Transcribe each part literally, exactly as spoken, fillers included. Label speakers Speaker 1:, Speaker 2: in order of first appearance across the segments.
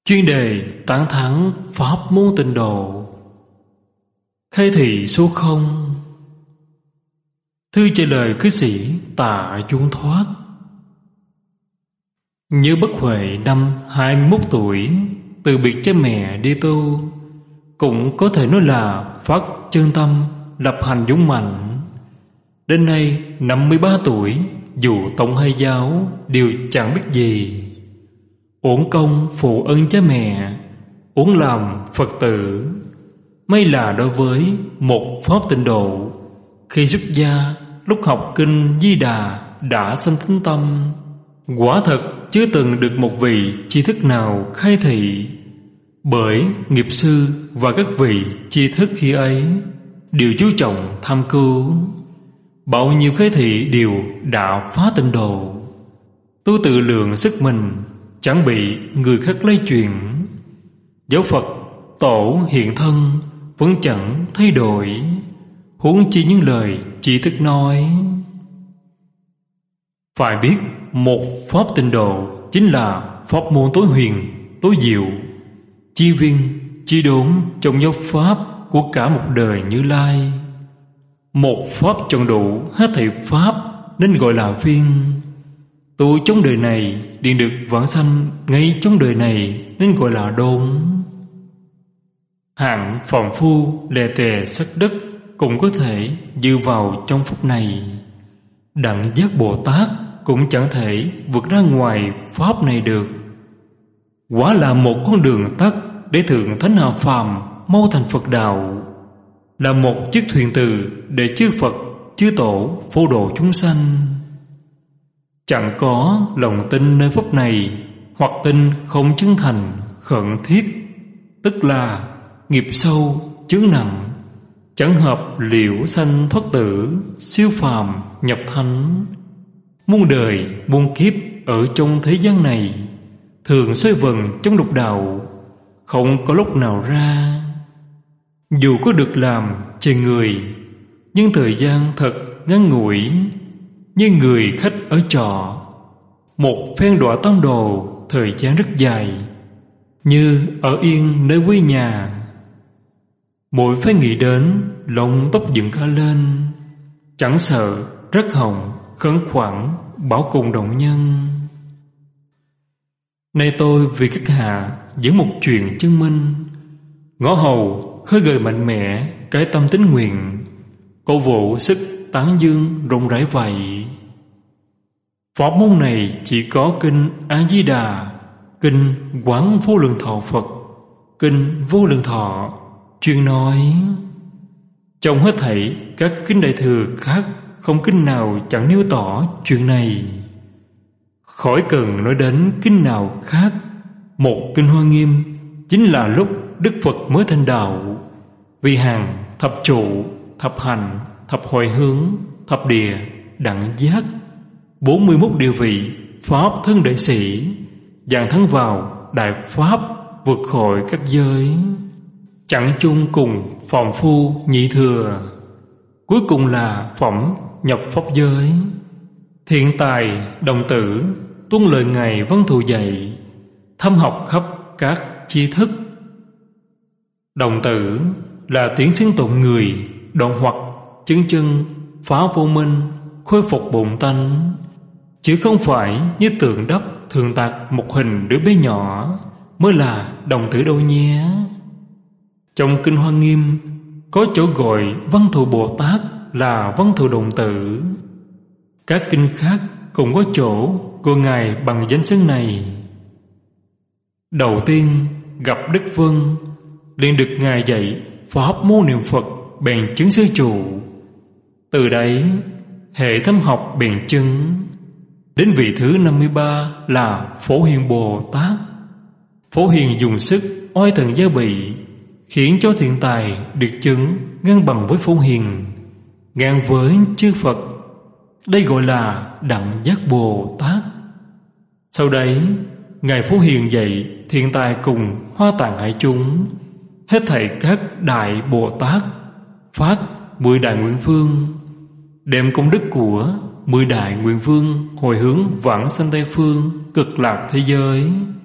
Speaker 1: Chuyên đề tán thán pháp môn tịnh độ. Khai thị số không. Thư trả lời cư sĩ Tạ Chuông Thoát. Như Bất Huệ năm hai mươi mốt tuổi, từ biệt cha mẹ đi tu, cũng có thể nói là phát chân tâm, lập hành dũng mạnh. Đến nay năm mươi ba tuổi, dù tông hay giáo đều chẳng biết gì. Uổng công phụ ơn cha mẹ, uổng làm Phật tử. May là đối với một pháp tịnh độ, khi xuất gia lúc học kinh Di Đà đã sanh thính tâm, quả thật chưa từng được một vị tri thức nào khai thị. Bởi nghiệp sư và các vị tri thức khi ấy đều chú trọng tham cứu, bao nhiêu khai thị đều đã phá tịnh độ. Tu tự lượng sức mình, chẳng bị người khác lay chuyển. Giáo Phật tổ hiện thân vẫn chẳng thay đổi, huống chi những lời tri thức nói. Phải biết một pháp tịnh độ chính là pháp môn tối huyền, tối diệu, chi viên, chi đốn trong giáo pháp của cả một đời Như Lai. Một pháp tròn đủ hết thảy pháp nên gọi là viên. Tu trong đời này liền được vãng sanh ngay trong đời này nên gọi là đốn. Hạng phàm phu lè tè sắc đất cũng có thể dư vào trong pháp này. Đẳng giác Bồ Tát cũng chẳng thể vượt ra ngoài pháp này được. Quả là một con đường tắt để thượng thánh hạ phàm mau thành Phật đạo, là một chiếc thuyền từ để chư Phật chư tổ phổ độ chúng sanh. Chẳng có lòng tin nơi pháp này, hoặc tin không chân thành khẩn thiết, tức là nghiệp sâu chướng nặng, chẳng hợp liễu sanh thoát tử, siêu phàm nhập thánh. Muôn đời muôn kiếp ở trong thế gian này, thường xoay vần trong lục đạo, không có lúc nào ra. Dù có được làm trời người, nhưng thời gian thật ngắn ngủi, như người khách ở trọ. Một phen đọa tam đồ thời gian rất dài, như ở yên nơi quê nhà. Mỗi phải nghĩ đến, lông tóc dựng cả lên, chẳng sợ rất hồng khẩn khoản bảo cùng động nhân. Nay tôi vì các hạ dẫn một chuyện chứng minh, ngõ hầu khơi gợi mạnh mẽ cái tâm tín nguyện, cổ vũ sức tán dương rộng rãi vậy. Pháp môn này chỉ có kinh A Di Đà, kinh Quán Vô Lượng Thọ Phật, kinh Vô Lượng Thọ chuyên nói. Trong hết thảy các kinh đại thừa khác, không kinh nào chẳng nêu tỏ chuyện này. Khỏi cần nói đến kinh nào khác, một kinh Hoa Nghiêm chính là lúc Đức Phật mới thành đạo. Vì hàng thập trụ, thập hành, thập hồi hướng, thập địa, đẳng giác, bốn mươi mốt địa vị pháp thân đệ sĩ, dàn thắng vào đại pháp, vượt khỏi các giới, chẳng chung cùng phàm phu nhị thừa. Cuối cùng là phẩm nhập pháp giới. Thiện tài đồng tử tuân lời Ngài văn thù dạy, thâm học khắp các tri thức. Đồng tử là tiếng xưng tụng người đoạn hoặc chứng chân phá vô minh, khôi phục bổn tánh, chứ không phải như tượng đắp thường tạc một hình đứa bé nhỏ mới là đồng tử đâu nhé. Trong kinh Hoa Nghiêm có chỗ gọi văn thù Bồ Tát là văn thù đồng tử. Các kinh khác cũng có chỗ gọi Ngài bằng danh xưng này. Đầu tiên gặp Đức Vân, liền được Ngài dạy pháp môn niệm Phật bèn chứng sư trụ. Từ đấy hệ thâm học bèn chứng. Đến vị thứ năm mươi ba là Phổ Hiền Bồ Tát. Phổ Hiền dùng sức oai thần gia bị, khiến cho thiện tài được chứng ngang bằng với Phổ Hiền, ngang với chư Phật. Đây gọi là đẳng giác Bồ Tát. Sau đấy Ngài Phổ Hiền dạy thiện tài cùng Hoa Tạng hải chúng, hết thảy các đại Bồ Tát phát mười đại nguyện vương, đem công đức của mười đại nguyện vương hồi hướng vãng sanh Tây phương cực lạc thế giới,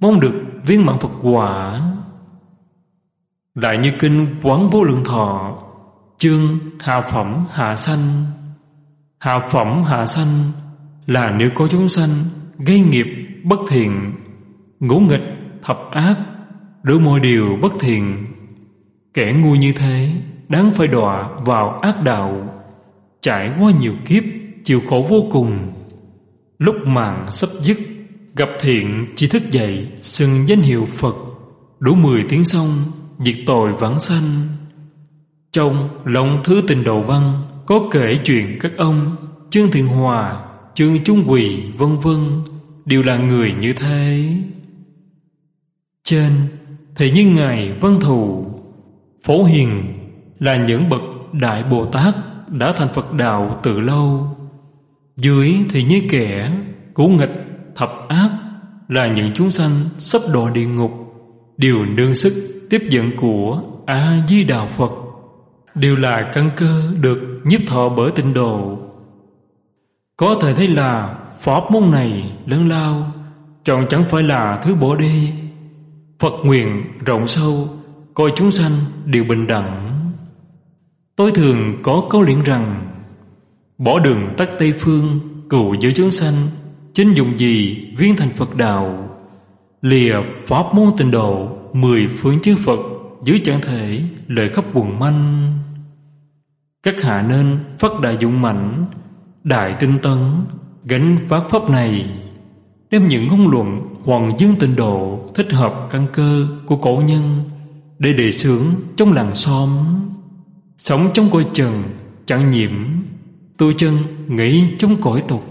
Speaker 1: mong được viên mãn Phật quả. Đại Như Kinh Quán Vô Lượng Thọ, chương Hạ Phẩm Hạ Sanh. Hạ phẩm hạ sanh là nếu có chúng sanh gây nghiệp bất thiện, ngũ nghịch thập ác, đối mọi điều bất thiện, kẻ ngu như thế đáng phải đọa vào ác đạo, trải qua nhiều kiếp chịu khổ vô cùng. Lúc mạng sắp dứt, gặp thiện chỉ thức dậy xưng danh hiệu Phật, đủ mười tiếng xong diệt tội vãng sanh. Trong Long Thứ Tịnh Độ Văn có kể chuyện các ông Trương Thiện Hòa, Trương Trung Quỳ vân vân đều là người như thế. Trên thì như ngài Văn Thù, Phổ Hiền là những bậc đại Bồ Tát đã thành Phật đạo từ lâu. Dưới thì như kẻ cũ nghịch thập ác là những chúng sanh sắp đọa địa ngục, đều nương sức tiếp dẫn của A Di Đà Phật, đều là căn cơ được nhiếp thọ bởi tịnh độ. Có thể thấy là pháp môn này lớn lao, chọn chẳng phải là thứ bỏ đi. Phật nguyện rộng sâu, coi chúng sanh đều bình đẳng. Tôi thường có câu liễn rằng: bỏ đường tắt Tây Phương, cầu giới chúng sanh, chính dùng gì viên thành Phật đạo. Lìa pháp môn tịnh độ, mười phương chư Phật dưới chẳng thể lời khắp quần manh. Các hạ nên phát đại dũng mãnh, đại tinh tấn, gánh vác pháp này, đem những ngôn luận hoàng dương tịnh độ thích hợp căn cơ của cổ nhân để đề xướng trong làng xóm. Sống trong cõi trần chẳng nhiễm, tu chân nghĩ trong cõi tục.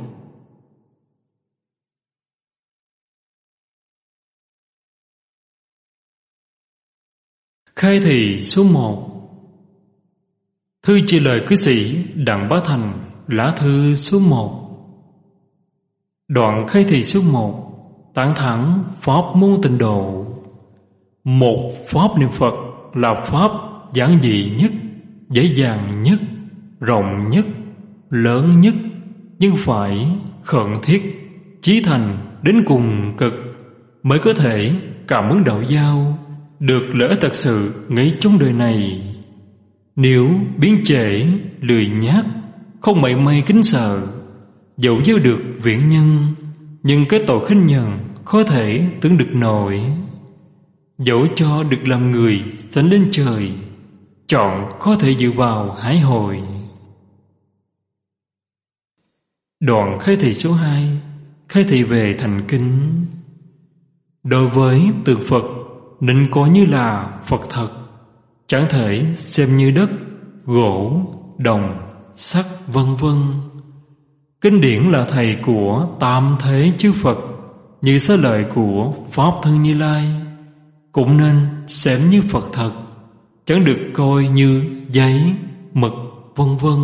Speaker 1: Khai thị số một. Thư chia lời cư sĩ Đặng Bá Thành, lá thư số một. Đoạn khai thị số một tán thẳng pháp môn tịnh độ. Một pháp niệm Phật là pháp giản dị nhất, dễ dàng nhất, rộng nhất, lớn nhất, nhưng phải khẩn thiết, chí thành đến cùng cực mới có thể cảm ứng đạo giao, được lợi ích thật sự ngay trong đời này. Nếu biến trễ, lười nhác, không mảy may kính sợ, dẫu gieo được viễn nhân, nhưng cái tội khinh nhờn khó thể tưởng được nổi. Dẫu cho được làm người sánh lên trời, chọn có thể dự vào hải hội. Đoạn khai thị số hai, khai thị về thành kính. Đối với tượng Phật nên có như là Phật thật, chẳng thể xem như đất, gỗ, đồng, sắt vân vân. Kinh điển là thầy của tam thế chư Phật, như xá lợi của Pháp Thân Như Lai, cũng nên xem như Phật thật, chẳng được coi như giấy, mực vân vân.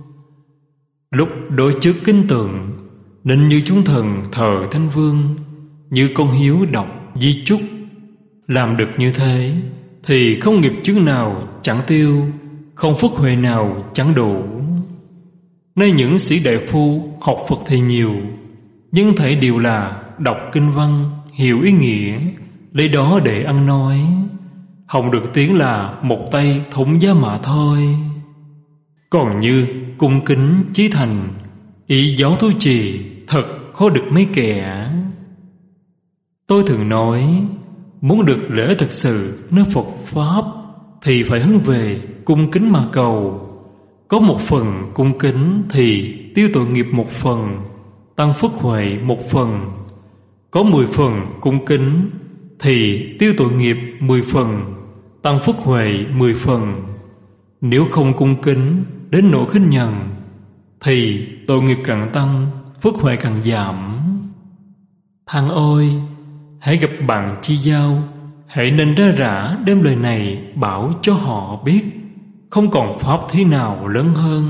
Speaker 1: Lúc đối trước kinh tượng nên như chúng thần thờ Thánh Vương, như con hiếu đọc di chúc. Làm được như thế thì không nghiệp chướng nào chẳng tiêu, không phước huệ nào chẳng đủ. Nay những sĩ đại phu học Phật thì nhiều, nhưng thể đều là đọc kinh văn, hiểu ý nghĩa, lấy đó để ăn nói, không được tiếng là một tay thủng giá mà thôi. Còn như cung kính chí thành, ý giáo tu trì, thật khó được mấy kẻ. Tôi thường nói, muốn được lễ thật sự nơi Phật Pháp thì phải hướng về cung kính mà cầu. Có một phần cung kính thì tiêu tội nghiệp một phần, tăng phước huệ một phần. Có mười phần cung kính thì tiêu tội nghiệp mười phần, tăng phước huệ mười phần. Nếu không cung kính đến nỗi khinh nhờn thì tội nghiệp càng tăng, phước huệ càng giảm. Thằng ơi, hãy gặp bạn chi giao, hãy nên ra rã đem lời này bảo cho họ biết, không còn pháp thế nào lớn hơn.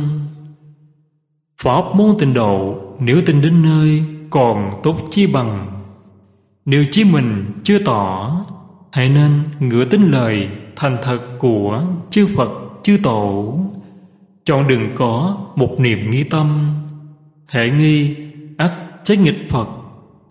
Speaker 1: Pháp môn tịnh độ nếu tin đến nơi còn tốt chi bằng. Nếu chí mình chưa tỏ, hãy nên ngựa tin lời thành thật của chư Phật chư Tổ. Chọn đừng có một niềm nghi tâm, hệ nghi ắt trái nghịch Phật,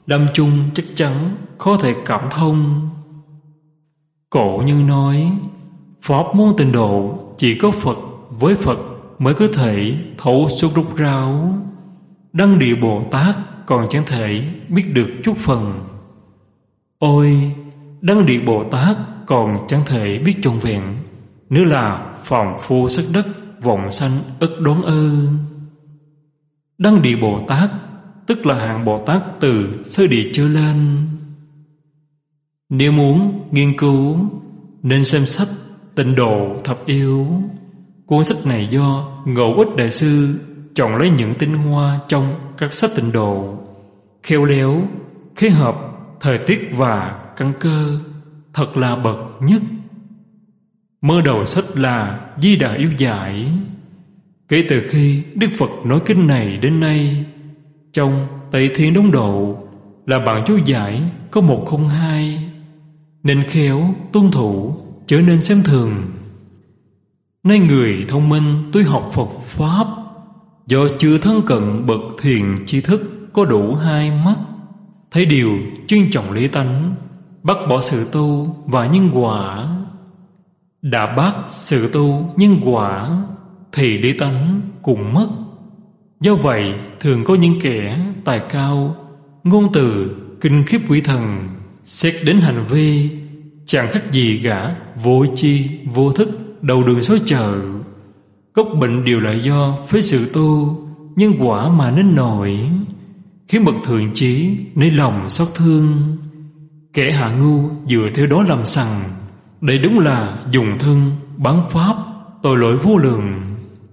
Speaker 1: Lâm chung chắc chắn khó thể cảm thông. Cổ nhân nói, pháp môn tịnh độ chỉ có Phật với Phật mới có thể thấu suốt rốt ráo. Đăng Địa Bồ Tát còn chẳng thể biết được chút phần. Ôi, Đăng Địa Bồ Tát còn chẳng thể biết trọn vẹn, nếu là phàm phu sắc đất vọng sanh ức đoán ư. Đăng Địa Bồ Tát tức là hạng Bồ Tát từ sơ địa trở lên. Nếu muốn nghiên cứu nên xem sách Tịnh Độ Thập Yêu. Cuốn sách này do Ngộ Ích Đại Sư chọn lấy những tinh hoa trong các sách tịnh độ, khéo léo, khế hợp thời tiết và căn cơ, thật là bậc nhất. Mở đầu sách là Di Đà Yếu Giải. Kể từ khi Đức Phật nói kinh này đến nay, trong Tây Thiên Đống Độ là bản chú giải có một không hai, nên khéo tuân thủ, trở nên xem thường. Nay người thông minh tuy học Phật Pháp, do chưa thân cận bậc thiền tri thức có đủ hai mắt, thấy điều chuyên trọng lý tánh, bắt bỏ sự tu và nhân quả. Đã bắt sự tu nhân quả thì lý tánh cùng mất. Do vậy thường có những kẻ tài cao, ngôn từ kinh khiếp quỷ thần, xét đến hành vi chẳng khác gì gã vô chi vô thức đầu đường xối chợ. Gốc bệnh đều là do phế sự tu nhân quả mà nên nổi, khiến bậc thượng trí nấy lòng xót thương. Kẻ hạ ngu dựa theo đó làm sằng, đây đúng là dùng thân bán pháp, tội lỗi vô lượng.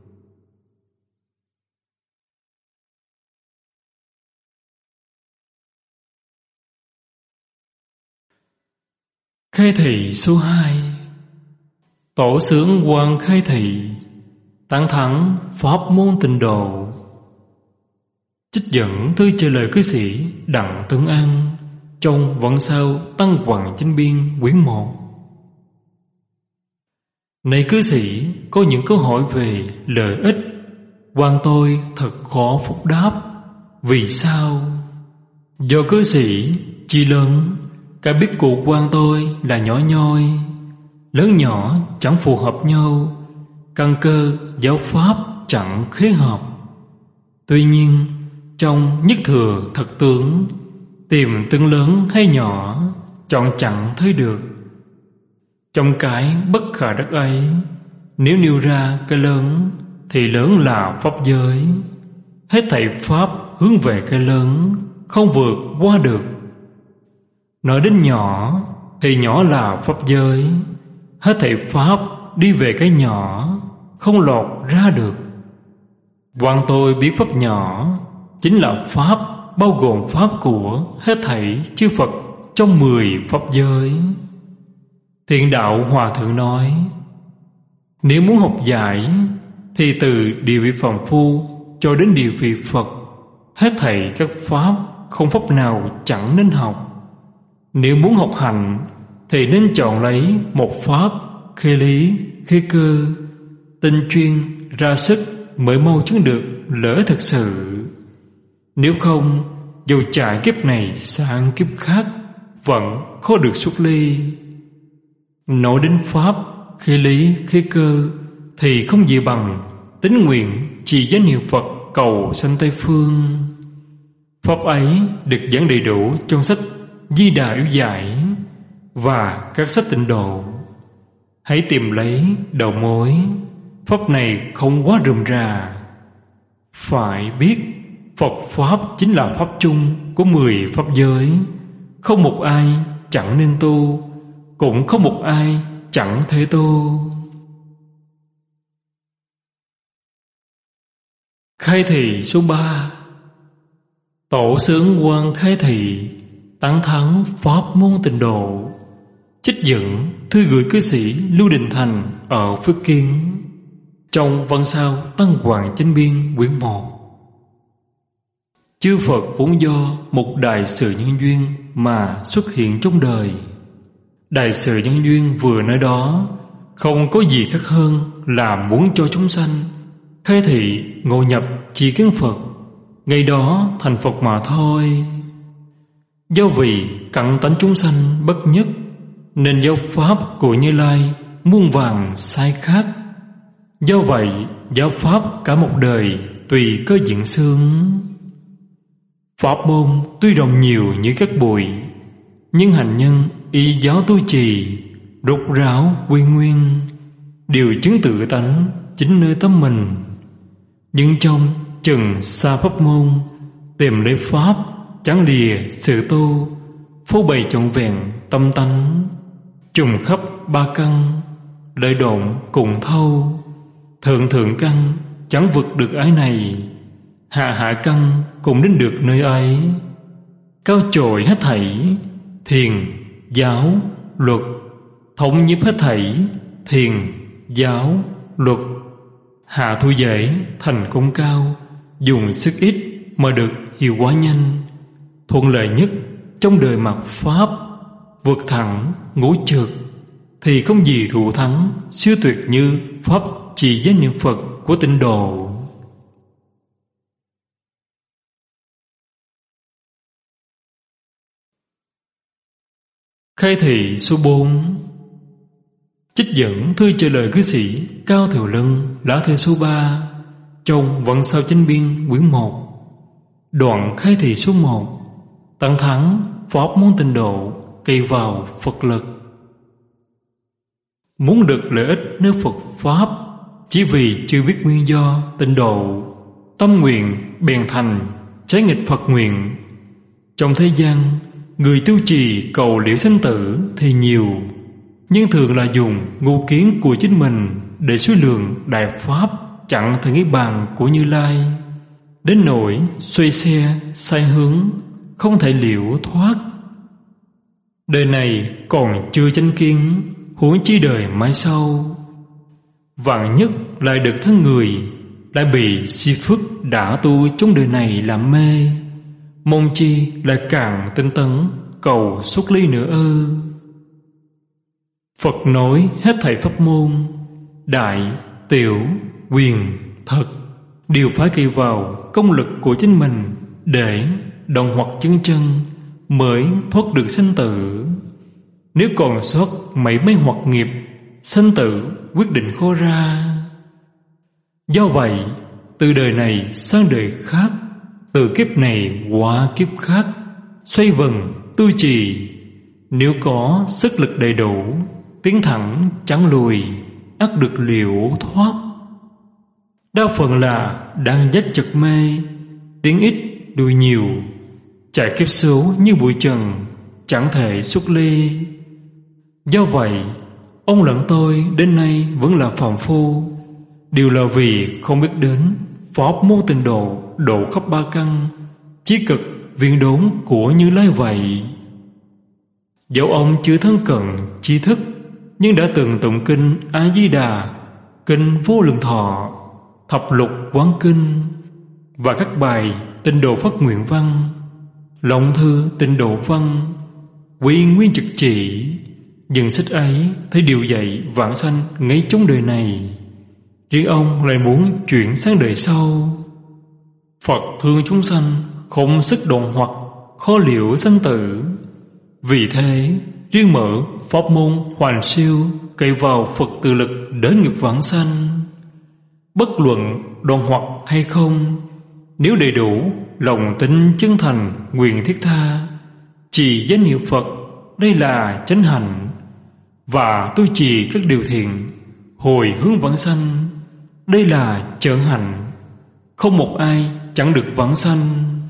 Speaker 1: Khai thị số hai. Tổ xướng Quan Khai Thị tán thắng pháp môn tịnh độ. Trích dẫn thư trả lời cư sĩ Đặng Tuấn An trong Vận Sao Tăng Hoàng Chánh Biên quyển một. Này cư sĩ, có những câu hỏi về lợi ích, quan tôi thật khó phúc đáp. Vì sao? Do cư sĩ chi lớn, cả biết cụ quan tôi là nhỏ nhoi, lớn nhỏ chẳng phù hợp nhau, căn cơ giáo pháp chẳng khế hợp. Tuy nhiên trong nhất thừa thật tướng, tìm tương lớn hay nhỏ chọn chẳng thấy được. Trong cái bất khả đắc ấy, nếu nêu ra cái lớn thì lớn là pháp giới. Hết thảy pháp hướng về cái lớn, không vượt qua được. Nói đến nhỏ thì nhỏ là pháp giới. Hết thảy pháp đi về cái nhỏ, không lọt ra được. Quan tôi biết pháp nhỏ chính là pháp bao gồm pháp của hết thảy chư Phật trong mười pháp giới. Thiện Đạo Hòa Thượng nói, nếu muốn học giải thì từ địa vị phàm phu cho đến địa vị Phật, hết thảy các pháp không pháp nào chẳng nên học. Nếu muốn học hành thì nên chọn lấy một pháp khế lý, khế cơ, tinh chuyên, ra sức mới mau chứng được lợi thực sự. Nếu không, dù trải kiếp này sang kiếp khác vẫn khó được xuất ly. Nói đến pháp khế lý, khế cơ thì không gì bằng tín nguyện chỉ danh hiệu Phật cầu sanh Tây Phương. Pháp ấy được giảng đầy đủ trong sách Di Đà Yếu Giải và các sách tịnh độ. Hãy tìm lấy đầu mối. Pháp này không quá rườm rà. Phải biết Phật Pháp chính là pháp chung của mười pháp giới. Không một ai chẳng nên tu, cũng không một ai chẳng thể tu. Khai thị số ba. Tổ xướng Quan Khai Thị tán thắng pháp môn tịnh độ. Trích dẫn thư gửi cư sĩ Lưu Đình Thành ở Phước Kiến trong Văn Sao Tăng Hoàng Chánh Biên quyển một. Chư Phật vốn do một đại sự nhân duyên mà xuất hiện trong đời. Đại sự nhân duyên vừa nói đó không có gì khác hơn là muốn cho chúng sanh khai thị ngộ nhập chỉ kiến Phật, ngày đó thành Phật mà thôi. Do vì cặn tánh chúng sanh bất nhất, nên giáo pháp của Như Lai muôn vàn sai khác. Do vậy giáo pháp cả một đời tùy cơ diễn xương. Pháp môn tuy rộng nhiều như các bụi, nhưng hành nhân y giáo tu trì, rốt ráo quy nguyên, điều chứng tự tánh chính nơi tâm mình. Nhưng trong chừng xa pháp môn, tìm lấy pháp chẳng lìa sự tu, phô bày trọn vẹn tâm tánh, trùng khắp ba căn, lợi độn cùng thâu. Thượng thượng căn chẳng vượt được ái này, hạ hạ căn cũng đến được nơi ấy. Cao trội hết thảy thiền giáo luật, thống nhiếp hết thảy thiền giáo luật. Hạ thu dễ thành công cao, dùng sức ít mà được hiệu quả nhanh. Thuận lợi nhất trong đời mặt pháp, vượt thẳng ngũ trượt, thì không gì thủ thắng siêu tuyệt như pháp trì danh niệm Phật của Tịnh Độ. Khai thị số bốn. Trích dẫn thư trả lời cư sĩ Cao Thiều Lân, lá thư số ba, trong Vận Sao Chánh Biên quyển một. Đoạn khai thị số một. Tán thắng pháp môn Tịnh Độ, cây vào Phật lực. Muốn được lợi ích nơi Phật pháp, chỉ vì chưa biết nguyên do Tịnh Độ, tâm nguyện bèn thành trái nghịch Phật nguyện. Trong thế gian, người tu trì cầu liễu sanh tử thì nhiều, nhưng thường là dùng ngu kiến của chính mình để suy lượng đại pháp chặn thời nghĩ bàn của Như Lai, đến nỗi xoay xe sai hướng, không thể liễu thoát. Đời này còn chưa chánh kiến, huống chi đời mai sau. Vạn nhất lại được thân người, lại bị si phước đã tu trong đời này làm mê, mong chi lại càng tinh tấn cầu xuất ly nữa ư. Phật nói hết thảy pháp môn, đại, tiểu, quyền, thật, đều phải kỳ vào công lực của chính mình để đồng hoặc chân chân mới thoát được sanh tử. Nếu còn sót mảy may hoặc nghiệp, sanh tử quyết định khó ra. Do vậy, từ đời này sang đời khác, từ kiếp này qua kiếp khác, xoay vần tu trì, nếu có sức lực đầy đủ, tiến thẳng chẳng lùi, ắt được liễu thoát. Đa phần là đang dắt chật mê, tiếng ít đùi nhiều, chạy kiếp số như bụi trần, chẳng thể xuất ly. Do vậy, ông lẫn tôi đến nay vẫn là phàm phu, đều là vì không biết đến pháp môn Tịnh Độ độ khắp ba căn, chí cực viên đốn của Như Lai vậy. Dẫu ông chưa thân cận tri thức, nhưng đã từng tụng kinh A Di Đà, kinh Vô Lượng Thọ, Thập Lục Quán Kinh và các bài Tịnh Độ Phát Nguyện Văn, Lòng Thư Tịnh Độ Văn, Quy Nguyên Trực Chỉ. Dừng sách ấy thấy điều dạy vãng sanh ngay trong đời này, riêng ông lại muốn chuyển sang đời sau. Phật thương chúng sanh, không sức đoạn hoặc, khó liễu sanh tử. Vì thế riêng mở pháp môn hoàn siêu, cậy vào Phật tự lực đỡ nghiệp vãng sanh. Bất luận đoạn hoặc hay không, nếu đầy đủ lòng tin chân thành, nguyện thiết tha, trì danh hiệu Phật, đây là chánh hạnh. Và tu trì các điều thiện, hồi hướng vãng sanh, đây là chơn hạnh. Không một ai chẳng được vãng sanh.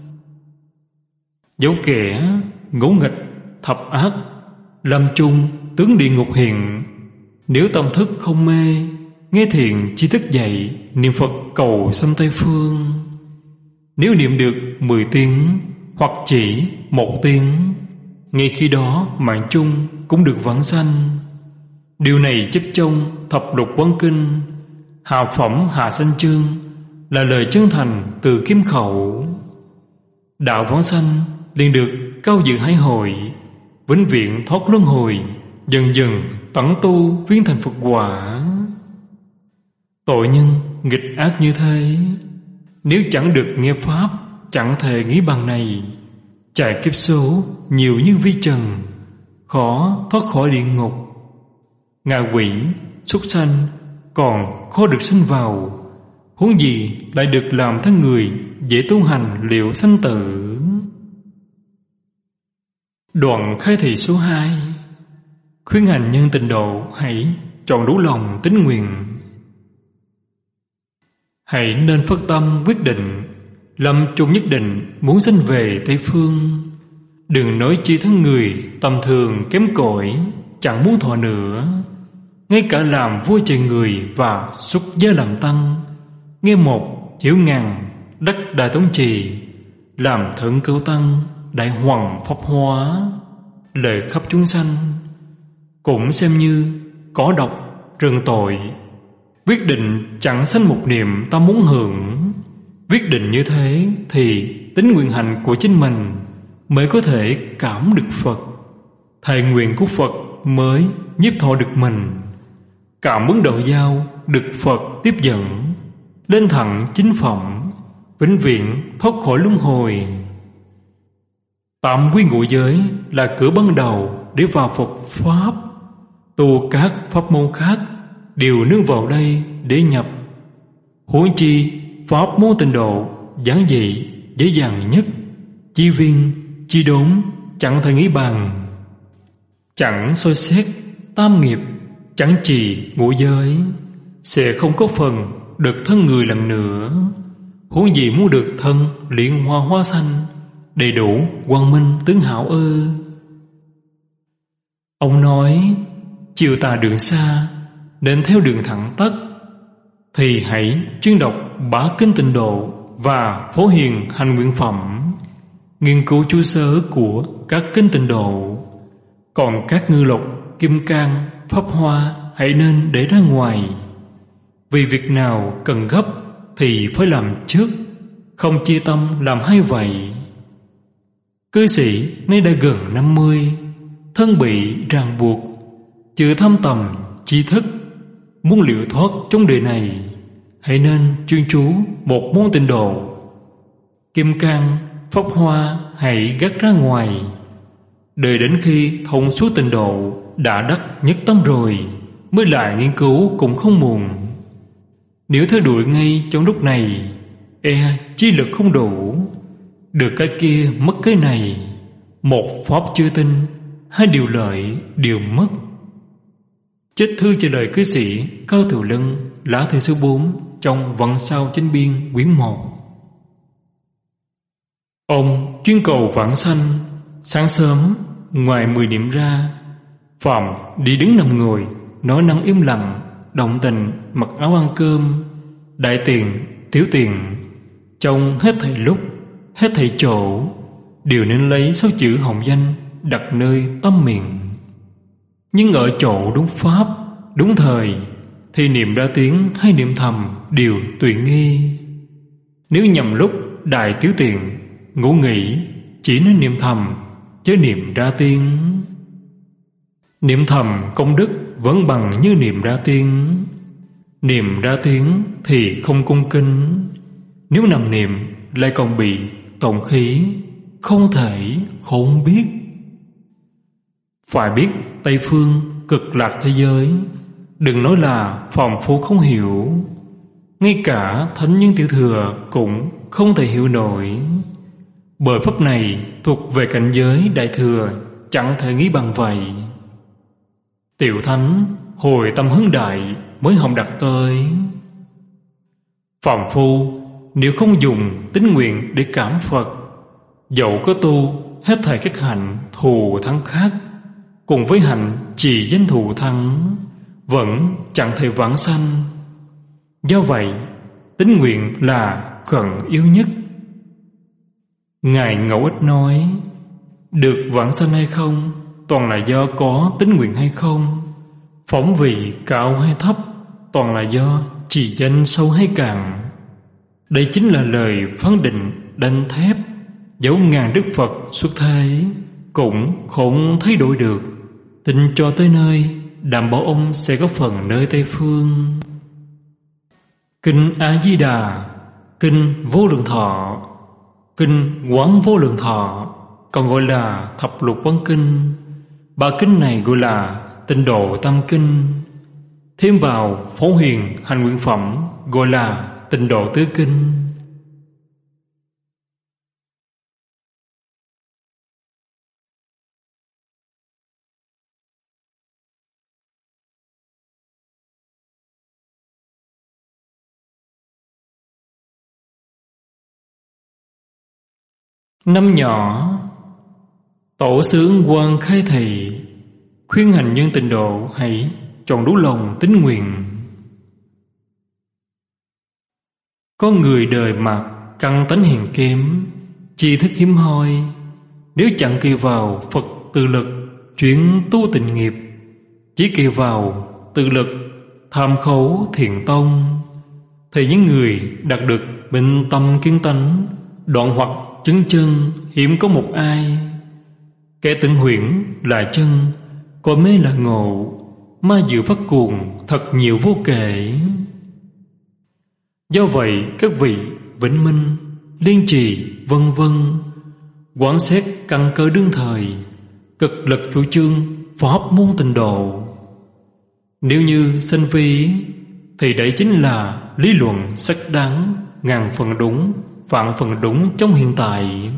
Speaker 1: Dẫu kẻ ngỗ nghịch thập ác, lâm chung tướng địa ngục hiện, nếu tâm thức không mê, nghe thiện chi thức dạy, niệm Phật cầu sanh Tây Phương. Nếu niệm được mười tiếng hoặc chỉ một tiếng, ngay khi đó mạng chung cũng được vãng sanh. Điều này chấp trong Thập Lục Quán Kinh, Hào Phẩm Hạ Sanh Chương, là lời chân thành từ kim khẩu. Đạo vãng sanh liền được cao dự hái hội, vĩnh viễn thoát luân hồi, dần dần tận tu viên thành Phật quả. Tội nhân nghịch ác như thế, nếu chẳng được nghe pháp, chẳng thể nghĩ bằng này, Chạy kiếp số nhiều như vi trần, khó thoát khỏi địa ngục. Ngạ quỷ, súc sanh còn khó được sinh vào, huống gì lại được làm thân người dễ tu hành liệu sanh tử. Đoạn khai thị số hai. Khuyến hành nhân tịnh độ hãy chọn đủ lòng tín nguyện. Hãy nên phát tâm quyết định, lâm chung nhất định muốn sanh về Tây Phương. Đừng nói chi thân người tầm thường kém cỏi, chẳng muốn thọ nữa. Ngay cả làm vua trời người và xuất gia làm tăng, nghe một hiểu ngàn đắc đại thống trì, làm thượng cửu tăng đại hoàng pháp hóa, lợi khắp chúng sanh, cũng xem như có độc rừng tội. Quyết định chẳng sanh một niệm ta muốn hưởng. Quyết định như thế thì tính nguyện hạnh của chính mình mới có thể cảm được Phật. Thệ nguyện của Phật mới nhiếp thọ được mình. Cảm ứng đạo giao được Phật tiếp dẫn, lên thẳng chính phẩm, vĩnh viễn thoát khỏi luân hồi. Tạm quy ngũ giới là cửa ban đầu để vào Phật Pháp. Tu các pháp môn khác đều nương vào đây để nhập. Huống chi pháp môn tịnh độ giản dị dễ dàng nhất, chi viên chi đốn chẳng thể nghĩ bàn. Chẳng soi xét tam nghiệp, chẳng trì ngũ giới, sẽ không có phần được thân người lần nữa. Huống gì muốn được thân liên hoa hoa xanh, đầy đủ quang minh tướng hảo ư? Ông nói chiều tà đường xa nên theo đường thẳng tắt, thì hãy chuyên đọc bá kinh tịnh độ và phổ hiền hành nguyện phẩm, nghiên cứu chú sớ của các kinh tịnh độ. Còn các ngư lục, kim cang, pháp hoa hãy nên để ra ngoài. Vì việc nào cần gấp thì phải làm trước, không chia tâm làm hai vậy. Cư sĩ nay đã gần năm mươi, thân bị ràng buộc, chưa thâm tầm tri thức. Muốn liệu thoát trong đời này, hãy nên chuyên chú một môn tịnh độ. Kim cang, pháp hoa hãy gác ra ngoài, đợi đến khi thông suốt tịnh độ đã đắc nhất tâm rồi mới lại nghiên cứu cũng không muộn. Nếu theo đuổi ngay trong lúc này, e chi lực không đủ. Được cái kia mất cái này, một pháp chưa tin, hai điều lợi đều mất. Trích thư trả lời cư sĩ Cao Thiệu Lân, lá thư số bốn trong Vận Sao Chánh Biên quyển một. Ông chuyên cầu vãng sanh, sáng sớm ngoài mười niệm ra, phạm đi đứng nằm ngồi, nói năng im lặng, động tình mặc áo ăn cơm, đại tiền tiểu tiền, trong hết thảy lúc, hết thảy chỗ, đều nên lấy sáu chữ hồng danh đặt nơi tâm miệng. Nhưng ở chỗ đúng pháp, đúng thời, thì niệm ra tiếng hay niệm thầm đều tùy nghi. Nếu nhầm lúc đại tiểu tiện, ngủ nghỉ, chỉ nên niệm thầm, chớ niệm ra tiếng. Niệm thầm công đức vẫn bằng như niệm ra tiếng. Niệm ra tiếng thì không cung kính, nếu nằm niệm lại còn bị tổn khí, không thể khôn biết. Phải biết Tây Phương cực lạc thế giới, đừng nói là phàm phu không hiểu, ngay cả thánh nhân tiểu thừa cũng không thể hiểu nổi. Bởi pháp này thuộc về cảnh giới đại thừa, chẳng thể nghĩ bằng vậy. Tiểu thánh hồi tâm hướng đại mới hồng đặt tới. Phàm phu nếu không dùng tín nguyện để cảm Phật, dẫu có tu hết thảy các hạnh thù thắng khác, cùng với hạnh trì danh thù thắng, vẫn chẳng thể vãng sanh. Do vậy tín nguyện là khẩn yếu nhất. Ngài Ngẫu Ích nói, được vãng sanh hay không toàn là do có tín nguyện hay không. Phóng vị cao hay thấp toàn là do trì danh sâu hay cạn. Đây chính là lời phán định đanh thép, dẫu ngàn Đức Phật xuất thế cũng không thay đổi được. Tin cho tới nơi, đảm bảo ông sẽ có phần nơi Tây Phương. Kinh A Di Đà, kinh Vô Lượng Thọ, kinh Quán Vô Lượng Thọ, còn gọi là Thập Lục Quán Kinh. Ba kinh này gọi là Tịnh Độ Tam Kinh. Thêm vào Phổ Hiền Hành Nguyện Phẩm gọi là Tịnh Độ Tứ Kinh. Năm nhỏ, Tổ sư Ấn Quang khai thị khuyên hành nhân tịnh độ hãy chọn đủ lòng tín nguyện. Có người đời mặt căn tánh hèn kém, tri thức hiếm hoi, nếu chẳng kỳ vào Phật tự lực chuyển tu tịnh nghiệp, chỉ kỳ vào tự lực tham khẩu thiện tông, thì những người đạt được minh tâm kiến tánh, đoạn hoặc chứng chân hiếm có một ai. Kẻ tận huyễn là chân, coi mê là ngộ, ma diệu phát cuồng thật nhiều vô kể. Do vậy các vị Vĩnh Minh, Liên Trì vân vân quán xét căn cơ đương thời, cực lực chủ trương pháp môn tịnh độ. Nếu như sanh vi thì đấy chính là lý luận xác đáng, ngàn phần đúng, vạn phần đúng trong hiện tại.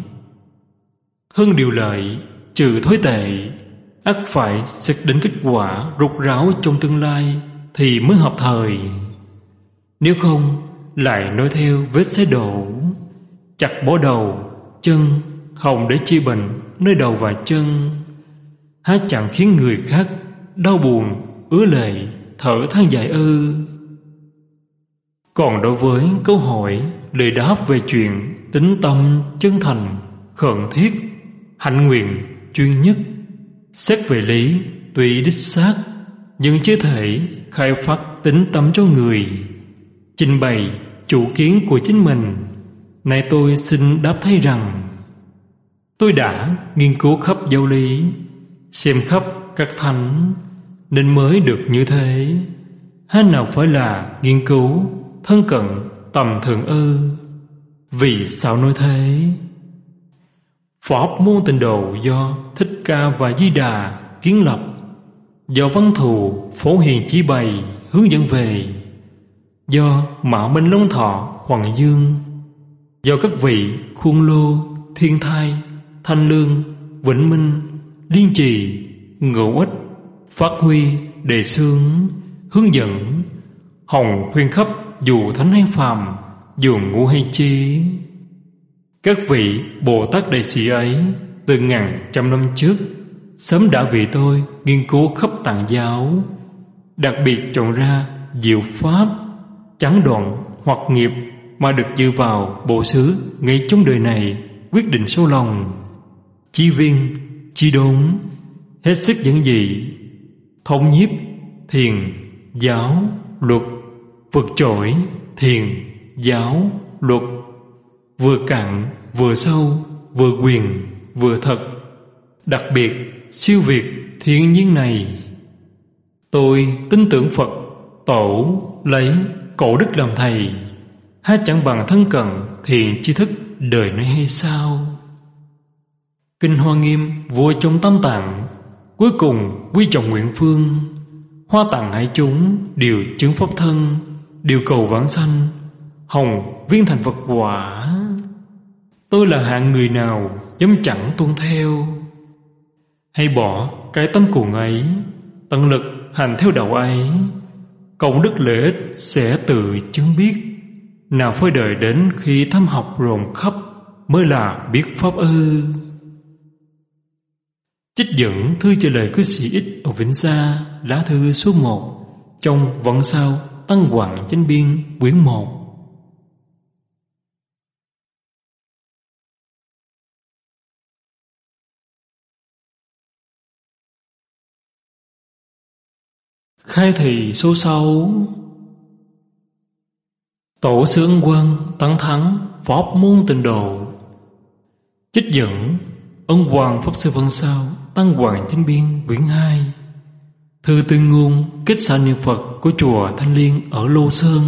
Speaker 1: Hơn điều lợi, trừ thối tệ, ắt phải xét đến kết quả rốt ráo trong tương lai thì mới hợp thời. Nếu không lại nói theo vết xe đổ, chặt bỏ đầu, chân, hồng để chi bệnh nơi đầu và chân, há chẳng khiến người khác đau buồn, ứa lệ, thở than dài ư? Còn đối với câu hỏi lời đáp về chuyện tính tâm chân thành, khẩn thiết, hạnh nguyện chuyên nhất, xét về lý tuy đích xác, nhưng chưa thể khai phát tính tâm cho người, trình bày chủ kiến của chính mình, nay tôi xin đáp thay rằng tôi đã nghiên cứu khắp giáo lý, xem khắp các thánh, nên mới được như thế. Há nào phải là nghiên cứu thân cận tầm thường ư? Vì sao nói thế? Pháp môn tịnh độ do Thích Ca và Di Đà kiến lập, do Văn Thù Phổ Hiền chỉ bày hướng dẫn về, do Mã Minh Long Thọ Hoàng Dương, do các vị Khuôn Lô, Thiên Thai, Thanh Lương, Vĩnh Minh, Liên Trì, Ngũ Ích, phát huy, đề xướng, hướng dẫn, hồng khuyên khắp dù thánh hay phàm, dù ngu hay trí. Các vị Bồ Tát đại sĩ ấy từ ngàn trăm năm trước sớm đã vì tôi nghiên cứu khắp tạng giáo, đặc biệt chọn ra diệu pháp chẳng đoạn hoặc nghiệp mà được dựa vào bộ xứ ngay trong đời này quyết định sâu lòng, chi viên, chi đốn, hết sức giản dị, thống nhiếp, thiền, giáo, luật, vượt trội, thiền, giáo, luật, vừa cạn, vừa sâu, vừa quyền, vừa thật, đặc biệt siêu việt thiên nhiên này. Tôi tin tưởng Phật tổ lấy cổ đức làm thầy, há chẳng bằng thân cận thiền tri thức đời nay hay sao? Kinh Hoa Nghiêm vua trong Tam Tạng cuối cùng quy trọng nguyện phương, hoa tạng hải chúng đều chứng pháp thân, đều cầu vãng sanh, hồng viên thành Phật quả. Tôi là hạng người nào dám chẳng tuân theo? Hay bỏ cái tâm cuồng ấy, tận lực hành theo đạo ấy, cộng đức lợi ích sẽ tự chứng biết. Nào phải đợi đến khi thâm học rồn khắp mới là biết pháp ư? Trích dẫn thư trả lời cư sĩ Ích ở Vĩnh Sa, lá thư số một trong Vận Sao Tăng Hoàng Chánh Biên quyển một. Khai thị số sáu. Tổ sư Ấn Quang tán thắng pháp môn tịnh độ. Trích dẫn Ấn Quang Pháp Sư Vận Sao Tăng Hoàng Chánh Biên quyển hai, thư tuyên ngôn kết xã niệm Phật của chùa Thanh Liên ở Lô Sơn.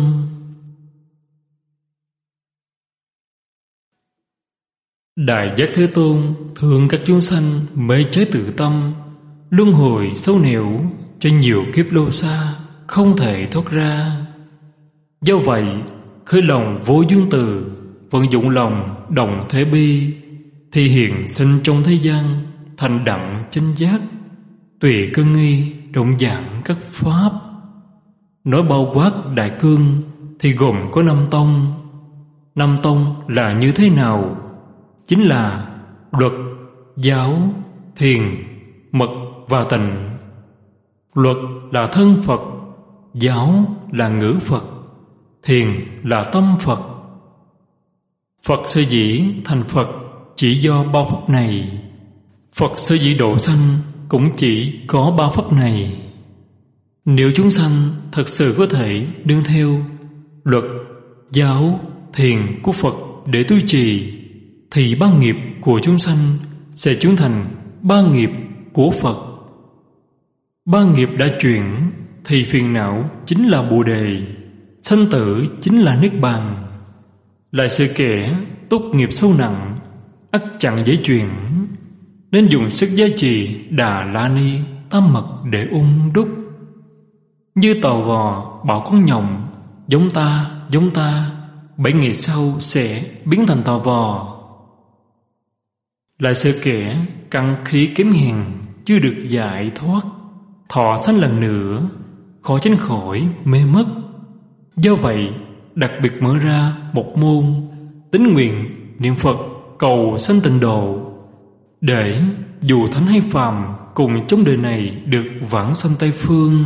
Speaker 1: Đại Giác Thế Tôn thương các chúng sanh mê trái tự tâm, luân hồi sâu nẻo cho nhiều kiếp lâu xa không thể thoát ra. Do vậy, khởi lòng vô duyên từ, vận dụng lòng đồng thể bi, thì hiện sinh trong thế gian thành đặng chánh giác, tùy cơn nghi động dạng các pháp. Nói bao quát đại cương thì gồm có năm tông. Năm tông là như thế nào? Chính là luật, giáo, thiền, mật và tịnh. Luật là thân Phật, giáo là ngữ Phật, thiền là tâm Phật. Phật sở dĩ thành Phật chỉ do ba pháp này. Phật sở dĩ độ sanh cũng chỉ có ba pháp này. Nếu chúng sanh thật sự có thể nương theo luật, giáo, thiền của Phật để tu trì, thì ba nghiệp của chúng sanh sẽ chuyển thành ba nghiệp của Phật. Ba nghiệp đã chuyển thì phiền não chính là Bồ Đề, sanh tử chính là Niết Bàn. Lại sự kẻ túc nghiệp sâu nặng, ắt chẳng dễ chuyển, nên dùng sức gia trì Đà La Ni tam mật để ung đúc. Như tò vò bảo con nhộng, giống ta, giống ta, bảy ngày sau sẽ biến thành tò vò. Lại sự kẻ căn khí kém hèn, chưa được giải thoát, thọ sanh lần nữa, khó tránh khỏi mê mất. Do vậy, đặc biệt mở ra một môn tín nguyện niệm Phật cầu sanh tịnh độ, để dù thánh hay phàm cùng trong đời này được vãng sanh Tây Phương.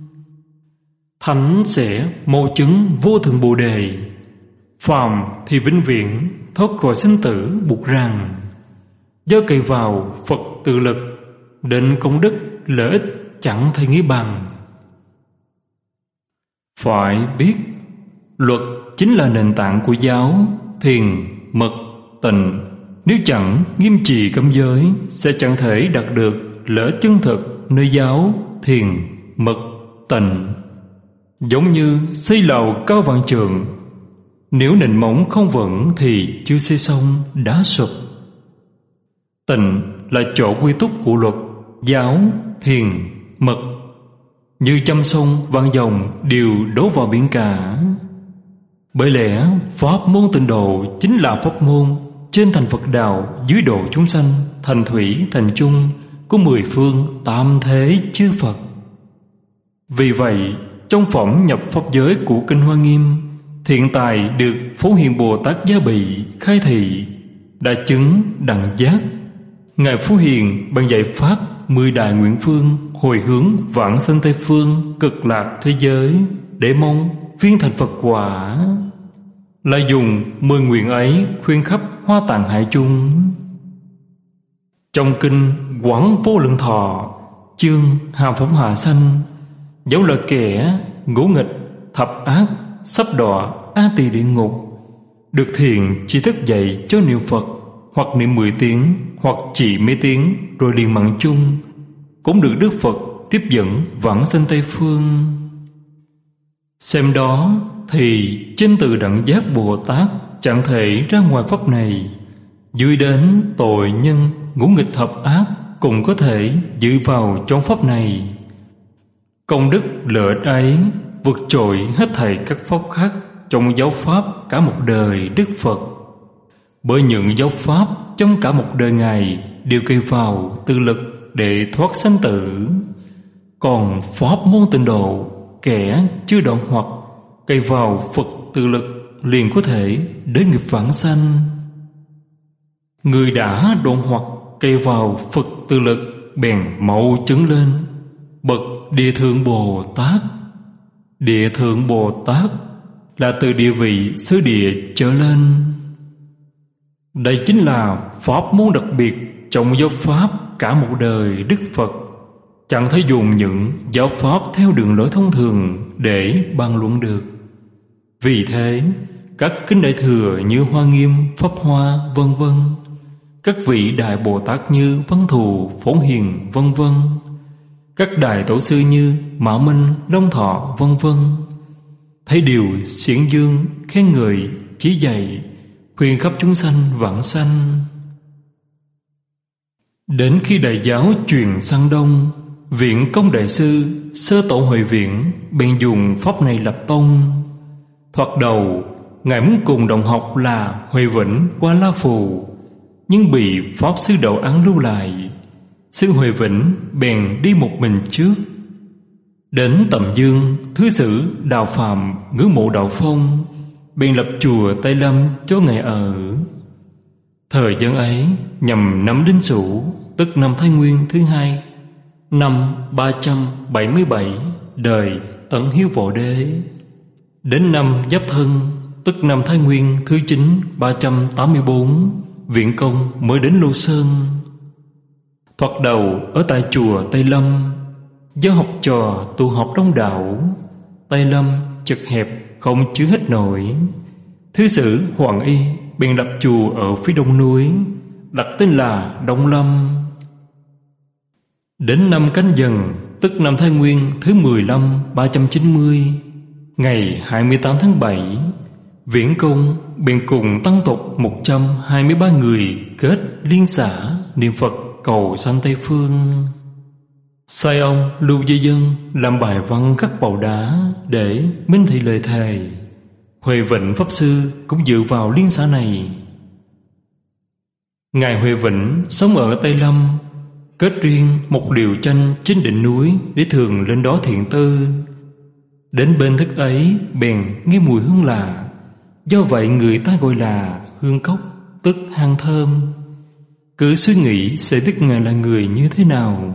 Speaker 1: Thánh sẽ mô chứng vô thượng Bồ Đề, phàm thì vĩnh viễn thoát khỏi sanh tử buộc rằng. Do cậy vào Phật tự lực, định công đức lợi ích chẳng thể nghĩ bằng. Phải biết, luật chính là nền tảng của giáo, thiền, mật, tịnh. Nếu chẳng nghiêm trì cấm giới, sẽ chẳng thể đạt được lợi ích chân thực nơi giáo, thiền, mật, tịnh. Giống như xây lầu cao vạn trượng, nếu nền móng không vững thì chưa xây xong đã sụp. Tịnh là chỗ quy túc của luật, giáo, thiền, mật. Như trăm sông vạn dòng đều đổ vào biển cả. Bởi lẽ pháp môn tịnh độ chính là pháp môn trên thành Phật đạo, dưới độ chúng sanh thành thủy thành chung của mười phương tam thế chư Phật. Vì vậy, trong phẩm nhập pháp giới của Kinh Hoa Nghiêm, thiện tài được Phổ Hiền Bồ Tát Gia Bị khai thị, đã chứng đẳng giác. Ngài Phổ Hiền bằng dạy phát mười đại nguyện phương hồi hướng vãng sanh Tây Phương cực lạc thế giới, để mong viên thành Phật quả. Lại dùng mười nguyện ấy khuyên khắp Hoa Tạng hải chung. Trong kinh Quảng Vô Lượng Thọ, chương Hàm Phóng Hạ Sanh, dẫu là kẻ ngỗ nghịch, thập ác, sắp đọa a tỳ địa ngục, được thiền chỉ thức dậy cho niệm Phật, hoặc niệm mười tiếng, hoặc chỉ mấy tiếng rồi liền mạng chung, cũng được Đức Phật tiếp dẫn vãng sanh Tây Phương. Xem đó thì trên từ đẳng giác Bồ Tát chẳng thể ra ngoài pháp này. Dưới đến tội nhân ngũ nghịch thập ác cũng có thể dự vào trong pháp này. Công đức lợi ích ấy vượt trội hết thảy các pháp khác trong giáo pháp cả một đời Đức Phật. Bởi những giáo pháp trong cả một đời Ngài đều kêu vào tự lực để thoát sanh tử. Còn pháp môn tịnh độ, kẻ chưa đoạn hoặc kêu vào Phật tự lực liền có thể đế nghiệp vãng sanh. Người đã đoạn hoặc kêu vào Phật tự lực bèn mậu chứng lên bậc Địa Thượng Bồ Tát. Địa Thượng Bồ Tát là từ địa vị xứ địa trở lên. Đây chính là pháp môn đặc biệt trong giáo pháp cả một đời Đức Phật. Chẳng thể dùng những giáo pháp theo đường lối thông thường để bàn luận được. Vì thế, các kinh đại thừa như Hoa Nghiêm, Pháp Hoa, vân vân, các vị đại Bồ Tát như Văn Thù, Phổ Hiền, vân vân, các đại tổ sư như Mã Minh, Long Thọ, vân vân, thấy điều xiển dương, khen người, chỉ dạy, khuyên khắp chúng sanh vãng sanh. Đến khi đại giáo truyền sang Đông, Viện Công đại sư Sơ Tổ Huệ Viễn bèn dùng pháp này lập tông. Thoạt đầu ngài muốn cùng đồng học là Huệ Vĩnh qua La Phù, nhưng bị pháp sư Đậu Án lưu lại. Sư Huệ Vĩnh bèn đi một mình trước. Đến Tầm Dương, thứ sử Đào Phạm ngưỡng mộ Đạo Phong, bèn lập chùa Tây Lâm cho ngài ở. Thời gian ấy nhằm năm Đinh Sửu, tức năm Thái Nguyên thứ hai, năm ba trăm bảy mươi bảy đời Tấn Hiếu Võ Đế. Đến năm Giáp Thân, tức năm Thái Nguyên thứ chín ba trăm tám mươi bốn, Viện Công mới đến Lô Sơn. Thoạt đầu ở tại chùa Tây Lâm, do học trò tụ họp đông đảo, Tây Lâm chật hẹp không chứa hết nổi. Thứ sử Hoàng Y bèn lập chùa ở phía đông núi, đặt tên là Đông Lâm. Đến năm Canh Dần, tức năm Thái Nguyên thứ mười lăm ba trăm chín mươi, ngày hai mươi tám tháng bảy, Viễn Công bèn cùng tăng tục một trăm hai mươi ba người kết liên xã niệm Phật cầu sanh Tây Phương. Sai ông Lưu Di Dân làm bài văn khắc vào đá để minh thị lời thề. Huệ Vĩnh Pháp Sư cũng dựa vào liên xã này. Ngài Huệ Vĩnh sống ở Tây Lâm, kết riêng một liều tranh trên đỉnh núi để thường lên đó thiện tư. Đến bên thức ấy bèn nghe mùi hương lạ, do vậy người ta gọi là hương cốc, tức hang thơm. Cứ suy nghĩ sẽ biết ngài là người như thế nào.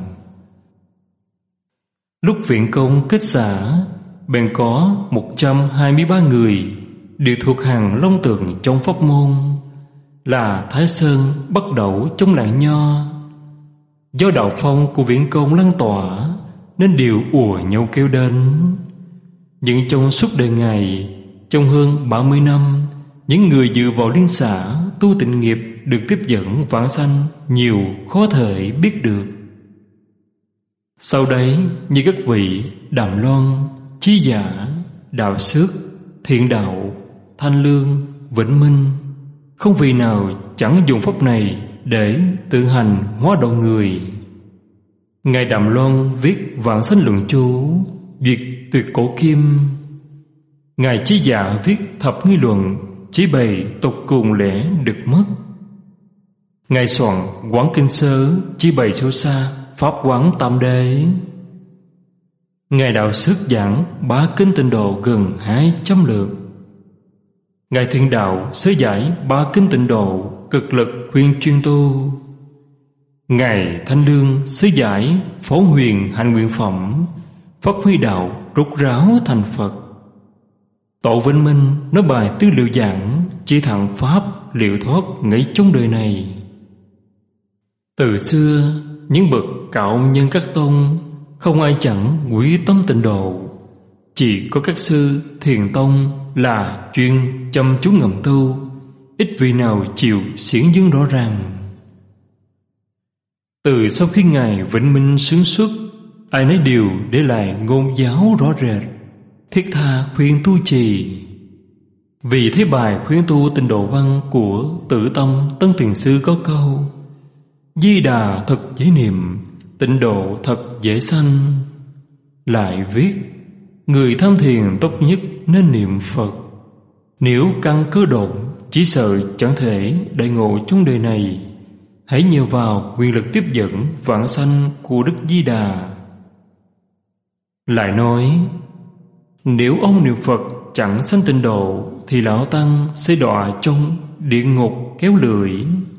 Speaker 1: Lúc Viện Công kết xã, bèn có một trăm hai mươi ba người đều thuộc hàng long tượng trong pháp môn, là Thái Sơn bắt đầu trong làng Nho. Do đạo phong của Viễn Công lan tỏa nên đều ùa nhau kêu đến. Nhưng trong suốt đời ngài, trong hơn ba mươi năm, những người dựa vào liên xã tu tịnh nghiệp được tiếp dẫn vãng sanh nhiều khó thể biết được. Sau đấy như các vị Đàm Loan, Chí Giả, Đạo Xước, Thiện Đạo, Thanh Lương, Vĩnh Minh, không vị nào chẳng dùng pháp này để tự hành hóa độ người. Ngài Đàm Loan viết Vãng Sanh Luận Chú, duyệt Tuyệt Cổ Kim. Ngài Chí Giả viết Thập Nghi Luận, chỉ bày tục cùng lẽ được mất. Ngài soạn Quán Kinh Sớ, chỉ bày sâu xa Pháp Quán Tam Đế. Ngài Đạo Xước giảng Bá Kinh Tịnh Độ gần hai trăm lượt. Ngài Thiện Đạo sớ giải Bá Kinh Tịnh Độ, cực lực khuyên chuyên tu. Ngài Thanh Lương sớ giải Phổ Huyền Hành Nguyện Phẩm, phát huy đạo rút ráo thành Phật. Tổ Vĩnh Minh nói bài tư liệu giảng chỉ thẳng pháp liệu thoát ngay trong đời này. Từ xưa những bậc cạo nhân các tôn không ai chẳng quý tâm tịnh độ, chỉ có các sư thiền tông là chuyên chăm chú ngầm tu, ít vị nào chịu xiển dương rõ ràng. Từ sau khi ngài Vĩnh Minh xướng xuất, ai nấy đều để lại ngôn giáo rõ rệt, thiết tha khuyên tu trì. Vì thế bài khuyên tu tịnh độ văn của Tử Tâm Tân Thiền Sư có câu: Di Đà thật dễ niệm, tịnh độ thật dễ sanh. Lại viết: người tham thiền tốt nhất nên niệm Phật. Nếu căn cơ độn, chỉ sợ chẳng thể đại ngộ trong đời này. Hãy nhờ vào quyền lực tiếp dẫn vãng sanh của Đức Di Đà. Lại nói: nếu ông niệm Phật chẳng sanh tịnh độ, thì lão tăng sẽ đọa trong địa ngục kéo lưỡi.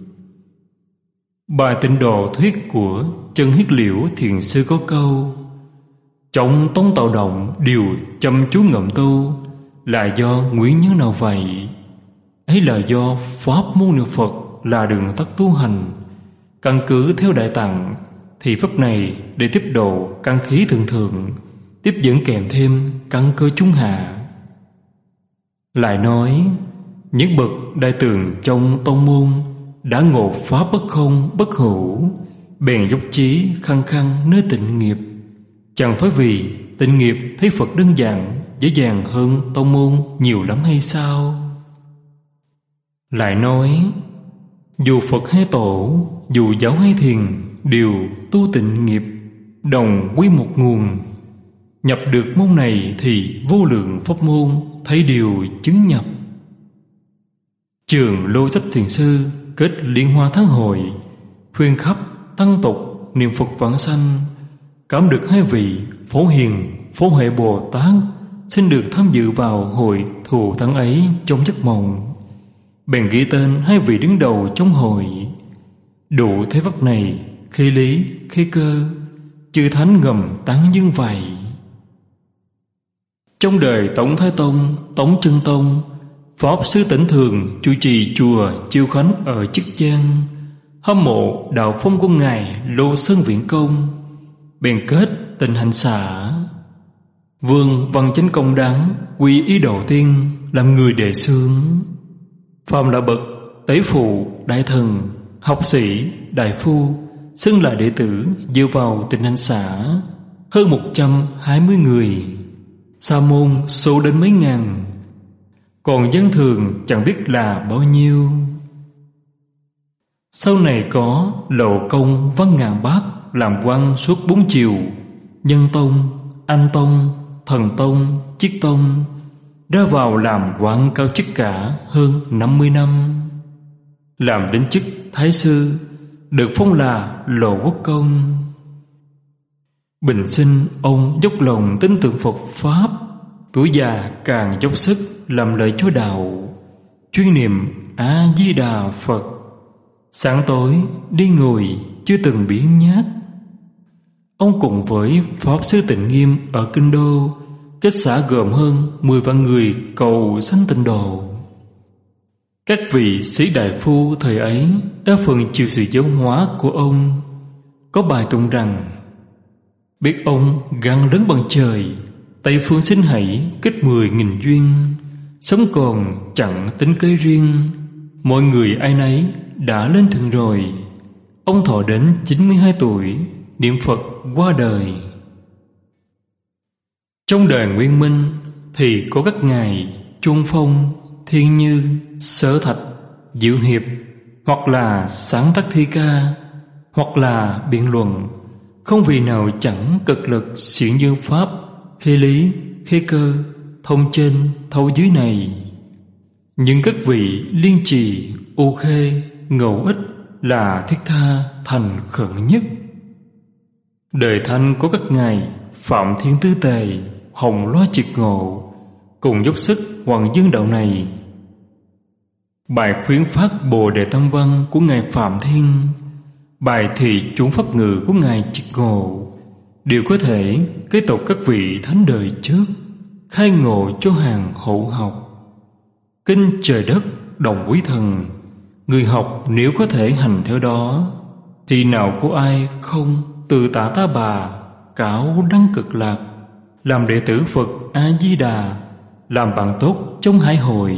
Speaker 1: Bài tịnh độ thuyết của Chân Hiết Liễu Thiền Sư có câu: trong tông tạo động đều chăm chú ngậm tu, là do nguyên nhân nào vậy? Ấy là do pháp môn niệm Phật là đường tắt tu hành. Căn cứ theo Đại Tạng thì pháp này để tiếp độ căn khí thượng thượng, tiếp dẫn kèm thêm căn cơ trung hạ. Lại nói: những bậc đại tường trong tông môn đã ngộ pháp bất không bất hữu, bèn dốc chí khăng khăng nơi tịnh nghiệp. Chẳng phải vì tịnh nghiệp thấy Phật đơn giản, dễ dàng hơn tông môn nhiều lắm hay sao? Lại nói: dù Phật hay tổ, dù giáo hay thiền đều tu tịnh nghiệp, đồng quy một nguồn. Nhập được môn này thì vô lượng pháp môn thấy điều chứng nhập. Trường Lô Sách Thiền Sư kết liên hoa tháng hội, khuyên khắp tăng tục niệm Phật vãng sanh. Cảm được hai vị Phổ Hiền, Phổ Huệ Bồ Tát xin được tham dự vào hội thù thắng ấy trong giấc mộng. Bèn ghi tên hai vị đứng đầu trong hội. Đủ thế pháp này, khi lý, khi cơ, chư thánh ngầm tán dương vậy. Trong đời Tổng Thái Tông, Tống Chân Tông, Pháp Sư Tỉnh Thường chủ trì chùa Chiêu Khánh ở Chiết Giang, hâm mộ đạo phong của ngài Lô Sơn Viễn Công, bèn kết tình hành xả. Vương Văn Chánh Công Đáng quy y đầu tiên làm người đề xướng. Phàm là bậc tế phụ, đại thần, học sĩ, đại phu xưng là đệ tử dựa vào tình hành xả hơn một trăm hai mươi người. Sa môn số đến mấy ngàn, còn dân thường chẳng biết là bao nhiêu. Sau này có Lộ Công Văn Ngàn Bác làm quan suốt bốn triều: Nhân Tông, Anh Tông, Thần Tông, Chiết Tông, ra vào làm quan cao chức cả hơn năm mươi năm. Làm đến chức Thái Sư, được phong là Lộ Quốc Công. Bình sinh ông dốc lòng tin tưởng Phật Pháp, tuổi già càng dốc sức làm lợi cho đạo, chuyên niệm A Di Đà Phật. Sáng tối đi ngồi chưa từng biếng nhác. Ông cùng với Pháp Sư Tịnh Nghiêm ở Kinh Đô kết xã gồm hơn mười vạn người cầu sanh tịnh độ. Các vị sĩ đại phu thời ấy đa phần chịu sự giáo hóa của ông. Có bài tụng rằng: biết ông gan lớn bằng trời, Tây phương xin hãy kết mười nghìn duyên, sống còn chẳng tính kế riêng, mọi người ai nấy đã lên thuyền rồi. Ông thọ đến chín mươi hai tuổi, niệm Phật qua đời. Trong đời Nguyên Minh thì có các ngài Trung Phong, Thiên Như, Sở Thạch, Diệu Hiệp, hoặc là sáng tác thi ca, hoặc là biện luận, không vì nào chẳng cực lực xiển dương pháp, khi lý, khi cơ, thông trên, thấu dưới này. Nhưng các vị Liên Trì, U Khê, Ngẫu Ích là thiết tha thành khẩn nhất. Đời Thanh có các ngài Phạm Thiên Tư Tề, Hồng Loa Triệt Ngộ, cùng dốc sức hoàng dương đạo này. Bài khuyến phát Bồ Đề Tam Văn của ngài Phạm Thiên, bài thị chúng pháp ngự của ngài Triệt Ngộ đều có thể kế tục các vị thánh đời trước, khai ngộ cho hàng hậu học. Kinh trời đất đồng quý thần, người học nếu có thể hành theo đó, thì nào có ai không từ tạ ta bà, cáo đăng cực lạc, làm đệ tử Phật A-di-đà, làm bạn tốt trong hải hội.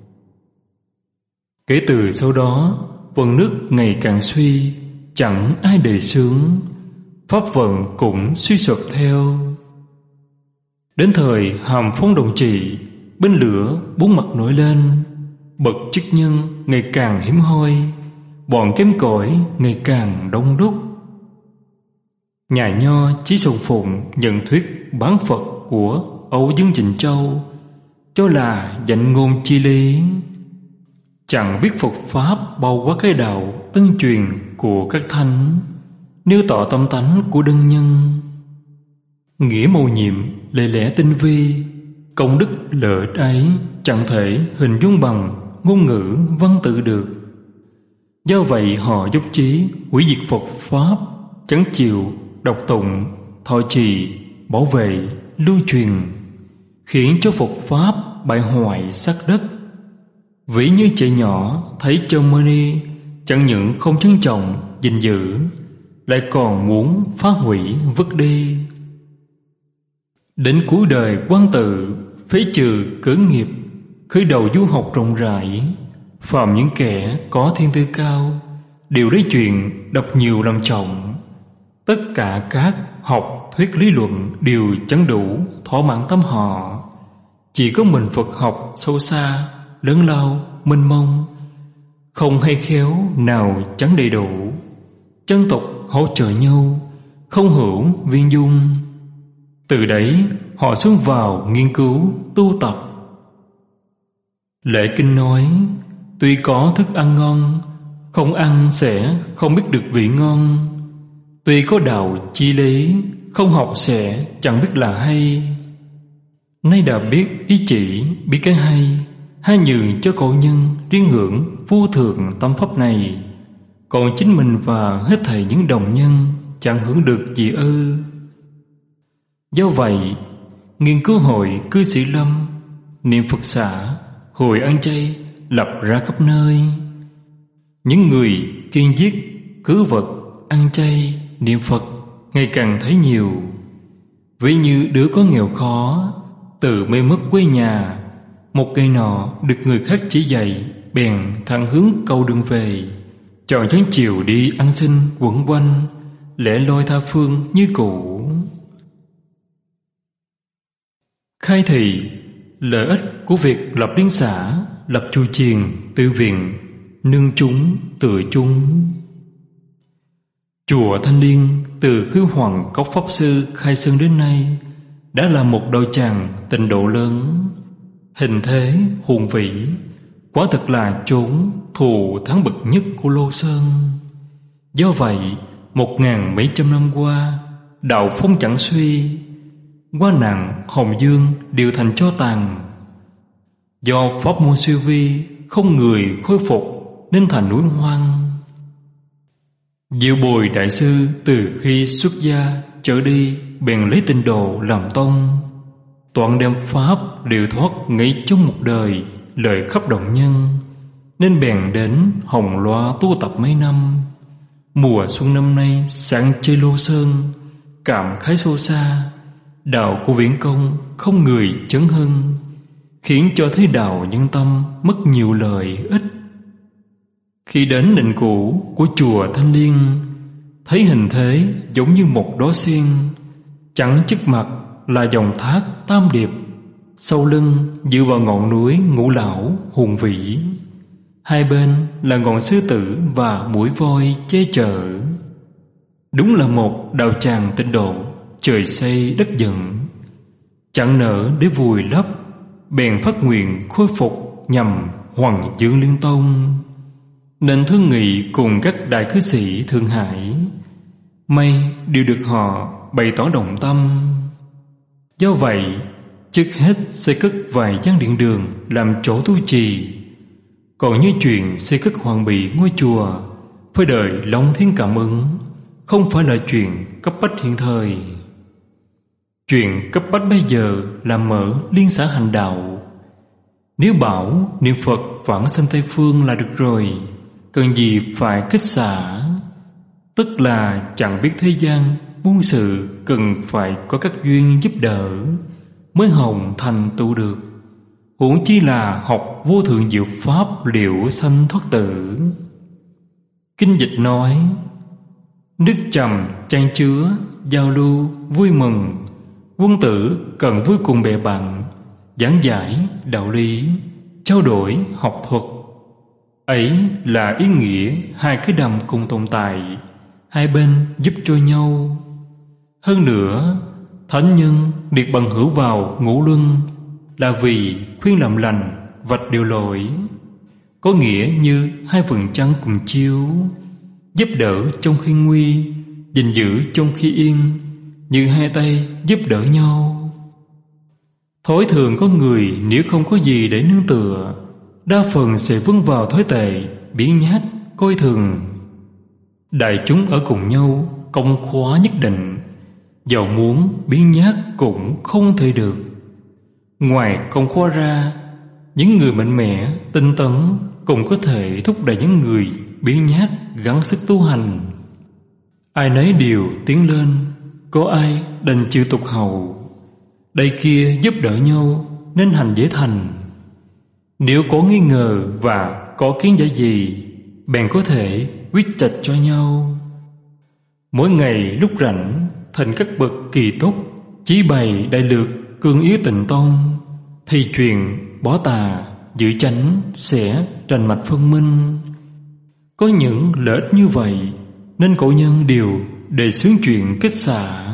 Speaker 1: Kể từ sau đó, vận nước ngày càng suy, chẳng ai đề xướng, pháp vận cũng suy sụp theo. Đến thời Hàm Phong Đồng Trị, bên lửa bốn mặt nổi lên, bậc chức nhân ngày càng hiếm hoi, bọn kém cỏi ngày càng đông đúc. Nhà Nho Chí Sùng Phụng nhận thuyết bán Phật của Âu Dương Trịnh Châu, cho là dạy ngôn chi lý, chẳng biết Phật Pháp bao quát cái đạo tân truyền của các thánh, nêu tỏ tâm tánh của đương nhân. Nghĩa mầu nhiệm, lệ lẽ tinh vi, công đức lợi ích ấy chẳng thể hình dung bằng ngôn ngữ văn tự được. Do vậy họ dốc chí hủy diệt Phật Pháp, chẳng chịu đọc tụng, thọ trì, bảo vệ, lưu truyền, khiến cho Phật Pháp bại hoại sắc đất. Ví như trẻ nhỏ thấy Châu Mani, chẳng những không trân trọng, gìn giữ, lại còn muốn phá hủy, vứt đi. Đến cuối đời Quang Tự, phế trừ cớ nghiệp, khởi đầu du học rộng rãi. Phàm những kẻ có thiên tư cao đều lấy chuyện đọc nhiều làm trọng. Tất cả các học thuyết lý luận đều chẳng đủ thỏa mãn tâm họ. Chỉ có mình Phật học sâu xa, lớn lao, mênh mông, không hay khéo nào chẳng đầy đủ. dân tộc hỗ trợ nhau, không hữu viên dung. Từ đấy họ xuống vào nghiên cứu tu tập. Lễ Kinh nói, tuy có thức ăn ngon, không ăn sẽ không biết được vị ngon. Tuy có đạo chi lý, không học sẽ chẳng biết là hay. Nay đã biết ý chỉ, biết cái hay, hai nhường cho cổ nhân riêng hưởng vô thượng tâm pháp này. Còn chính mình và hết thảy những đồng nhân chẳng hưởng được gì ư? Do vậy, nghiên cứu hội cư sĩ Lâm, niệm Phật xã, hội ăn chay lập ra khắp nơi. Những người kiên giết, cứu vật, ăn chay, niệm Phật ngày càng thấy nhiều. Ví như đứa có nghèo khó, từ mê mất quê nhà, một ngày nọ được người khác chỉ dạy, bèn thẳng hướng câu đường về, chọn chốn chiều đi ăn xin quẩn quanh, lẻ loi tha phương như cũ. Khai thị lợi ích của việc lập liên xã, lập chùa chiền, tự viện, nương chúng, tự chúng. Chùa Thanh Liên từ khi Hoàng Cốc Pháp Sư khai sơn đến nay đã là một đạo tràng tịnh độ lớn, hình thế hùng vĩ, quả thực là chốn thù thắng bậc nhất của Lô Sơn. Do vậy, một ngàn mấy trăm năm qua, đạo phong chẳng suy, qua nạn Hồng Dương đều thành tro tàn. Do pháp môn siêu vi không người khôi phục nên thành núi hoang. Diệu Bồi đại sư từ khi xuất gia trở đi bèn lấy tịnh độ làm tông, toàn đem pháp đều thoát ngay trong một đời, lợi khắp đồng nhân, nên bèn đến Hồng Loa tu tập mấy năm. Mùa xuân năm nay sang chơi Lô Sơn, cảm khái sâu xa, đạo của Viễn Công không người chấn hưng, khiến cho thế đạo nhân tâm mất nhiều lợi ích. Khi đến nịnh cũ của chùa Thanh Liên, thấy hình thế giống như một đóa sen, chắn trước mặt là dòng thác Tam Điệp, sau lưng dựa vào ngọn núi Ngũ Lão hùng vĩ, hai bên là ngọn sư tử và mũi voi che chở. Đúng là một đạo tràng tịnh độ, trời xây đất dựng, chẳng nỡ để vùi lấp, bèn phát nguyện khôi phục nhằm Hoàng Dương Liên Tông, nên thương nghị cùng các đại cư sĩ Thượng Hải. May đều được họ bày tỏ đồng tâm. Do vậy, trước hết xây cất vài gian điện đường làm chỗ tu trì. Còn như chuyện xây cất hoàn bị ngôi chùa, phải đợi Long Thiên cảm ứng, không phải là chuyện cấp bách hiện thời. Chuyện cấp bách bây giờ là mở liên xã hành đạo. Nếu bảo niệm Phật vãng sanh Tây Phương là được rồi, cần gì phải kết xã? Tức là chẳng biết thế gian muôn sự cần phải có các duyên giúp đỡ mới hồng thành tựu được, huống chi là học vô thượng diệu pháp liệu sanh thoát tử. Kinh dịch nói, nước trầm chan chứa, giao lưu vui mừng, quân tử cần vui cùng bè bạn, giảng giải đạo lý, trao đổi học thuật. Ấy là ý nghĩa hai cái đầm cùng tồn tại, hai bên giúp cho nhau. Hơn nữa, thánh nhân điệt bằng hữu vào ngũ luân là vì khuyên làm lành, vạch điều lỗi, có nghĩa như hai vầng trăng cùng chiếu, giúp đỡ trong khi nguy, gìn giữ trong khi yên, như hai tay giúp đỡ nhau. Thói thường có người nếu không có gì để nương tựa, đa phần sẽ vướng vào thói tệ, biếng nhác, coi thường. Đại chúng ở cùng nhau, công khóa nhất định, dầu muốn biếng nhác cũng không thể được. Ngoài công khóa ra, những người mạnh mẽ, tinh tấn cũng có thể thúc đẩy những người biếng nhác gắng sức tu hành. Ai nấy đều tiến lên, có ai đành chịu tục hậu. Đây kia giúp đỡ nhau nên hành dễ thành. Nếu có nghi ngờ và có kiến giải gì, bèn có thể quyết trạch cho nhau. Mỗi ngày lúc rảnh, thành các bậc kỳ túc chỉ bày đại lược cương yếu tịnh tông, thì truyền bỏ tà giữ chánh sẽ rành mạch phân minh. Có những lợi ích như vậy, nên cổ nhân đều đề xướng chuyện kết xã.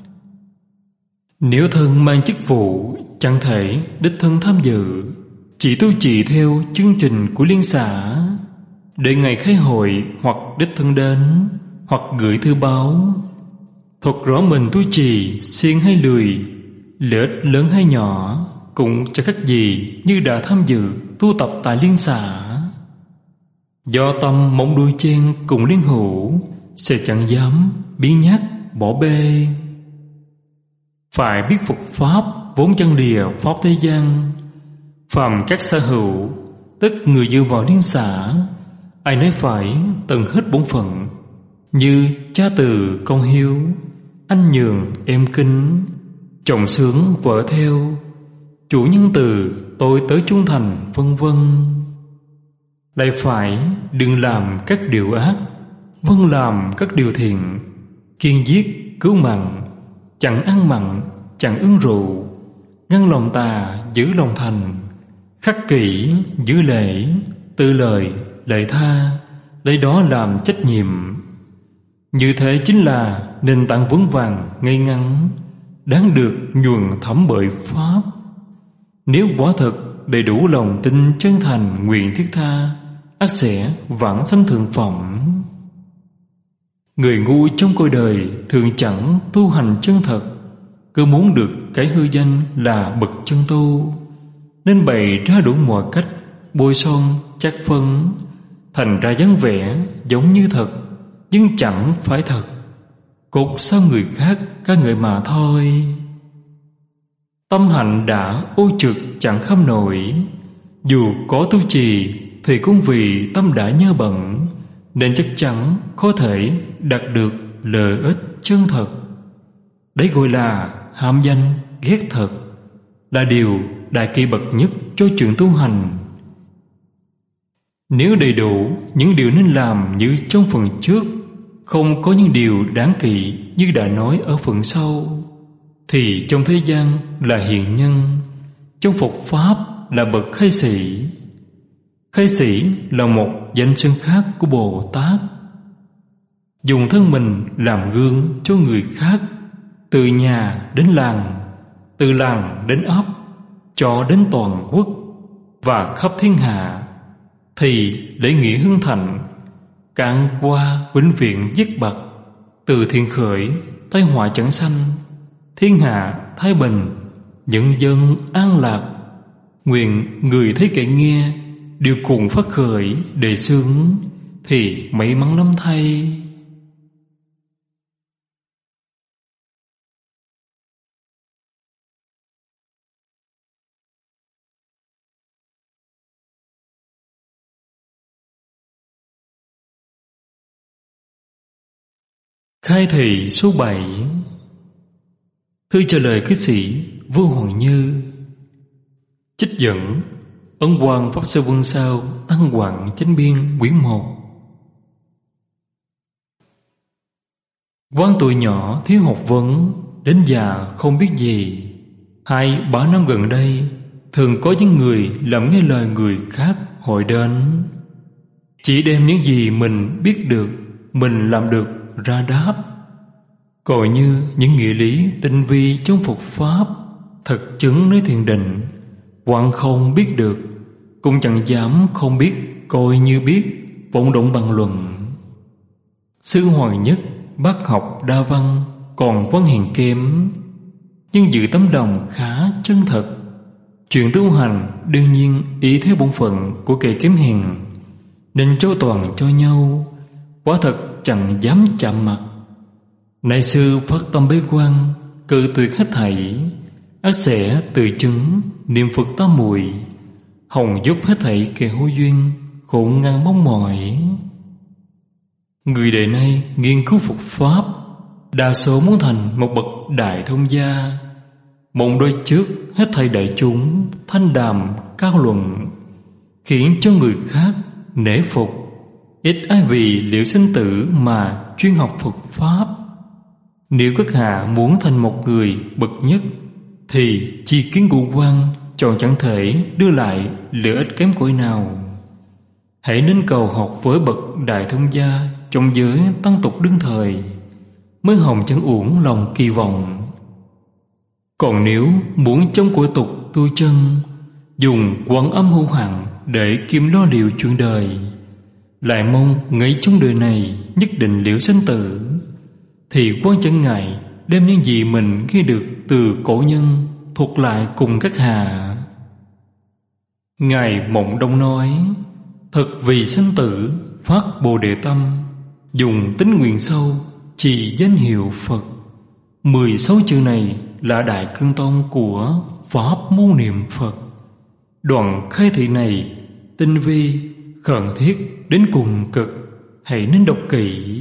Speaker 1: Nếu thân mang chức vụ chẳng thể đích thân tham dự, chỉ tu trì theo chương trình của liên xã, để ngày khai hội hoặc đích thân đến, hoặc gửi thư báo, thuật rõ mình tu trì siêng hay lười, lợi ích lớn hay nhỏ, cũng chẳng khác gì như đã tham dự tu tập tại liên xã. Do tâm mong đuôi chen cùng liên hữu, sẽ chẳng dám biến nhát bỏ bê. Phải biết Phật pháp vốn chân lìa pháp thế gian, phàm các xã hữu, tức người dựa vào liên xã, ai nấy phải tận hết bổn phận, như cha từ con hiếu, anh nhường em kính, chồng sướng vợ theo, chủ nhân từ tôi tới trung thành, vân vân. Lại phải đừng làm các điều ác, vâng làm các điều thiện, kiên giết cứu mặn, chẳng ăn mặn, chẳng uống rượu, ngăn lòng tà giữ lòng thành, khắc kỷ giữ lễ, tự lời lệ tha, lấy đó làm trách nhiệm. Như thế chính là nền tảng vững vàng ngay ngắn, đáng được nhuần thẩm bởi pháp. Nếu quả thực đầy đủ lòng tin chân thành nguyện thiết tha, ắt sẽ vãng sanh thượng phẩm. Người ngu trong cõi đời thường chẳng tu hành chân thật, cứ muốn được cái hư danh là bậc chân tu, nên bày ra đủ mọi cách bôi son chắc phấn, thành ra dáng vẻ giống như thật nhưng chẳng phải thật, cốt sao người khác ca ngợi mà thôi. Tâm hạnh đã ô trực chẳng kham nổi, dù có tu trì thì cũng vì tâm đã nhơ bẩn, nên chắc chắn có thể đạt được lợi ích chân thật. Đấy gọi là ham danh ghét thật, là điều đại kỵ bậc nhất cho chuyện tu hành. Nếu đầy đủ những điều nên làm như trong phần trước, không có những điều đáng kỵ như đã nói ở phần sau, thì trong thế gian là hiền nhân, trong Phật pháp là bậc khai sĩ. Khai sĩ là một danh xưng khác của Bồ Tát, dùng thân mình làm gương cho người khác, từ nhà đến làng, từ làng đến ấp, cho đến toàn quốc và khắp thiên hạ, thì lễ nghĩa hưng thịnh, cạn qua vĩnh viễn dứt bặt, từ thiện khởi tai họa chẳng sanh, thiên hạ thái bình, nhân dân an lạc. Nguyện người thấy kẻ nghe đều cùng phát khởi đề xướng, thì may mắn lắm thay. Khai thị số bảy. Thư trả lời cư sĩ Vua Hoàng Như. Trích dẫn Ấn Quang Pháp Sư Quân Sao Tăng Quảng Chánh Biên quyển một. Quan tuổi nhỏ thiếu học vấn, đến già không biết gì. Hai ba năm gần đây, thường có những người làm nghe lời người khác hội đến, chỉ đem những gì mình biết được, mình làm được ra đáp, coi như những nghĩa lý tinh vi trong Phật pháp, thật chứng nơi thiền định. Hoặc không biết được, cũng chẳng dám không biết, coi như biết, vọng động bằng luận. Sư Hoàng Nhất bác học đa văn, còn quan hèn kém, nhưng giữ tấm lòng khá chân thật. Chuyện tu hành đương nhiên ý theo bổn phận của kẻ kém hèn, nên châu toàn cho nhau, quả thật chẳng dám chạm mặt. Nay sư phát tâm bế quan, cự tuyệt hết thảy, ắt sẽ từ chứng niệm Phật tám mùi, hồng giúp hết thảy kẻ hữu duyên, khổ ngăn mong mỏi. Người đời nay nghiên cứu Phật pháp, đa số muốn thành một bậc đại thông gia, mong đôi trước hết thảy đại chúng thanh đàm cao luận, khiến cho người khác nể phục. Ít ai vì liệu sinh tử mà chuyên học Phật pháp. Nếu các hạ muốn thành một người bậc nhất, thì chi kiến ngũ quan chọn chẳng thể đưa lại lợi ích kém cỏi nào. Hãy nên cầu học với bậc đại thông gia trong giới tăng tục đương thời mới hồng chẳng uổng lòng kỳ vọng. Còn nếu muốn trong cõi tục tu chân, dùng quán âm hô hằng để kiếm lo liệu chuyện đời, lại mong ngay trong đời này nhất định liễu sanh tử, thì quan chẳng ngại đem những gì mình nghe được từ cổ nhân thuật lại cùng các hạ. Ngài Mộng Đông nói: thật vì sanh tử phát bồ đề tâm, dùng tính nguyện sâu trì danh hiệu Phật. Mười sáu chữ này là đại cương tông của pháp môn niệm Phật. Đoạn khai thị này tinh vi khẩn thiết đến cùng cực, hãy nên đọc kỹ.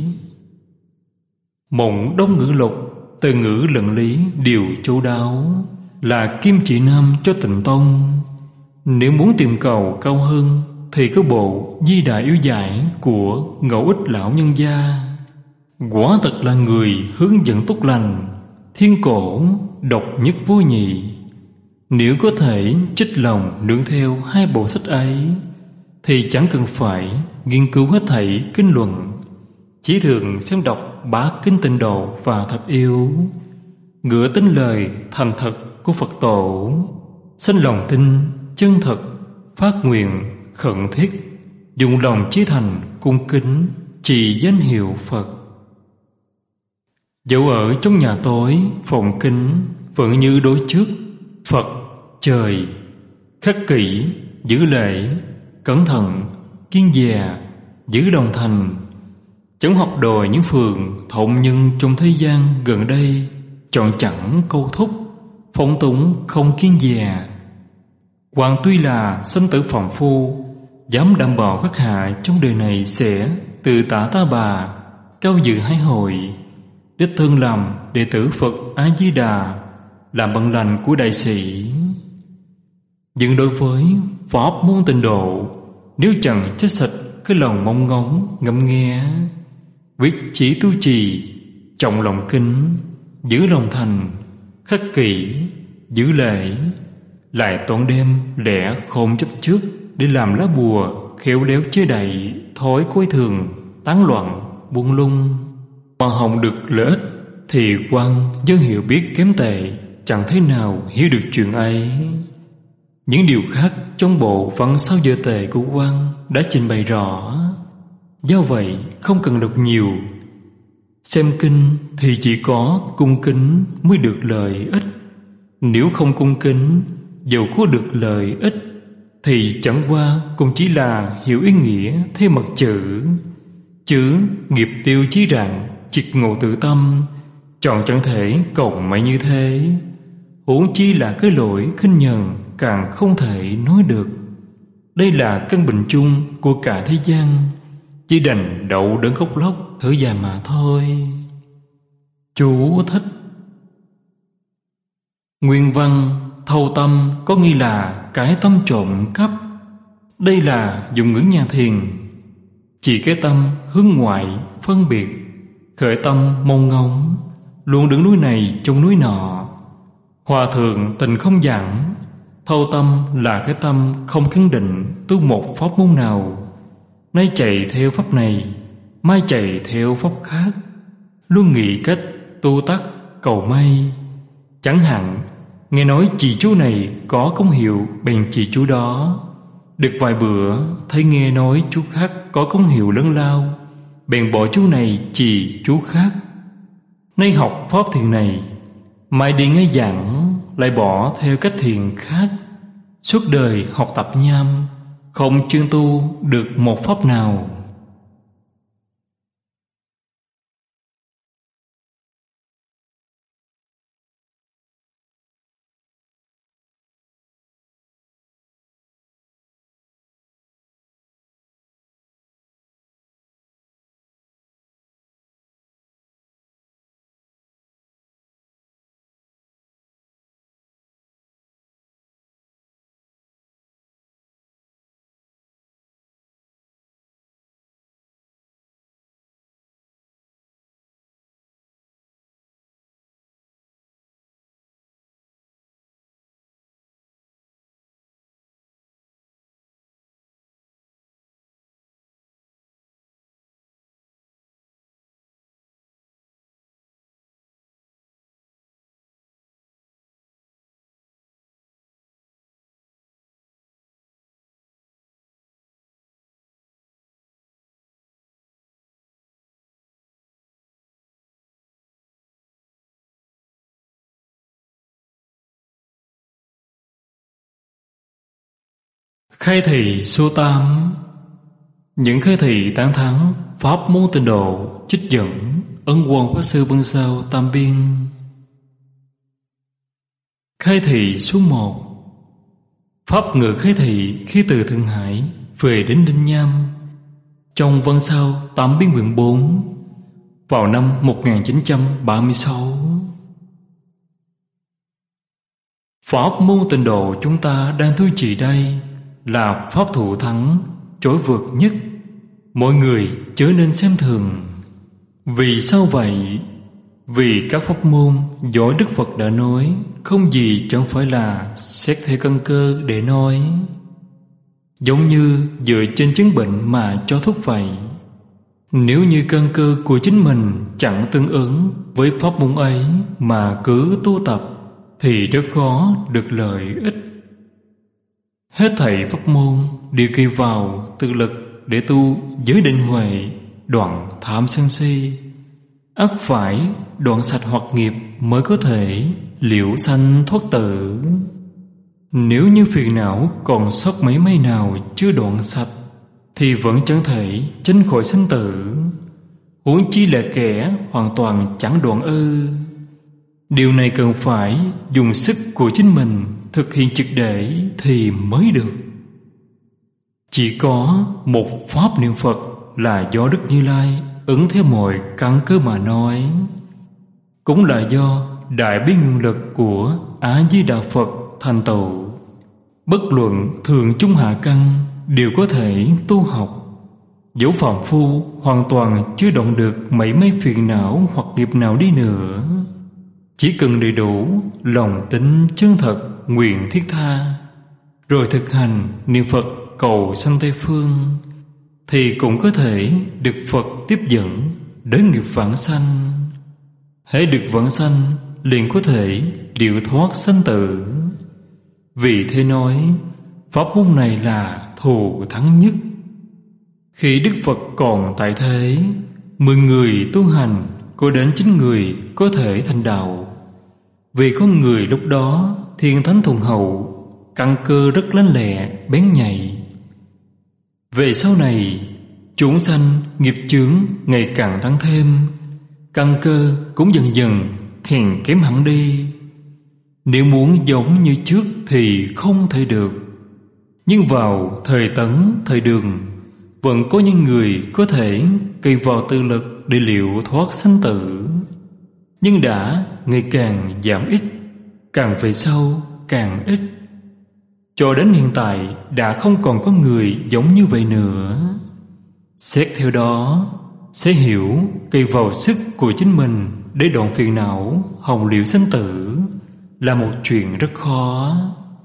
Speaker 1: Mộng Đông ngữ lục từ ngữ luận lý đều chu đáo, là kim chỉ nam cho tịnh tông. Nếu muốn tìm cầu cao hơn thì có bộ Di Đà Yếu Giải của Ngẫu Ích Lão Nhân Gia. Quả thật là người hướng dẫn tốt lành, thiên cổ độc nhất vô nhị. Nếu có thể trích lòng nương theo hai bộ sách ấy, thì chẳng cần phải nghiên cứu hết thảy kinh luận, chỉ thường xem đọc bá kinh Tịnh Độ và Thập Yêu, ngựa tin lời thành thật của Phật tổ, sinh lòng tin chân thật, phát nguyện khẩn thiết, dùng lòng chí thành cung kính trì danh hiệu Phật. Dẫu ở trong nhà tối phòng kính vẫn như đối trước Phật trời, khắc kỷ giữ lễ, cẩn thận kiên dè giữ lòng thành. Chẳng học đòi những phường thộn nhân trong thế gian gần đây, chọn chẳng câu thúc phóng túng không kiên dè. Hoàng tuy là sinh tử phàm phu, dám đảm bảo các hạ trong đời này sẽ từ tả ta bà cao dự hai hội, đích thân làm đệ tử Phật A Di Đà, làm bằng lành của đại sĩ. Nhưng đối với pháp môn Tịnh Độ, nếu chẳng chết sạch cái lòng mong ngóng ngẫm nghe, quyết chỉ tu trì, trọng lòng kính, giữ lòng thành, khắc kỷ giữ lễ, lại toan đem lẽ khôn chấp trước để làm lá bùa khéo léo chế đậy thói coi thường, tán loạn buông lung, mà hồng được lợi ích, thì quan dân hiểu biết kém tệ chẳng thế nào hiểu được chuyện ấy. Những điều khác trong bộ văn sao giờ tề của quan đã trình bày rõ, do vậy không cần đọc nhiều. Xem kinh thì chỉ có cung kính mới được lợi ích. Nếu không cung kính, dầu có được lợi ích thì chẳng qua cũng chỉ là hiểu ý nghĩa theo mặt chữ, chứ nghiệp tiêu chí rạng, triệt ngộ tự tâm, chọn chẳng thể cầu may như thế. Huống chi là cái lỗi khinh nhờn càng không thể nói được. Đây là căn bệnh chung của cả thế gian, chỉ đành đậu đớn khóc lóc thở dài mà thôi. Chú thích: nguyên văn thâu tâm có nghĩa là cái tâm trộm cắp. Đây là dùng ngữ nhà thiền, chỉ cái tâm hướng ngoại phân biệt, khởi tâm mong ngóng, luôn đứng núi này trong núi nọ. Hòa thượng Tình không giảng, thâu tâm là cái tâm không kiên định tu một pháp môn nào, nay chạy theo pháp này, mai chạy theo pháp khác, luôn nghĩ cách tu tắc cầu may. Chẳng hạn nghe nói trì chú này có công hiệu bèn trì chú đó, được vài bữa thấy nghe nói chú khác có công hiệu lớn lao, bèn bỏ chú này trì chú khác. Nay học pháp thiền này, mai đi nghe giảng lại bỏ theo cách thiền khác, suốt đời học tập nham, không chuyên tu được một pháp nào. Khai thị số tám. Những khai thị tán thắng pháp môn tịnh độ trích dẫn Ấn Quang Pháp Sư Vân Sao Tam Biên. Khai thị số một. Pháp ngự khai thị khi từ Thượng Hải về đến Đinh Nham trong Vân Sao Tam Biên quyển bốn vào năm một nghìn chín trăm ba mươi sáu. Pháp môn tịnh độ chúng ta đang tu trì đây là pháp thủ thắng trỗi vượt nhất, mọi người chớ nên xem thường. Vì sao vậy? Vì các pháp môn do Đức Phật đã nói không gì chẳng phải là xét theo căn cơ để nói, giống như dựa trên chứng bệnh mà cho thuốc vậy. Nếu như căn cơ của chính mình chẳng tương ứng với pháp môn ấy mà cứ tu tập thì rất khó được lợi ích. Hết thảy pháp môn đều kỳ vào tự lực để tu giới định huệ, đoạn tham sân si. Ắt phải đoạn sạch hoặc nghiệp mới có thể liễu sanh thoát tử. Nếu như phiền não còn sót mấy may nào chưa đoạn sạch thì vẫn chẳng thể tránh khỏi sanh tử, huống chi là kẻ hoàn toàn chẳng đoạn ư. Điều này cần phải dùng sức của chính mình thực hiện triệt để thì mới được. Chỉ có một pháp niệm Phật là do Đức Như Lai ứng theo mọi căn cơ mà nói, cũng là do đại bi nguyện lực của A Di Đà Phật thành tựu. Bất luận thường trung hạ căn đều có thể tu học. Dẫu phàm phu hoàn toàn chưa động được mấy mấy phiền não hoặc nghiệp nào đi nữa, chỉ cần đầy đủ lòng tin chân thật, nguyện thiết tha, rồi thực hành niệm Phật cầu sanh Tây Phương, thì cũng có thể được Phật tiếp dẫn đến nghiệp vãng sanh. Hễ được vãng sanh liền có thể điệu thoát sanh tử. Vì thế nói pháp môn này là thù thắng nhất. Khi Đức Phật còn tại thế, mười người tu hành có đến chín người có thể thành đạo. Vì con người lúc đó thiên thánh thuần hậu, căn cơ rất lanh lẹ bén nhạy. Về sau này chúng sanh nghiệp chướng ngày càng tăng thêm, căn cơ cũng dần dần hèn kém hẳn đi. Nếu muốn giống như trước thì không thể được. Nhưng vào thời Tấn, thời Đường, vẫn có những người có thể kỳ vào tự lực để liễu thoát sanh tử, nhưng đã ngày càng giảm ít, càng về sau càng ít. Cho đến hiện tại đã không còn có người giống như vậy nữa. Xét theo đó sẽ hiểu kỳ vào sức của chính mình để đoạn phiền não hồng liễu sanh tử là một chuyện rất khó.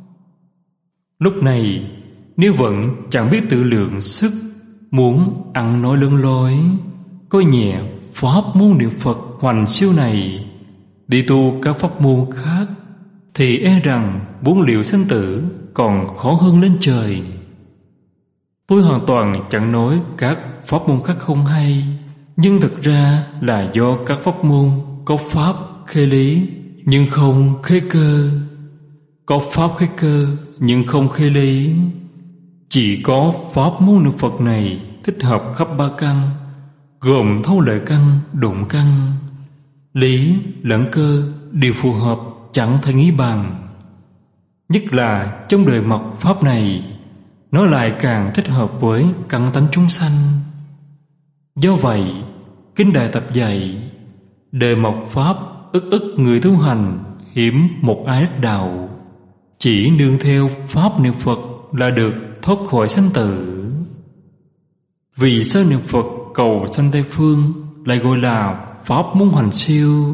Speaker 1: Lúc này nếu vẫn chẳng biết tự lượng sức, muốn ăn nói lươn lối, coi nhẹ pháp môn niệm Phật hoành siêu này, đi tu các pháp môn khác, thì e rằng muốn liễu sanh tử còn khó hơn lên trời. Tôi hoàn toàn chẳng nói các pháp môn khác không hay, nhưng thực ra là do các pháp môn có pháp khê lý nhưng không khê cơ, có pháp khê cơ nhưng không khê lý. Chỉ có pháp môn niệm Phật này thích hợp khắp ba căn, gồm thâu lợi căn, đụng căn, lý lẫn cơ đều phù hợp, chẳng thể nghĩ bàn. Nhất là trong đời mật pháp này, nó lại càng thích hợp với căn tánh chúng sanh. Do vậy kinh Đại Tập dạy, đời mật pháp ức ức người tu hành, hiểm một ai đắc đạo. Chỉ nương theo pháp niệm Phật là được thoát khỏi sanh tử. Vì sao niệm Phật cầu sanh Tây Phương lại gọi là pháp môn hành siêu?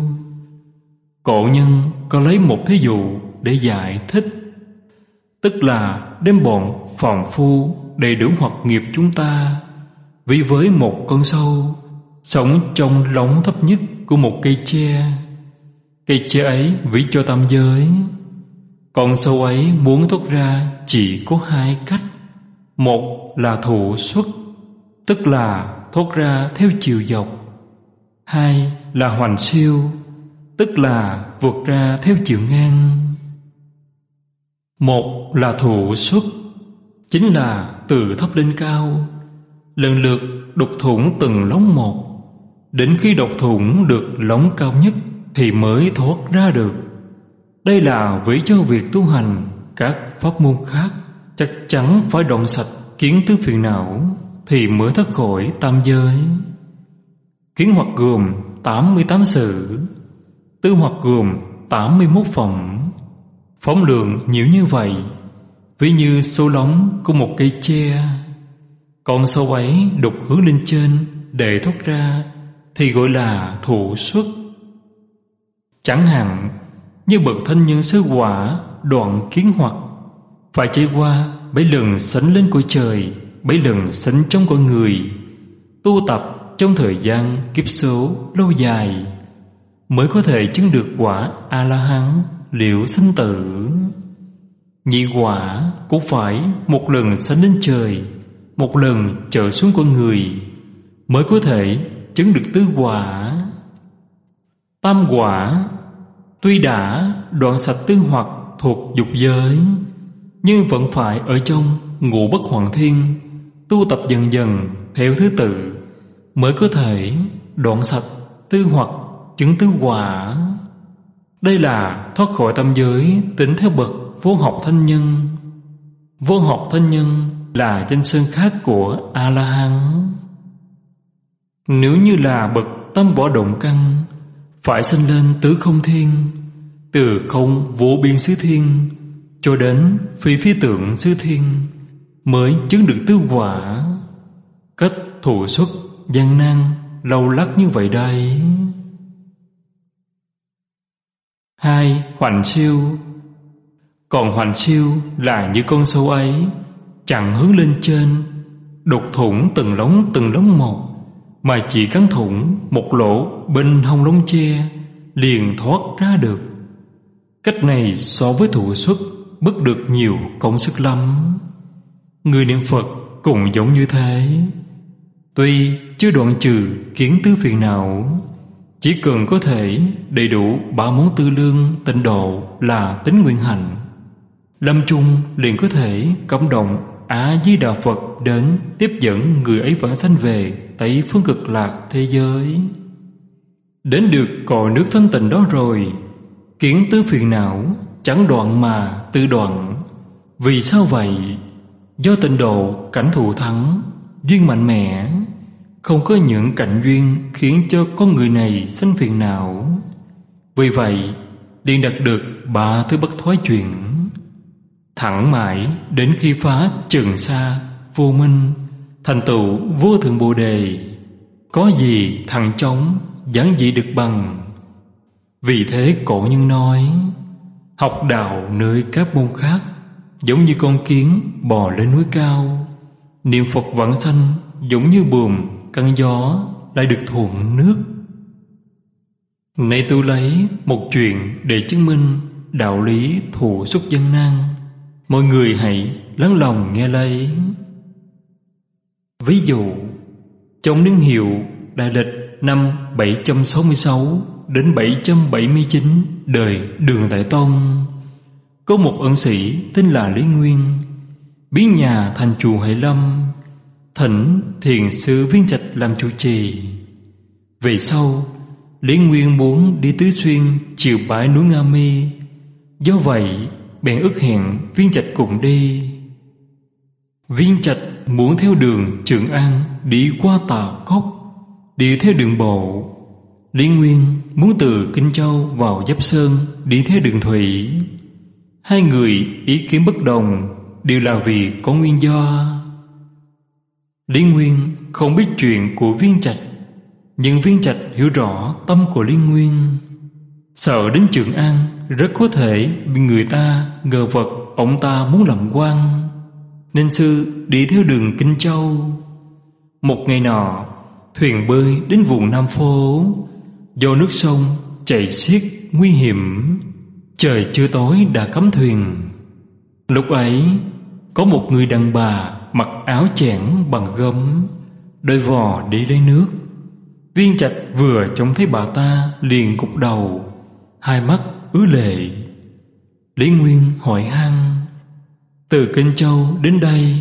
Speaker 1: Cổ nhân có lấy một thí dụ để giải thích, tức là đem bọn phàm phu đầy đủ hoặc nghiệp chúng ta ví với một con sâu sống trong lóng thấp nhất của một cây tre. Cây tre ấy ví cho tam giới. Con sâu ấy muốn thoát ra chỉ có hai cách. Một là thụ xuất, tức là thoát ra theo chiều dọc. Hai là hoành siêu, tức là vượt ra theo chiều ngang. Một là thụ xuất, chính là từ thấp lên cao, lần lượt đục thủng từng lóng một, đến khi đục thủng được lóng cao nhất thì mới thoát ra được. Đây là vì cho việc tu hành các pháp môn khác chắc chắn phải đoạn sạch kiến tứ phiền não thì mới thoát khỏi tam giới. Kiến hoặc gồm tám mươi tám sự, tư hoặc gồm tám mươi mốt phẩm. Phóng lượng nhiều như vậy, ví như số lóng của một cây tre. Con số ấy đục hướng lên trên để thoát ra thì gọi là thụ xuất. Chẳng hạn như bậc thanh nhân sơ quả đoạn kiến hoặc phải trải qua bảy lần sánh lên cõi trời, bảy lần sánh trong con người, tu tập trong thời gian kiếp số lâu dài mới có thể chứng được quả A-la-hán liễu sanh tử. Nhị quả cũng phải một lần sánh lên trời, một lần trở xuống con người mới có thể chứng được tứ quả. Tam quả tuy đã đoạn sạch tư hoặc thuộc dục giới, nhưng vẫn phải ở trong ngũ bất hoại thiên, tu tập dần dần theo thứ tự mới có thể đoạn sạch tư hoặc chứng tứ quả. Đây là thoát khỏi tam giới tính theo bậc vô học thanh nhân. Vô học thanh nhân là danh xưng khác của A-la-hán. Nếu như là bậc tâm võ động căn, phải sinh lên tứ không thiên, từ không vô biên xứ thiên cho đến phi phi tượng xứ thiên mới chứng được tứ quả. Cách thụ xuất gian nan lâu lắc như vậy đây. Hai, hoành siêu. Còn hoành siêu là như con sâu ấy, chẳng hướng lên trên, đục thủng từng lóng từng lóng một, mà chỉ cắn thủng một lỗ bên hông lông tre liền thoát ra được. Cách này so với thụ xuất bất được nhiều công sức lắm. Người niệm Phật cũng giống như thế. Tuy chưa đoạn trừ kiến tứ phiền não, chỉ cần có thể đầy đủ ba món tư lương tịnh độ là tính nguyện hạnh, lâm chung liền có thể cảm động A Di Đà Phật đến tiếp dẫn người ấy vãng sanh về Tây phương cực lạc thế giới. Đến được cội nước thanh tịnh đó rồi, kiến tứ phiền não chẳng đoạn mà tự đoạn. Vì sao vậy? Do tịnh độ cảnh thù thắng, duyên mạnh mẽ, không có những cảnh duyên khiến cho con người này sanh phiền não. Vì vậy liền đạt được ba thứ bất thoái chuyển, thẳng mãi đến khi phá trần sa vô minh, thành tựu vô thượng bồ đề. Có gì thẳng chóng giản dị được bằng. Vì thế cổ nhân nói, học đạo nơi các môn khác giống như con kiến bò lên núi cao, niệm Phật vãng sanh giống như buồm căng gió lại được thuận nước. Nay tôi lấy một chuyện để chứng minh đạo lý thụ xuất gian nan, mọi người hãy lắng lòng nghe lấy. Ví dụ, trong niên hiệu Đại Lịch năm bảy trăm sáu mươi sáu đến bảy trăm bảy mươi chín đời Đường Đại Tông, có một ẩn sĩ tên là Lý Nguyên, biến nhà thành chùa Hệ Lâm, thỉnh thiền sư Viên Trạch làm chủ trì. Về sau, Lý Nguyên muốn đi Tứ Xuyên chiều bái núi Nga Mi, do vậy bèn ước hẹn Viên Trạch cùng đi. Viên Trạch muốn theo đường Trường An đi qua Tà Cốc, đi theo đường bộ. Lý Nguyên muốn từ Kinh Châu vào Giáp Sơn đi theo đường thủy. Hai người ý kiến bất đồng, đều là vì có nguyên do. Lý Nguyên không biết chuyện của Viên Trạch, nhưng Viên Trạch hiểu rõ tâm của Lý Nguyên. Sợ đến Trường An rất có thể bị người ta ngờ vật ông ta muốn làm quan, nên sư đi theo đường Kinh Châu. Một ngày nọ, thuyền bơi đến vùng Nam Phố, do nước sông chảy xiết nguy hiểm, trời chưa tối đã cấm thuyền. Lúc ấy có một người đàn bà mặc áo chẽn bằng gấm, đôi vò đi lấy nước. Viên Trạch vừa trông thấy bà ta liền gục đầu, hai mắt ứa lệ. Lý Nguyên hỏi han, từ Kinh Châu đến đây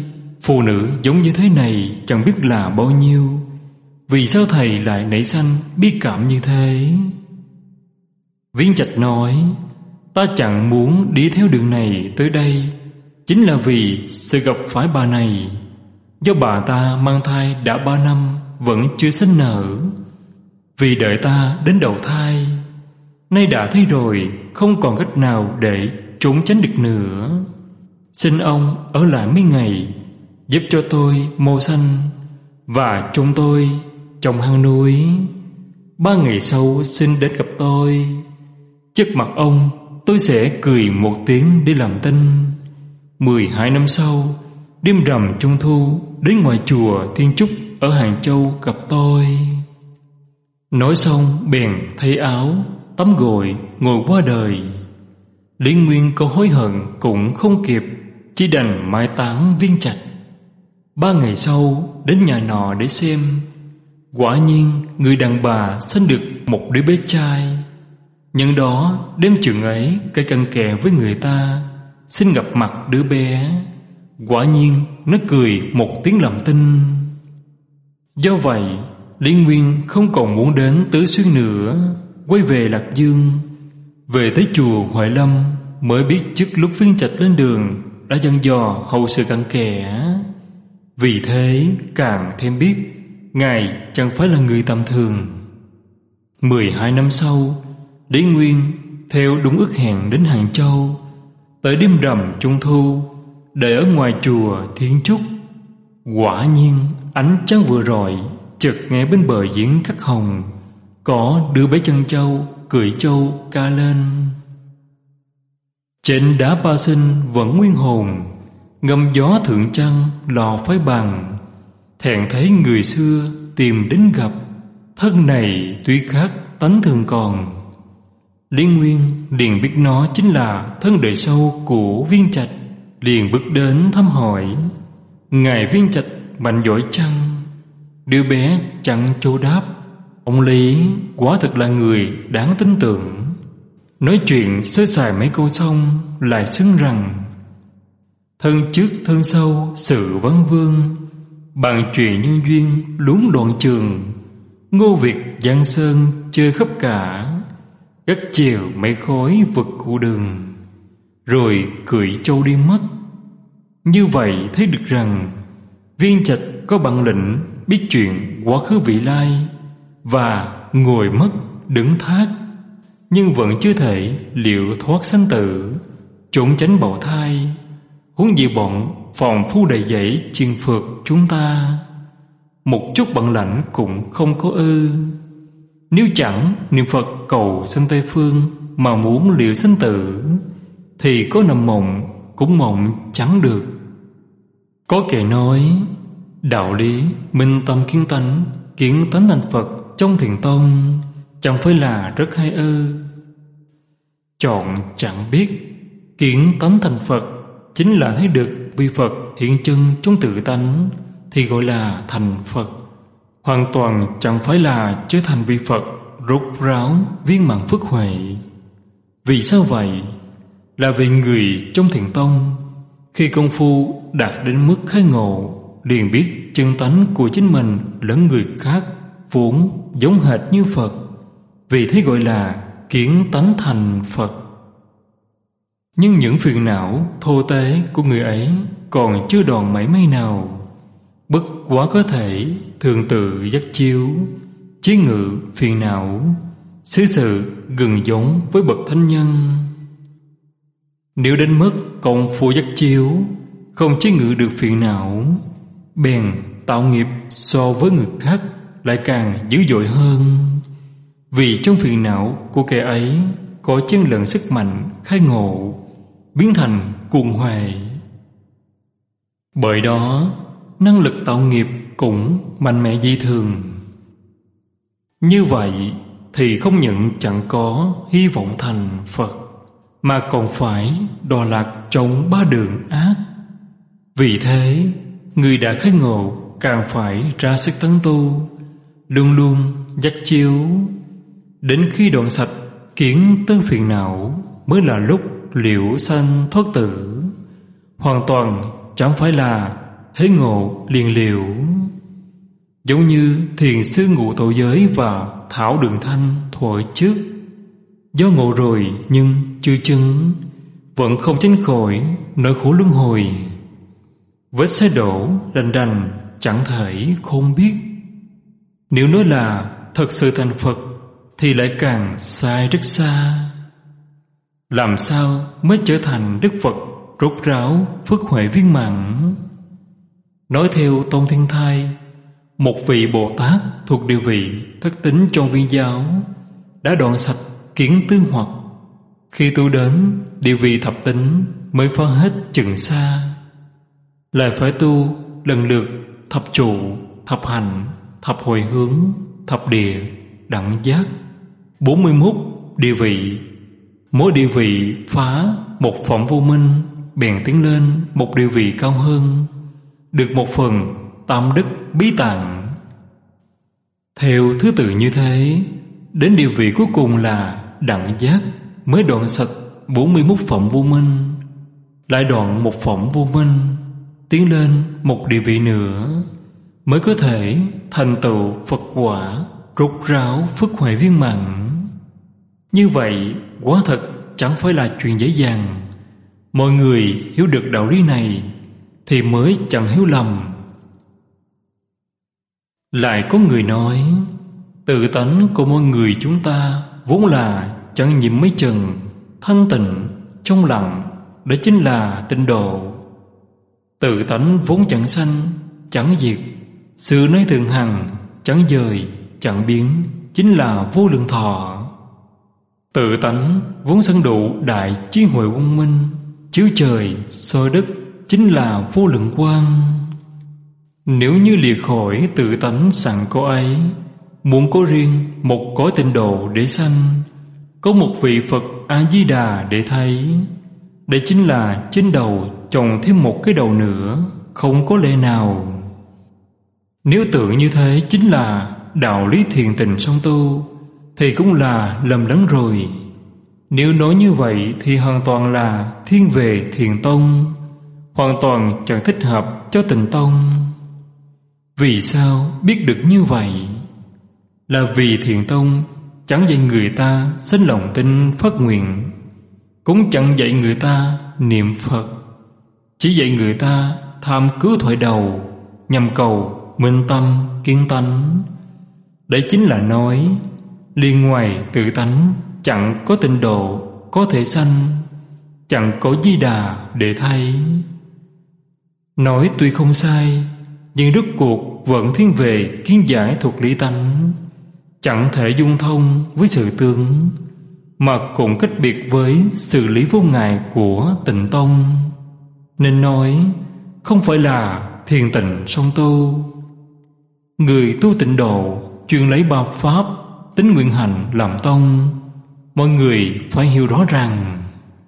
Speaker 1: Phụ nữ giống như thế này chẳng biết là bao nhiêu. Vì sao thầy lại nảy sanh bi cảm như thế? Viên Trạch nói: Ta chẳng muốn đi theo đường này tới đây, chính là vì sự gặp phải bà này. Do bà ta mang thai đã ba năm vẫn chưa sinh nở. Vì đợi ta đến đầu thai, nay đã thấy rồi, không còn cách nào để trốn tránh được nữa. Xin ông ở lại mấy ngày, giúp cho tôi màu xanh và chôn tôi trong hang núi. Ba ngày sau xin đến gặp tôi. Trước mặt ông, tôi sẽ cười một tiếng để làm tin. Mười hai năm sau, đêm rằm trung thu, đến ngoài chùa Thiên Trúc ở Hàng Châu gặp tôi. Nói xong bèn thay áo, tắm gội, ngồi qua đời. Lý Nguyên có hối hận cũng không kịp, chỉ đành mai táng Viên Trạch. Ba ngày sau đến nhà nọ để xem. Quả nhiên người đàn bà sinh được một đứa bé trai. Nhân đó đêm chuyện ấy cây cận kề với người ta, xin gặp mặt đứa bé. Quả nhiên nó cười một tiếng làm tin. Do vậy Lý Nguyên không còn muốn đến Tứ Xuyên nữa, quay về Lạc Dương. Về tới chùa Huệ Lâm mới biết trước lúc Viên Trạch lên đường đã dặn dò hậu sự cặn kẽ. Vì thế càng thêm biết ngài chẳng phải là người tầm thường. Mười hai năm sau, Lý Nguyên theo đúng ước hẹn đến Hàng Châu. Tới đêm rằm trung thu, đợi ở ngoài chùa Thiên Trúc. Quả nhiên ánh trăng vừa rọi, chợt nghe bên bờ giếng Cát Hồng có đứa bé chân châu cười châu ca lên. Trên đá ba sinh vẫn nguyên hồn, ngâm gió thượng trăng lò phái bằng. Thẹn thấy người xưa tìm đến gặp, thân này tuy khác tánh thường còn. Lý Nguyên liền biết nó chính là thân đời sau của Viên Trạch, liền bước đến thăm hỏi. Ngài Viên Trạch mạnh giỏi chăng? Đứa bé chẳng châu đáp. Ông Lý quả thực là người đáng tin tưởng. Nói chuyện sơ sài mấy câu xong, lại xưng rằng: Thân trước thân sau sự vấn vương, bàn chuyện nhân duyên luống đoạn trường. Ngô Việt Giang Sơn chơi khắp cả, gắt chèo mấy khói vực cụ đường. Rồi cười châu đi mất. Như vậy thấy được rằng Viên Trạch có bản lĩnh, biết chuyện quá khứ vị lai, và ngồi mất đứng thác, nhưng vẫn chưa thể liệu thoát sanh tử, trốn tránh bạo thai. Huống gì bọn phàm phu đầy dẫy chiên phượt chúng ta, một chút bản lãnh cũng không có ư. Nếu chẳng niệm Phật cầu sanh Tây Phương mà muốn liệu sanh tử, thì có nằm mộng cũng mộng chẳng được. Có kẻ nói: đạo lý minh tâm kiến tánh, kiến tánh thành Phật trong thiền tông, chẳng phải là rất hay ư? Chọn chẳng biết, kiến tánh thành Phật chính là thấy được vị Phật hiện chân trong tự tánh, thì gọi là thành Phật. Hoàn toàn chẳng phải là trở thành vị Phật rốt ráo viên mãn phước huệ. Vì sao vậy? Là vì người trong thiền tông, khi công phu đạt đến mức khai ngộ, liền biết chân tánh của chính mình lẫn người khác vốn giống hệt như Phật, vì thế gọi là kiến tánh thành Phật. Nhưng những phiền não thô tế của người ấy còn chưa đòn mảy may nào, bất quá có thể thường tự dắt chiếu, chế ngự phiền não, xứ sự gần giống với bậc thánh nhân. Nếu đến mức công phu dắt chiếu, không chế ngự được phiền não, bèn tạo nghiệp so với người khác lại càng dữ dội hơn. Vì trong phiền não của kẻ ấy có chen lẫn sức mạnh khai ngộ, biến thành cuồng huệ. Bởi đó năng lực tạo nghiệp cũng mạnh mẽ dị thường. Như vậy thì không những chẳng có hy vọng thành Phật, mà còn phải đọa lạc trong ba đường ác. Vì thế người đã khai ngộ càng phải ra sức tấn tu, luôn luôn dắt chiếu, đến khi đoạn sạch kiến tân phiền não mới là lúc liễu sanh thoát tử. Hoàn toàn chẳng phải là hễ ngộ liền liều. Giống như thiền sư Ngũ Tổ Giới và Thảo Đường Thanh thuở trước, do ngộ rồi nhưng chưa chứng, vẫn không tránh khỏi nỗi khổ luân hồi. Vết xe đổ đành đành chẳng thể không biết. Nếu nói là thật sự thành Phật thì lại càng sai rất xa. Làm sao mới trở thành Đức Phật rốt ráo phước huệ viên mãn? Nói theo Tôn Thiên Thai, một vị Bồ Tát thuộc địa vị thất tính trong Viên giáo đã đoạn sạch kiến tư hoặc. Khi tu đến địa vị thập tính mới phá hết chừng xa. Lại phải tu lần lượt thập trụ, thập hành, thập hồi hướng, thập địa, đẳng giác, bốn mươi mốt địa vị. Mỗi địa vị phá một phẩm vô minh, bèn tiến lên một địa vị cao hơn, được một phần tam đức bí tạng. Theo thứ tự như thế, đến địa vị cuối cùng là đẳng giác mới đoạn sạch bốn mươi mốt phẩm vô minh, lại đoạn một phẩm vô minh, tiến lên một địa vị nữa, mới có thể thành tựu Phật quả rốt ráo phước huệ viên mãn. Như vậy quả thật chẳng phải là chuyện dễ dàng. Mọi người hiểu được đạo lý này thì mới chẳng hiểu lầm. Lại có người nói, tự tánh của mỗi người chúng ta vốn là chẳng nhiễm mấy trần, thanh tịnh, trong lặng, đó chính là tịnh độ. Tự tánh vốn chẳng sanh, chẳng diệt, sự nơi thường hằng, chẳng dời, chẳng biến, chính là vô lượng thọ. Tự tánh vốn sẵn đủ đại trí huệ quang minh, chiếu trời, soi đất, chính là vô lượng quang. Nếu như lìa khỏi tự tánh sẵn có ấy, muốn có riêng một cõi tịnh độ để sanh, có một vị Phật A-di-đà để thấy, đây chính là trên đầu trồng thêm một cái đầu nữa, không có lẽ nào. Nếu tưởng như thế chính là đạo lý thiền tịnh song tu, thì cũng là lầm lẫn rồi. Nếu nói như vậy thì hoàn toàn là thiên về thiền tông, hoàn toàn chẳng thích hợp cho tịnh tông. Vì sao biết được như vậy? Là vì thiền tông chẳng dạy người ta sinh lòng tin phát nguyện, cũng chẳng dạy người ta niệm Phật, chỉ dạy người ta tham cứu thoại đầu, nhằm cầu minh tâm kiên tánh. Đấy chính là nói liên ngoài tự tánh chẳng có tịnh độ có thể sanh, chẳng có Di Đà để thay. Nói tuy không sai, nhưng rốt cuộc vẫn thiên về kiến giải thuộc lý tánh, chẳng thể dung thông với sự tướng, mà cũng cách biệt với sự lý vô ngại của tịnh tông. Nên nói không phải là thiền tịnh song tu. Người tu tịnh độ chuyên lấy ba pháp tín nguyện hành làm tông, mọi người phải hiểu rõ rằng.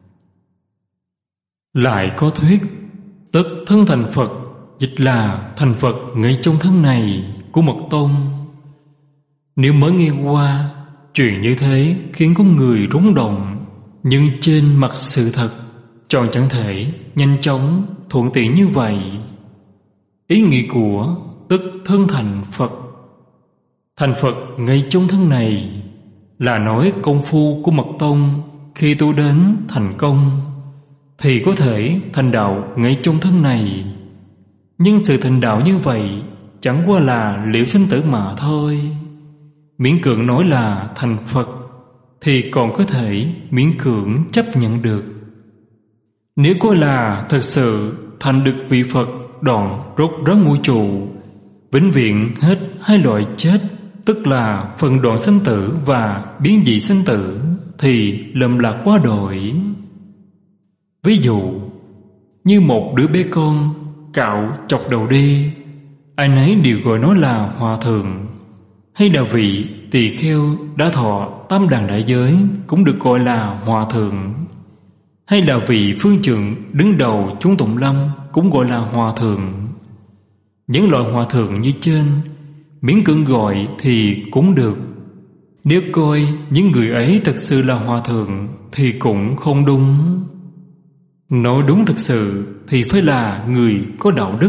Speaker 1: Lại có thuyết tất thân thành Phật, dịch là thành Phật ngay trong thân này của mật tông. Nếu mới nghe qua chuyện như thế khiến con người rúng động, nhưng trên mặt sự thật tròn chẳng thể nhanh chóng thuận tiện như vậy. Ý nghĩa của tức thân thành Phật, thành Phật ngay trong thân này, là nói công phu của mật tông khi tu đến thành công thì có thể thành đạo ngay trong thân này. Nhưng sự thành đạo như vậy chẳng qua là liệu sinh tử mà thôi. Miễn cưỡng nói là thành Phật thì còn có thể miễn cưỡng chấp nhận được. Nếu coi là thật sự thành được vị Phật đoạn rốt ráo ngũ trụ, vĩnh viễn hết hai loại chết, tức là phần đoạn sinh tử và biến dị sinh tử, thì lầm lạc quá đổi. Ví dụ như một đứa bé con cạo chọc đầu đi, ai nấy đều gọi nó là hòa thượng. Hay là vị tỳ kheo đã thọ tam đàn đại giới cũng được gọi là hòa thượng. Hay là vị phương trượng đứng đầu chúng tụng lâm cũng gọi là hòa thượng. Những loại hòa thượng như trên miễn cưỡng gọi thì cũng được. Nếu coi những người ấy thật sự là hòa thượng thì cũng không đúng. Nói đúng thật sự thì phải là người có đạo đức,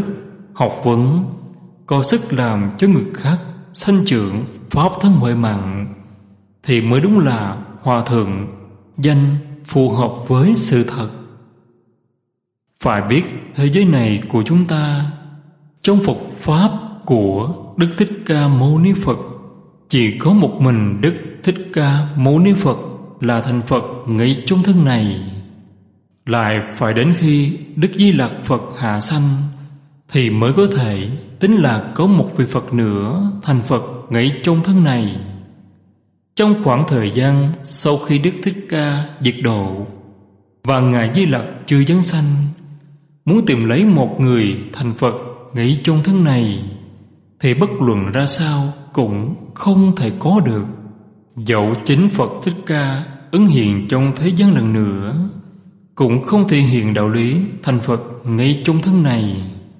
Speaker 1: học vấn, có sức làm cho người khác sanh trưởng pháp thân huệ mạng, thì mới đúng là hòa thượng danh phù hợp với sự thật. Phải biết thế giới này của chúng ta, trong Phật Pháp của Đức Thích Ca Mâu Ni Phật, chỉ có một mình Đức Thích Ca Mâu Ni Phật là thành Phật ngay trong thân này. Lại phải đến khi Đức Di Lặc Phật hạ sanh thì mới có thể tính là có một vị Phật nữa thành Phật ngay trong thân này. Trong khoảng thời gian sau khi Đức Thích Ca diệt độ và Ngài Di Lặc chưa giáng sanh, muốn tìm lấy một người thành Phật ngay trong thân này thì bất luận ra sao cũng không thể có được. Dẫu chính Phật Thích Ca ứng hiện trong thế gian lần nữa, cũng không thể hiện đạo lý thành Phật ngay trong thân này.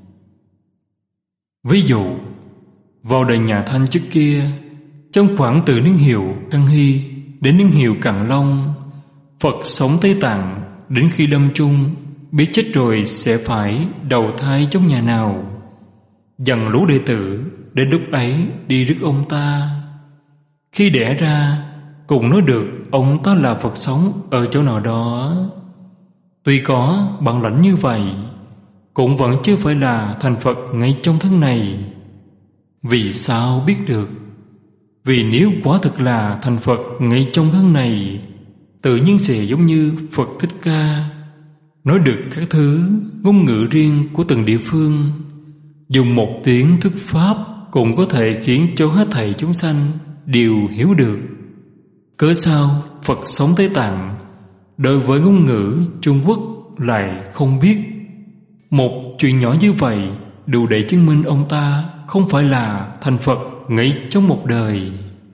Speaker 1: Ví dụ, vào đời nhà Thanh trước kia, trong khoảng từ niên hiệu Khang Hy đến niên hiệu Càn Long, Phật sống Tây Tạng đến khi lâm chung, biết chết rồi sẽ phải đầu thai trong nhà nào, dặn lũ đệ tử đến lúc ấy đi rước ông ta. Khi đẻ ra, cũng nói được ông ta là Phật sống ở chỗ nào đó. Tuy có bản lãnh như vậy, cũng vẫn chưa phải là thành Phật ngay trong thân này. Vì sao biết được? Vì nếu quả thực là thành Phật ngay trong thân này, tự nhiên sẽ giống như Phật Thích Ca, nói được các thứ ngôn ngữ riêng của từng địa phương, dùng một tiếng thuyết pháp cũng có thể khiến cho hết thảy chúng sanh đều hiểu được. Cớ sao Phật sống Tây Tạng đối với ngôn ngữ Trung Quốc lại không biết? Một chuyện nhỏ như vậy đủ để chứng minh ông ta không phải là thành Phật ngay trong một đời.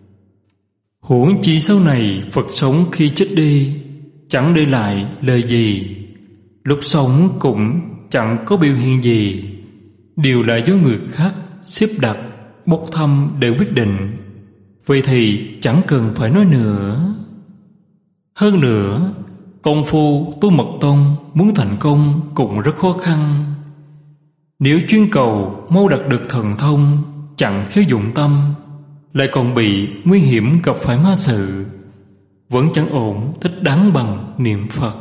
Speaker 1: Huống chi sau này Phật sống khi chết đi chẳng để lại lời gì, lúc sống cũng chẳng có biểu hiện gì, đều là do người khác xếp đặt, bốc thăm để quyết định. Vậy thì chẳng cần phải nói nữa. Hơn nữa, công phu tu mật tông muốn thành công cũng rất khó khăn. Nếu chuyên cầu mau đạt được thần thông, chẳng khéo dụng tâm, lại còn bị nguy hiểm gặp phải ma sự, vẫn chẳng ổn thích đáng bằng niệm Phật.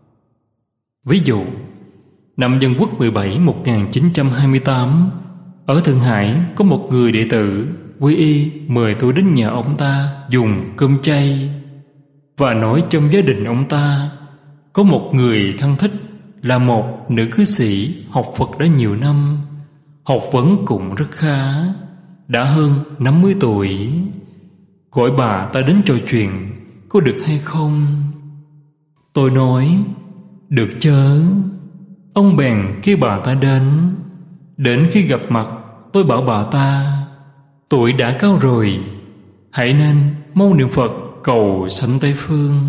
Speaker 1: Ví dụ, năm Dân Quốc mười bảy một nghìn chín trăm hai mươi tám, ở Thượng Hải có một người đệ tử quy y mời tôi đến nhà ông ta dùng cơm chay, và nói trong gia đình ông ta có một người thân thích là một nữ cư sĩ học Phật đã nhiều năm, học vấn cũng rất khá, đã hơn năm mươi tuổi. Gọi bà ta đến trò chuyện, có được hay không? Tôi nói, được chớ. Ông bèn kêu bà ta đến. Đến khi gặp mặt, tôi bảo bà ta, tuổi đã cao rồi, hãy nên mau niệm Phật cầu sanh Tây Phương.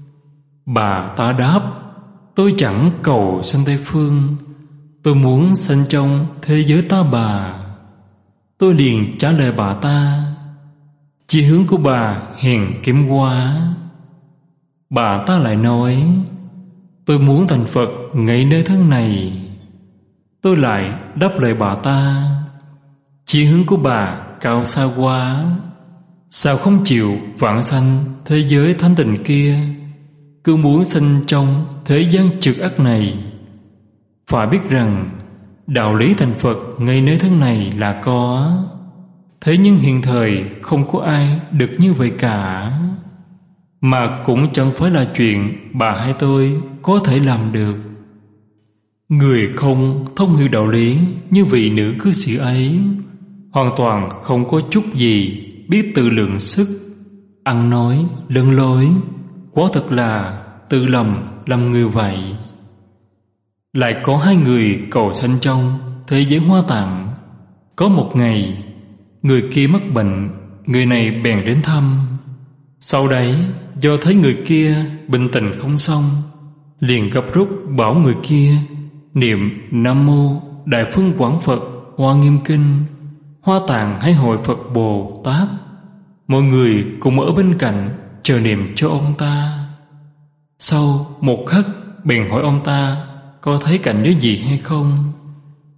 Speaker 1: Bà ta đáp, tôi chẳng cầu sanh Tây Phương, tôi muốn sanh trong thế giới ta bà. Tôi liền trả lời bà ta, chí hướng của bà hèn kém quá. Bà ta lại nói, tôi muốn thành Phật ngay nơi thân này. Tôi lại đáp lời bà ta, chí hướng của bà cao xa quá, sao không chịu vãng sanh thế giới thanh tịnh kia, cứ muốn sanh trong thế gian trượt ác này. Phải biết rằng đạo lý thành Phật ngay nơi thân này là có, thế nhưng hiện thời không có ai được như vậy cả, mà cũng chẳng phải là chuyện bà hay tôi có thể làm được. Người không thông hiểu đạo lý như vị nữ cư sĩ ấy, hoàn toàn không có chút gì biết tự lượng sức, ăn nói lân lối, quả thật là tự lầm làm người vậy. Lại có hai người cầu sanh trong thế giới Hoa Tạng. Có một ngày, người kia mắc bệnh, người này bèn đến thăm. Sau đấy, do thấy người kia bệnh tình không xong, liền gấp rút bảo người kia niệm Nam Mô Đại Phương Quảng Phật Hoa Nghiêm Kinh, Hoa Tạng Hải Hội Phật Bồ Tát. Mọi người cùng ở bên cạnh chờ niệm cho ông ta. Sau một khắc bèn hỏi ông ta có thấy cảnh giới gì hay không.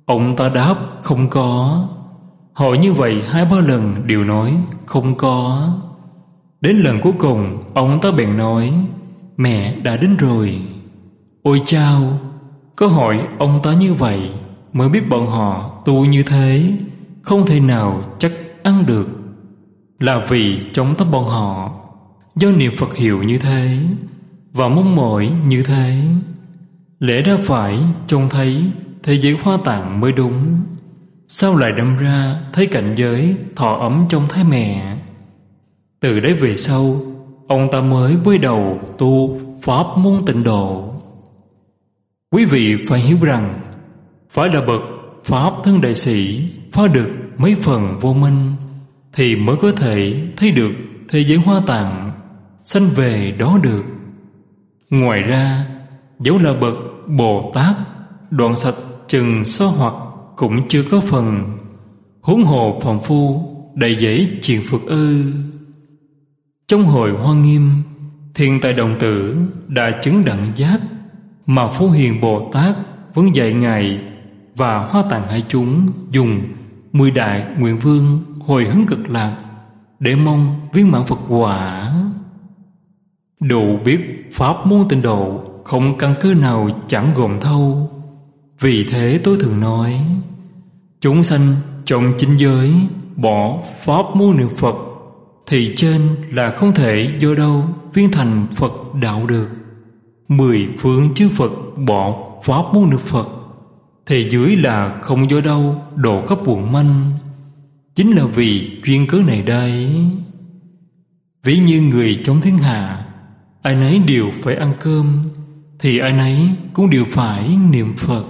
Speaker 1: Ông ta đáp không có. Hỏi như vậy hai ba lần đều nói không có. Đến lần cuối cùng ông ta bèn nói: Mẹ đã đến rồi. Ôi chao! Có hỏi ông ta như vậy mới biết bọn họ tu như thế không thể nào chắc ăn được, là vì trong tâm bọn họ do niệm Phật hiệu như thế và mong mỏi như thế. Lẽ ra phải trông thấy thế giới Hoa Tạng mới đúng, sao lại đâm ra thấy cảnh giới thọ ấm trong thai mẹ? Từ đấy về sau, ông ta mới quay đầu tu pháp môn Tịnh Độ. Quý vị phải hiểu rằng, phải là bậc pháp thân đại sĩ phá được mấy phần vô minh thì mới có thể thấy được thế giới Hoa Tạng, sanh về đó được. Ngoài ra, dẫu là bậc Bồ Tát đoạn sạch chừng so hoặc cũng chưa có phần, huống hồ phàm phu đầy dễ truyền Phật ư. Trong hồi Hoa Nghiêm, Thiên Tài Đồng Tử đã chứng đẳng giác, mà Phổ Hiền Bồ Tát vẫn dạy Ngài và Hoa Tạng hai chúng dùng mười đại nguyện vương hồi hướng cực lạc để mong viên mãn Phật quả. Độ biết pháp môn Tịnh Độ không căn cơ nào chẳng gồm thâu. Vì thế tôi thường nói, chúng sanh trong chính giới bỏ pháp môn niệm Phật thì trên là không thể do đâu viên thành Phật đạo được. Mười phương chư Phật bỏ pháp môn niệm Phật thì dưới là không do đâu độ khắp quần manh. Chính là vì duyên cớ này đây. Ví như người trong thiên hạ, ai nấy đều phải ăn cơm thì ai nấy cũng đều phải niệm Phật.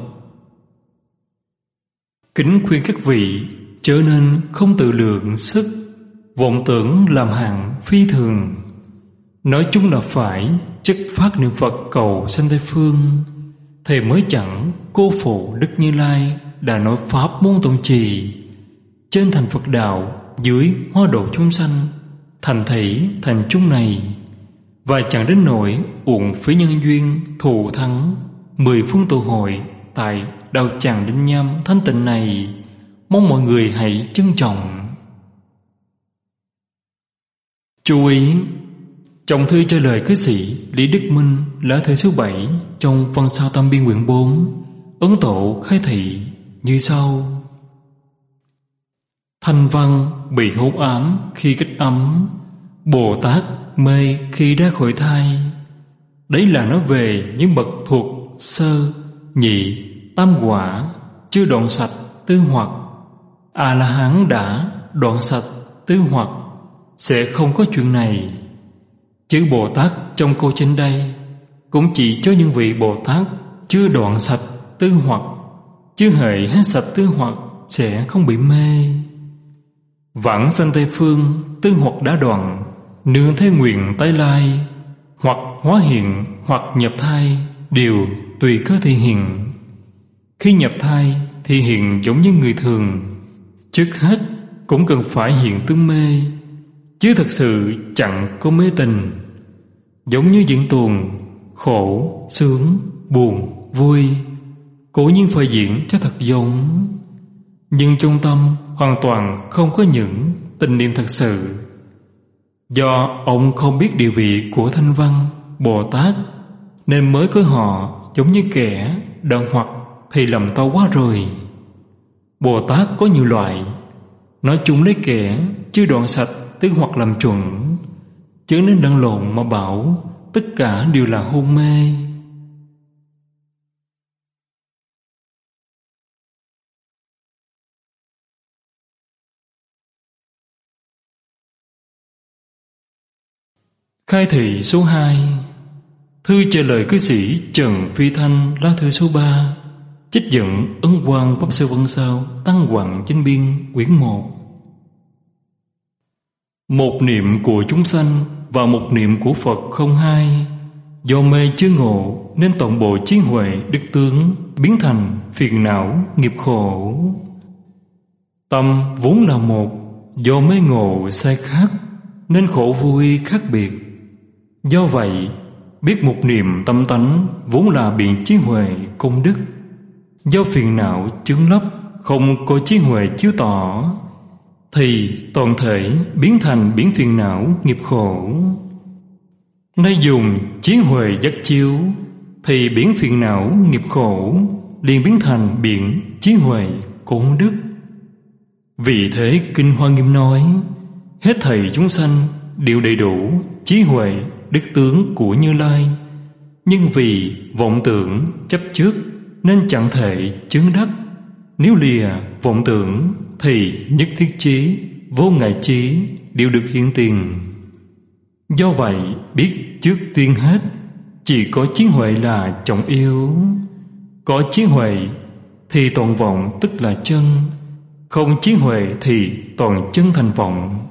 Speaker 1: Kính khuyên các vị trở nên không tự lượng sức, vọng tưởng làm hạng phi thường. Nói chung là phải chất phát niệm Phật cầu sanh Tây Phương, thì mới chẳng cô phụ Đức Như Lai đã nói pháp môn tụng trì. Trên thành Phật đạo, dưới hóa độ chúng sanh, thành thảy thành chung này, và chẳng đến nỗi uổng phí nhân duyên thù thắng mười phương tụ hội tại đạo tràng Đinh Nham thanh tịnh này. Mong mọi người hãy trân trọng. Chú ý, trong thư trả lời cư sĩ Lý Đức Minh lá thư số bảy trong văn sao Tam Biên quyển bốn, Ấn Tổ khai thị như sau: Thanh văn bị hôn ám khi kích ấm, Bồ Tát mê khi ra khỏi thai. Đấy là nói về những bậc thuộc sơ, nhị, tam quả chưa đoạn sạch tư hoặc. A-la-hán đã đoạn sạch tư hoặc sẽ không có chuyện này. Chữ Bồ Tát trong câu trên đây cũng chỉ cho những vị Bồ Tát chưa đoạn sạch tư hoặc, chứ hễ hết sạch tư hoặc sẽ không bị mê. Vãng sanh Tây Phương tư hoặc đã đoạn, nương theo nguyện tái lai, hoặc hóa hiện hoặc nhập thai đều tùy cơ thể hiện. Khi nhập thai thì hiện giống như người thường, trước hết cũng cần phải hiện tướng mê, chứ thật sự chẳng có mê tình. Giống như diễn tuồng, khổ, sướng, buồn, vui, cố nhiên phải diễn cho thật giống, nhưng trong tâm hoàn toàn không có những tình niệm thật sự. Do ông không biết địa vị của Thanh Văn, Bồ Tát, nên mới có họ giống như kẻ đoạn hoặc thì lầm to quá rồi. Bồ Tát có nhiều loại, nói chung lấy kẻ chưa đoạn sạch tức hoặc làm chuẩn, chứ nên đăng lộn mà bảo tất cả đều là hôn mê. Khai thị số hai. Thư trả lời cư sĩ Trần Phi Thanh lá thư số ba, trích dẫn Ấn Quang Pháp Sư Văn Sao Tăng Hoàng Chánh Biên quyển một. Một niệm của chúng sanh và một niệm của Phật không hai. Do mê chưa ngộ nên tổng bộ trí huệ đức tướng biến thành phiền não nghiệp khổ. Tâm vốn là một, do mê ngộ sai khác nên khổ vui khác biệt. Do vậy, biết một niệm tâm tánh vốn là biện trí huệ công đức, Do phiền não chướng lấp, không có trí huệ chiếu tỏ, thì toàn thể biến thành biển phiền não nghiệp khổ. Nay dùng trí huệ giác chiếu, thì biển phiền não nghiệp khổ liền biến thành biển trí huệ công đức. Vì thế Kinh Hoa Nghiêm nói, hết thảy chúng sanh đều đầy đủ trí huệ đức tướng của Như Lai, nhưng vì vọng tưởng chấp trước nên chẳng thể chứng đắc. Nếu lìa vọng tưởng thì nhất thiết chí, vô ngại chí đều được hiện tiền. Do vậy biết trước tiên hết, chỉ có trí huệ là trọng yếu. Có trí huệ thì toàn vọng tức là chân, không trí huệ thì toàn chân thành vọng.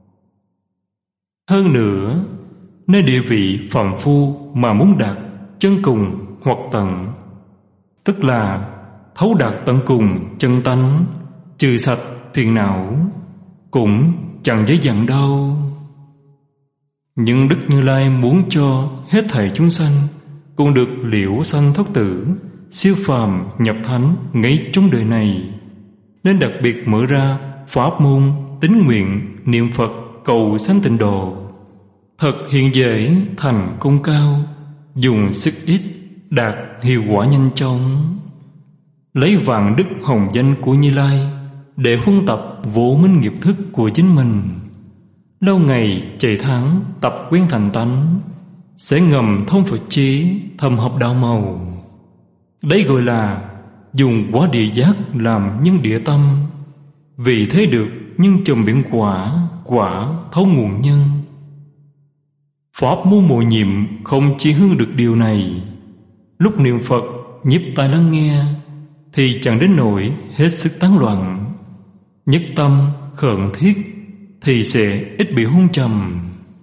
Speaker 1: Hơn nữa, nơi địa vị phàm phu mà muốn đạt chân cùng hoặc tận, tức là thấu đạt tận cùng chân tánh, trừ sạch phiền não, cũng chẳng dễ dàng đâu. Nhưng Đức Như Lai muốn cho hết thảy chúng sanh cũng được liễu sanh thoát tử, siêu phàm nhập thánh ngay trong đời này, nên đặc biệt mở ra pháp môn tín nguyện niệm Phật cầu sanh tịnh độ. Thật hiện dễ thành công cao, dùng sức ít đạt hiệu quả nhanh chóng. Lấy vạn đức hồng danh của Như Lai để huân tập vô minh nghiệp thức của chính mình, lâu ngày chạy tháng tập quen thành tánh, sẽ ngầm thông Phật trí, thâm hợp đạo màu. Đấy gọi là dùng quả địa giác làm nhân địa tâm. Vì thế được nhân trùm biển quả, quả thấu nguồn nhân. Pháp môn mộ nhiệm không chỉ hướng được điều này. Lúc niệm Phật nhiếp tai lắng nghe thì chẳng đến nỗi hết sức tán loạn. Nhất tâm khẩn thiết thì sẽ ít bị hôn trầm.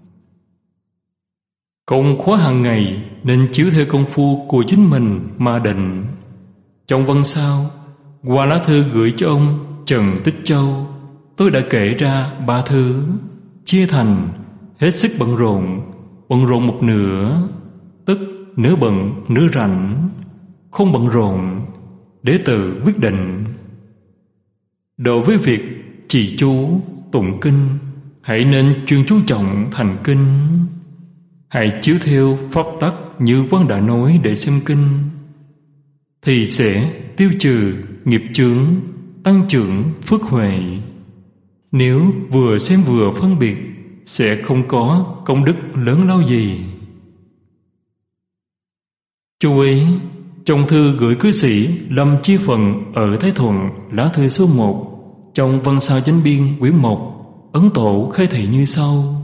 Speaker 1: Công khóa hàng ngày nên chiếu theo công phu của chính mình mà định. Trong văn sau, qua lá thư gửi cho ông Trần Tích Châu, tôi đã kể ra ba thứ, chia thành hết sức bận rộn, bận rộn một nửa, tức nửa bận nửa rảnh, không bận rộn, để tự quyết định. Đối với việc trì chú, tụng kinh, hãy nên chuyên chú trọng thành kinh. Hãy chiếu theo pháp tắc như Quán đã nói để xem kinh, thì sẽ tiêu trừ nghiệp chướng, tăng trưởng phước huệ. Nếu vừa xem vừa phân biệt, sẽ không có công đức lớn lao gì. Chú ý, trong thư gửi cư sĩ Lâm Chi Phần ở Thái Thuận, lá thư số một, trong văn sao chánh biên quyển một, Ấn Tổ khai thị như sau: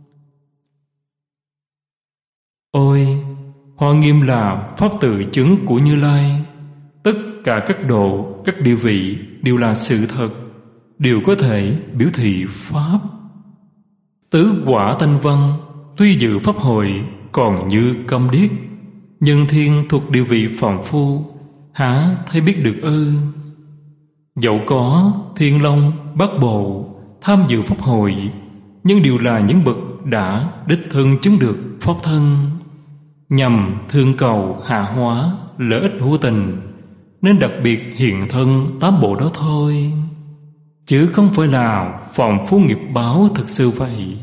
Speaker 1: Ôi, Hoa Nghiêm là pháp tự chứng của Như Lai. Tất cả các độ, các địa vị đều là sự thật, đều có thể biểu thị pháp. Tứ quả tanh văn tuy dự pháp hội còn như câm điếc, nhân thiên thuộc địa vị phàm phu, há thấy biết được ư? Dẫu có Thiên Long, Bát Bộ tham dự pháp hội, nhưng đều là những bậc đã đích thân chứng được pháp thân, nhằm thương cầu hạ hóa lợi ích hữu tình, nên đặc biệt hiện thân tám bộ đó thôi, chứ không phải là phàm phu nghiệp báo thực sự vậy.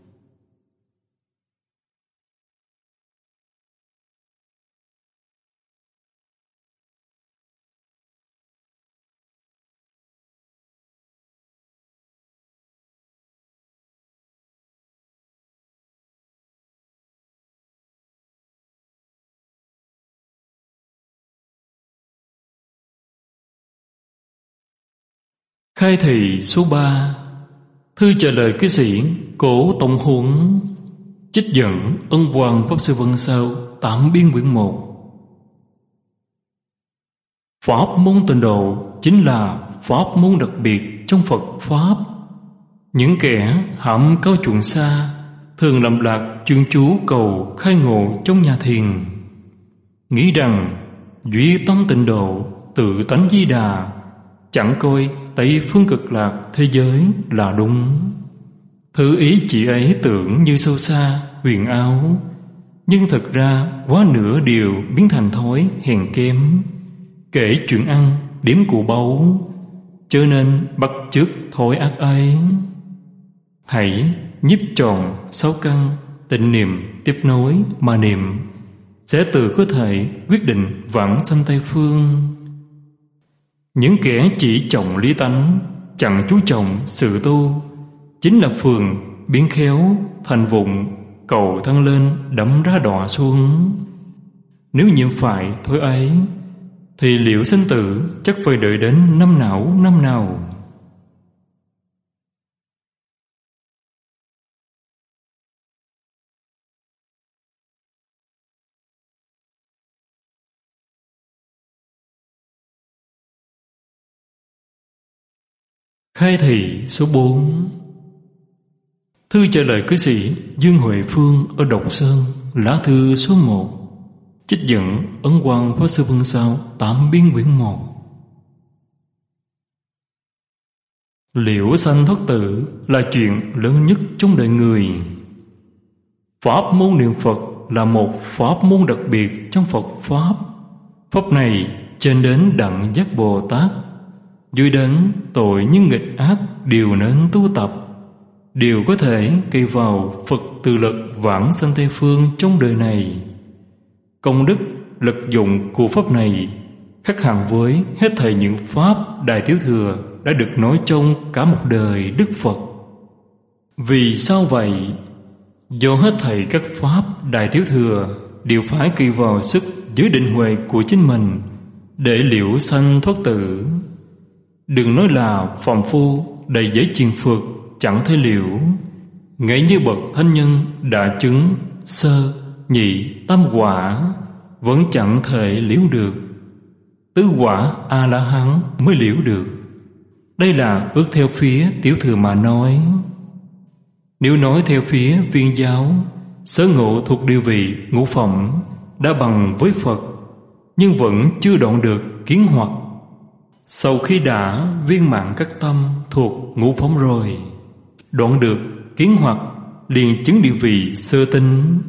Speaker 1: Khai thị số ba, thư trả lời cư sĩ Cố Tông Huấn, trích dẫn Ân Hoàng Pháp Sư Văn Sao tạm biên quyển một. Pháp môn tịnh độ chính là pháp môn đặc biệt trong Phật Pháp. Những kẻ hãm cao chuộng xa thường lầm lạc chuyên chú cầu khai ngộ trong nhà thiền, nghĩ rằng duy tâm tịnh độ, tự tánh Di Đà, chẳng coi Tây phương cực lạc thế giới là đúng. Thứ ý chỉ ấy tưởng như sâu xa, huyền ảo, nhưng thật ra quá nửa điều biến thành thói hèn kém, kể chuyện ăn, điếm cụ báu, chớ nên bắt chước thói ác ấy. Hãy nhiếp tròn sáu căn, tịnh niệm tiếp nối mà niệm, sẽ tự có thể quyết định vãng sanh Tây Phương. Những kẻ chỉ trọng lý tánh, chẳng chú trọng sự tu, chính là phường biến khéo thành vụng, cầu thăng lên đẫm ra đọa xuống. Nếu nhiễm phải thói ấy, thì liệu sinh tử chắc phải đợi đến năm nào năm nào. Khai thị số bốn. Thư trả lời cư sĩ Dương Huệ Phương ở Độc Sơn, lá thư số một. Trích dẫn Ấn Quang Pháp Sư Vân Sao, tám biên quyển một. Liễu sanh thoát tử là chuyện lớn nhất trong đời người. Pháp môn niệm Phật là một pháp môn đặc biệt trong Phật Pháp. Pháp này trên đến Đặng Giác Bồ Tát, dưới đến tội nhân nghịch ác đều nên tu tập, đều có thể cây vào Phật từ lực vãng sanh Tây Phương trong đời này. Công đức lực dụng của pháp này khác hẳn với hết thảy những pháp Đại Tiểu Thừa đã được nói trong cả một đời Đức Phật. Vì sao vậy? Do hết thảy các pháp Đại Tiểu Thừa đều phải kỳ vào sức giới định huệ của chính mình để liễu sanh thoát tử. Đừng nói là phàm phu đầy giấy chiền phược chẳng thể liễu, ngay như bậc thánh nhân đã chứng sơ, nhị, tam quả vẫn chẳng thể liễu được. Tứ quả A La Hán mới liễu được. Đây là ước theo phía Tiểu Thừa mà nói. Nếu nói theo phía Viên giáo, sở ngộ thuộc địa vị ngũ phẩm đã bằng với Phật, nhưng vẫn chưa đoạn được kiến hoặc. Sau khi đã viên mãn các tâm thuộc ngũ phẩm rồi, đoạn được kiến hoặc liền chứng địa vị sơ tinh.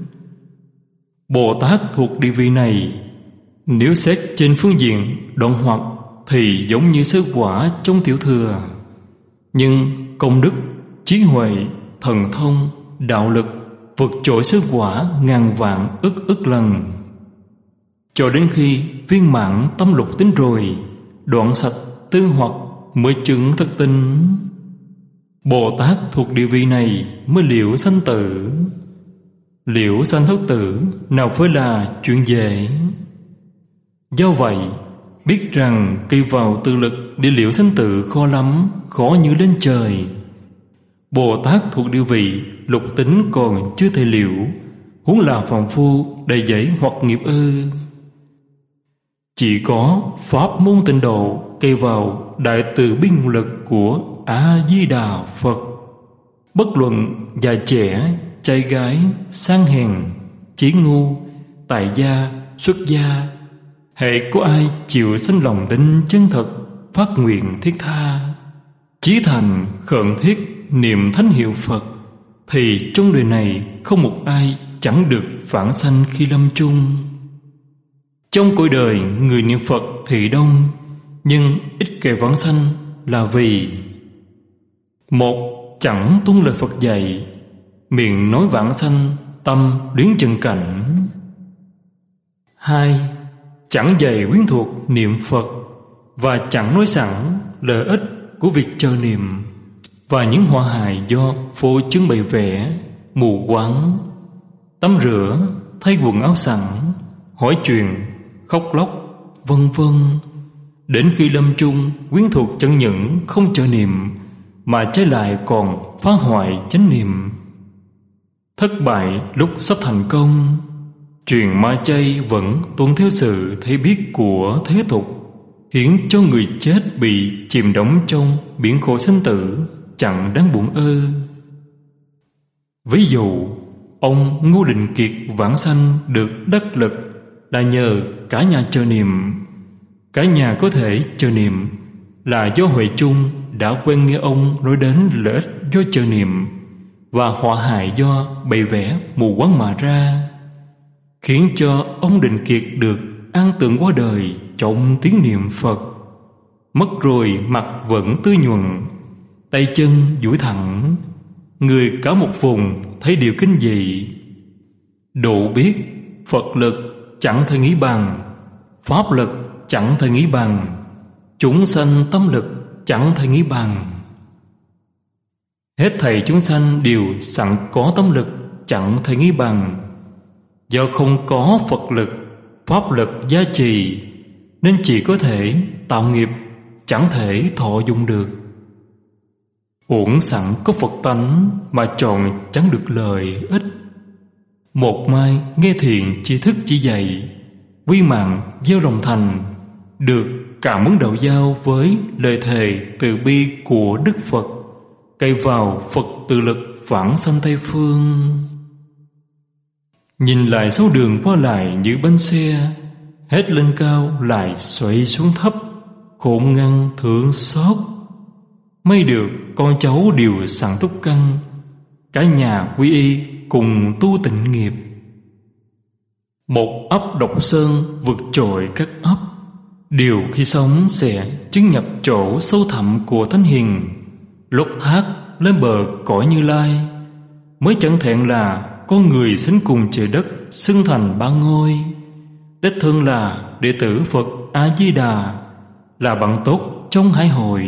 Speaker 1: Bồ Tát thuộc địa vị này, nếu xét trên phương diện đoạn hoặc thì giống như sơ quả trong Tiểu Thừa, nhưng công đức, trí huệ, thần thông, đạo lực vượt trội sơ quả ngàn vạn ức ức lần. Cho đến khi viên mãn tâm lục tính rồi, đoạn sạch tư hoặc mới chứng thất tinh. Bồ Tát thuộc địa vị này mới liễu sanh tử. Liễu sanh thoát tử nào phải là chuyện dễ. Do vậy, biết rằng kỳ vào tự lực để liễu sanh tử khó lắm, khó như lên trời. Bồ Tát thuộc địa vị lục tính còn chưa thể liễu, huống là phàm phu đầy dẫy hoặc nghiệp ư. Chỉ có pháp môn tịnh độ kề vào đại từ bi nguồn lực của A Di Đà Phật, bất luận già trẻ, trai gái, sang hèn, chí ngu, tại gia, xuất gia, hễ có ai chịu sanh lòng tin chân thật, phát nguyện thiết tha, chí thành khẩn thiết niệm thánh hiệu Phật, thì trong đời này không một ai chẳng được vãng sanh khi lâm chung. Trong cõi đời người niệm Phật thì đông, nhưng ít kẻ vãng sanh là vì: một, chẳng tuân lời Phật dạy, miệng nói vãng sanh, tâm luyến chân cảnh. Hai, chẳng dạy quyến thuộc niệm Phật, và chẳng nói sẵn lợi ích của việc chờ niệm, và những họa hại do phô trương bày vẽ, mù quáng, tắm rửa, thay quần áo sẵn, hỏi chuyện, khóc lóc, vân vân. Đến khi lâm chung, quyến thuộc chân nhẫn không chờ niệm, mà trái lại còn phá hoại chánh niệm. Thất bại lúc sắp thành công. Truyền ma chay vẫn tuân theo sự thấy biết của thế tục, khiến cho người chết bị chìm đắm trong biển khổ sinh tử, chẳng đáng buồn ơ. Ví dụ, ông Ngô Đình Kiệt vãng sanh được đắc lực là nhờ cả nhà chờ niệm. Cả nhà có thể chờ niệm là do Huệ chung đã quen nghe ông nói đến lợi ích do chờ niệm, và họa hại do bày vẽ mù quáng mà ra, khiến cho ông Đình Kiệt được an tưởng qua đời trong tiếng niệm Phật. Mất rồi mặt vẫn tươi nhuận, tay chân duỗi thẳng, người cả một vùng thấy điều kinh dị. Độ biết Phật lực chẳng thể nghĩ bằng, pháp lực chẳng thể nghĩ bằng, chúng sanh tâm lực chẳng thể nghĩ bằng. Hết thảy chúng sanh đều sẵn có tâm lực chẳng thể nghĩ bằng. Do không có Phật lực, pháp lực gia trì, nên chỉ có thể tạo nghiệp, chẳng thể thọ dụng được. Uổng sẵn có Phật tánh mà chọn chẳng được lợi ích. Một mai nghe thiện tri thức chỉ dạy, quy mạng gieo lòng thành, được cảm ứng đạo giao với lời thề từ bi của Đức Phật, cậy vào Phật tự lực vãng sanh Tây Phương. Nhìn lại số đường qua lại như bánh xe, hết lên cao lại xoay xuống thấp, khôn ngăn thương xót. May được con cháu đều sẵn túc căn, cả nhà quy y cùng tu tịnh nghiệp. Một ấp Độc Sơn vượt trội các ấp, đều khi sống sẽ chứng nhập chỗ sâu thẳm của Thánh Hiền, lót thác lên bờ cõi Như Lai, mới chẳng thẹn là con người sánh cùng trời đất xưng thành ba ngôi. Đích thân là đệ tử Phật A Di Đà, là bạn tốt trong hải hội.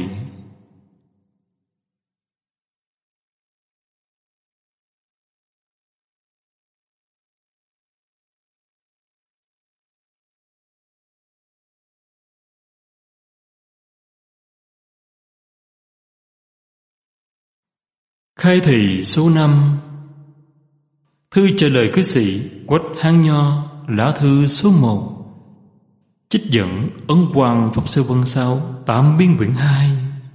Speaker 1: Khai thị số năm. Thư trả lời cư sĩ Quách Hán Nho, lá thư số một. Trích dẫn Ấn Quang Pháp Sư Vân Sao, Tám Biên Quyển hai.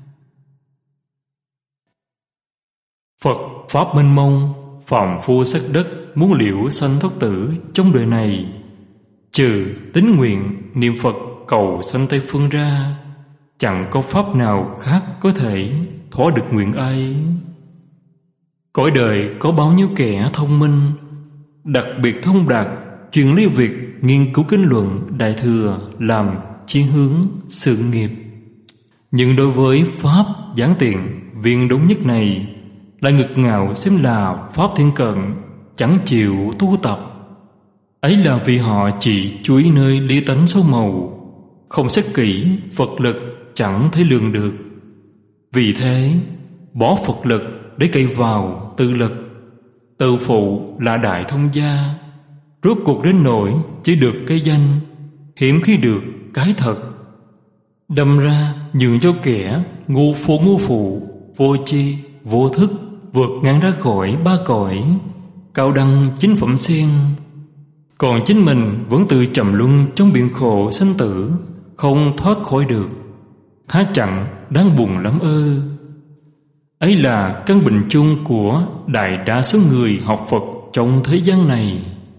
Speaker 1: Phật Pháp mênh mông, phàm phu sắc đất muốn liễu sanh thoát tử trong đời này, trừ tín nguyện niệm Phật cầu sanh Tây Phương ra, chẳng có pháp nào khác có thể thỏa được nguyện ấy. Cõi đời có bao nhiêu kẻ thông minh, đặc biệt thông đạt, chuyên lấy việc nghiên cứu kinh luận Đại Thừa làm chí hướng sự nghiệp. Nhưng đối với pháp giản tiện viên đúng nhất này, lại ngực ngạo xem là pháp thiên cận, chẳng chịu tu tập. Ấy là vì họ chỉ chú ý nơi lý tánh sâu màu, không xét kỹ Phật lực chẳng thấy lường được. Vì thế bỏ Phật lực để cậy vào tự lực, tự phụ là đại thông gia, rốt cuộc đến nỗi chỉ được cái danh, hiếm khi được cái thật. Đâm ra nhường cho kẻ ngu phụ ngu phụ, vô tri vô thức, vượt ngang ra khỏi ba cõi, cao đăng chính phẩm sen. Còn chính mình vẫn tự trầm luân trong biển khổ sanh tử, không thoát khỏi được, há chẳng đáng buồn lắm ư? Ấy là căn bệnh chung của đại đa số người học Phật trong thế gian này.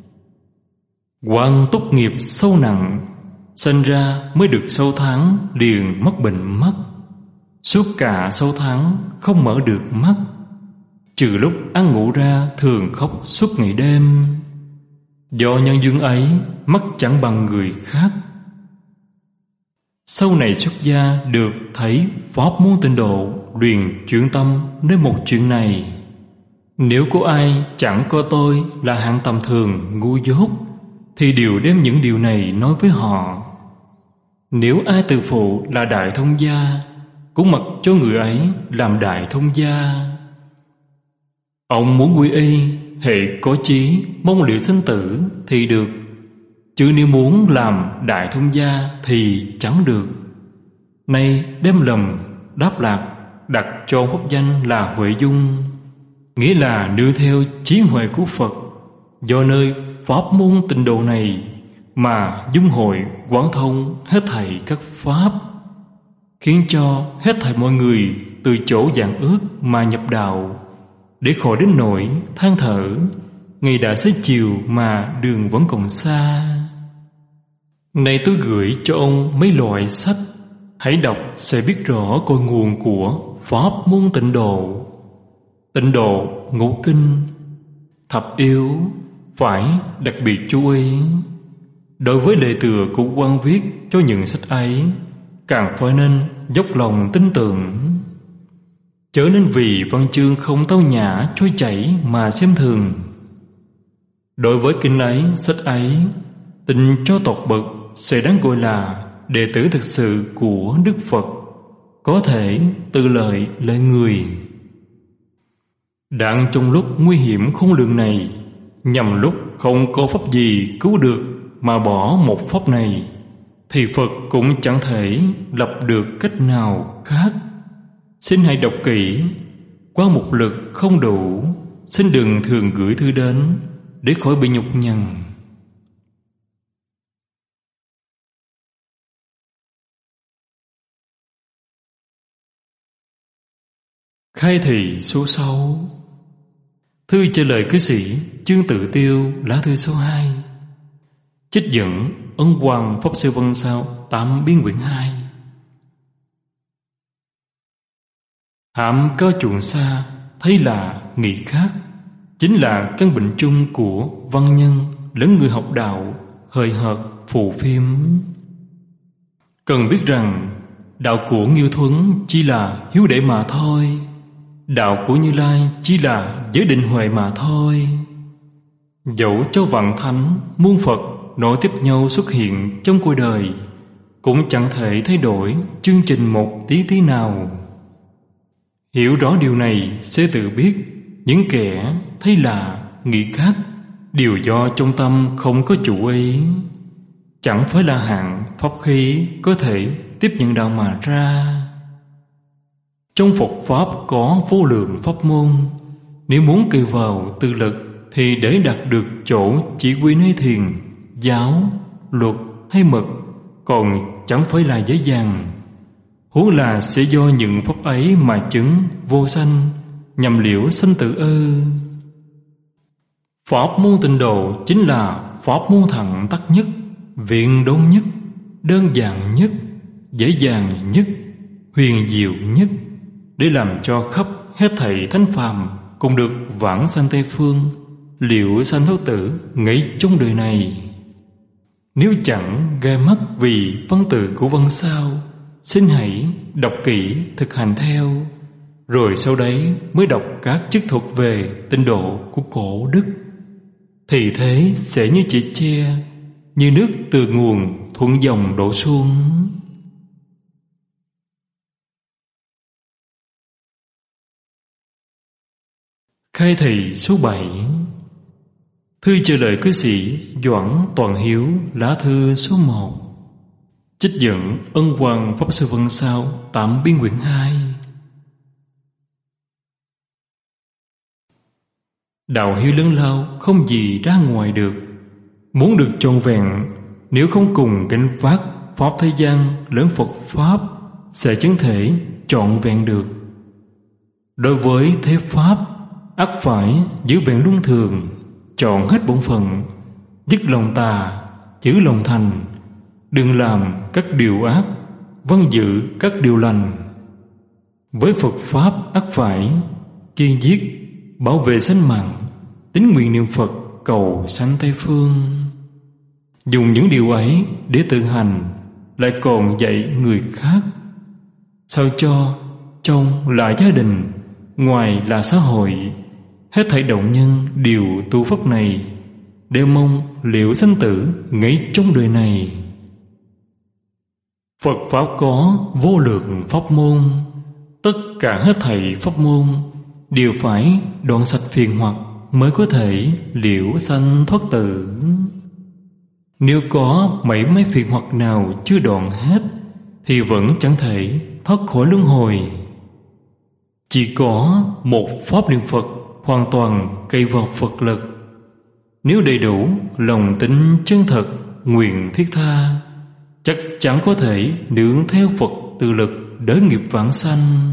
Speaker 1: Quan túc nghiệp sâu nặng, sinh ra mới được sáu tháng liền mắc bệnh mắt. Suốt cả sáu tháng không mở được mắt, trừ lúc ăn ngủ ra thường khóc suốt ngày đêm. Do nhân duyên ấy, mắt chẳng bằng người khác. Sau này xuất gia được thấy pháp môn tịnh độ, liền chuyển tâm đến một chuyện này. Nếu có ai chẳng coi tôi là hạng tầm thường ngu dốt, thì đều đem những điều này nói với họ. Nếu ai tự phụ là đại thông gia, cũng mặc cho người ấy làm đại thông gia. Ông muốn quy y, hệ có chí mong liệu sinh tử thì được, chứ nếu muốn làm đại thông gia thì chẳng được. Nay đem lầm đáp lạc đặt cho pháp danh là Huệ Dung, nghĩa là nương theo trí huệ của Phật. Do nơi pháp môn tịnh độ này mà dung hội quán thông hết thảy các pháp, khiến cho hết thảy mọi người từ chỗ dạng ước mà nhập đạo, để khỏi đến nỗi than thở ngày đã xế chiều mà đường vẫn còn xa. Này tôi gửi cho ông mấy loại sách, hãy đọc sẽ biết rõ cội nguồn của pháp môn tịnh độ. Tịnh độ ngũ kinh, thập yếu phải đặc biệt chú ý. Đối với đề tựa của quan viết cho những sách ấy, càng phải nên dốc lòng tin tưởng, chớ nên vì văn chương không tao nhã trôi chảy mà xem thường. Đối với kinh ấy, sách ấy, tin cho tột bậc sẽ đáng gọi là đệ tử thực sự của Đức Phật, có thể tự lợi lợi người. Đang trong lúc nguy hiểm khôn lường này, nhằm lúc không có pháp gì cứu được mà bỏ một pháp này, thì Phật cũng chẳng thể lập được cách nào khác. Xin hãy đọc kỹ, qua một lực không đủ, xin đừng thường gửi thư đến để khỏi bị nhục nhằn. Khai thị số sáu. Thư trả lời cư sĩ Chương Tự Tiêu, lá thư số hai. Trích dẫn Ấn Hoàng Pháp Sư Văn Sao, tám biên quyển hai. Hàm cao chuộng xa, thấy là nghĩ khác, chính là căn bệnh chung của văn nhân lẫn người học đạo, hời hợt phù phiếm. Cần biết rằng đạo của Nghiêu Thuấn chỉ là hiếu đệ mà thôi, đạo của Như Lai chỉ là giới định huệ mà thôi. Dẫu cho vạn thánh muôn Phật nối tiếp nhau xuất hiện trong cuộc đời, cũng chẳng thể thay đổi chương trình một tí tí nào. Hiểu rõ điều này sẽ tự biết những kẻ thấy là nghĩ khác đều do trong tâm không có chủ ý, chẳng phải là hạng pháp khí có thể tiếp nhận đạo mà ra. Trong Phật Pháp có vô lượng pháp môn, nếu muốn kề vào tự lực thì để đạt được chỗ chỉ quy nơi thiền, giáo, luật hay mật còn chẳng phải là dễ dàng. Huống là sẽ do những pháp ấy mà chứng vô sanh, nhằm liễu sanh tử ư. Pháp môn tịnh độ chính là pháp môn thẳng tắc nhất, viện đốn nhất, đơn giản nhất, dễ dàng nhất, huyền diệu nhất, để làm cho khắp hết thảy thánh phàm cùng được vãng sanh Tây Phương, liễu sanh thoát tử ngay trong đời này. Nếu chẳng gai mắt vì văn tự của văn sao, xin hãy đọc kỹ thực hành theo, rồi sau đấy mới đọc các chức thuật về tịnh độ của cổ đức. Thì thế sẽ như chỉ tre, như nước từ nguồn thuận dòng đổ xuống. Khai thị số bảy. Thư trả lời cư sĩ Doãn Toàn Hiếu, lá thư số một. Trích dẫn Ân Hoàng Pháp Sư Văn Sao, tám biên quyển hai. Đạo hiếu lớn lao không gì ra ngoài được. Muốn được trọn vẹn, nếu không cùng gánh vác pháp thế gian lớn Phật Pháp, sẽ chẳng thể trọn vẹn được. Đối với thế Pháp, ắt phải giữ vẹn luân thường, chọn hết bổn phận, dứt lòng tà, giữ lòng thành, đừng làm các điều ác, vâng giữ các điều lành. Với Phật Pháp ắt phải kiên giết, bảo vệ sinh mạng, tín nguyện niệm Phật cầu sanh Tây Phương. Dùng những điều ấy để tự hành, lại còn dạy người khác, sao cho trong là gia đình, ngoài là xã hội, hết thảy động nhân đều tu pháp này, đều mong liễu sanh tử ngay trong đời này. Phật Pháp có vô lượng pháp môn, tất cả hết thảy pháp môn đều phải đoạn sạch phiền hoặc mới có thể liễu sanh thoát tử. Nếu có mấy mấy phiền hoặc nào chưa đoạn hết thì vẫn chẳng thể thoát khỏi luân hồi. Chỉ có một pháp niệm Phật hoàn toàn cậy vào Phật lực. Nếu đầy đủ lòng tin chân thật, nguyện thiết tha, chắc chắn có thể nương theo Phật tự lực đỡ nghiệp vãng sanh.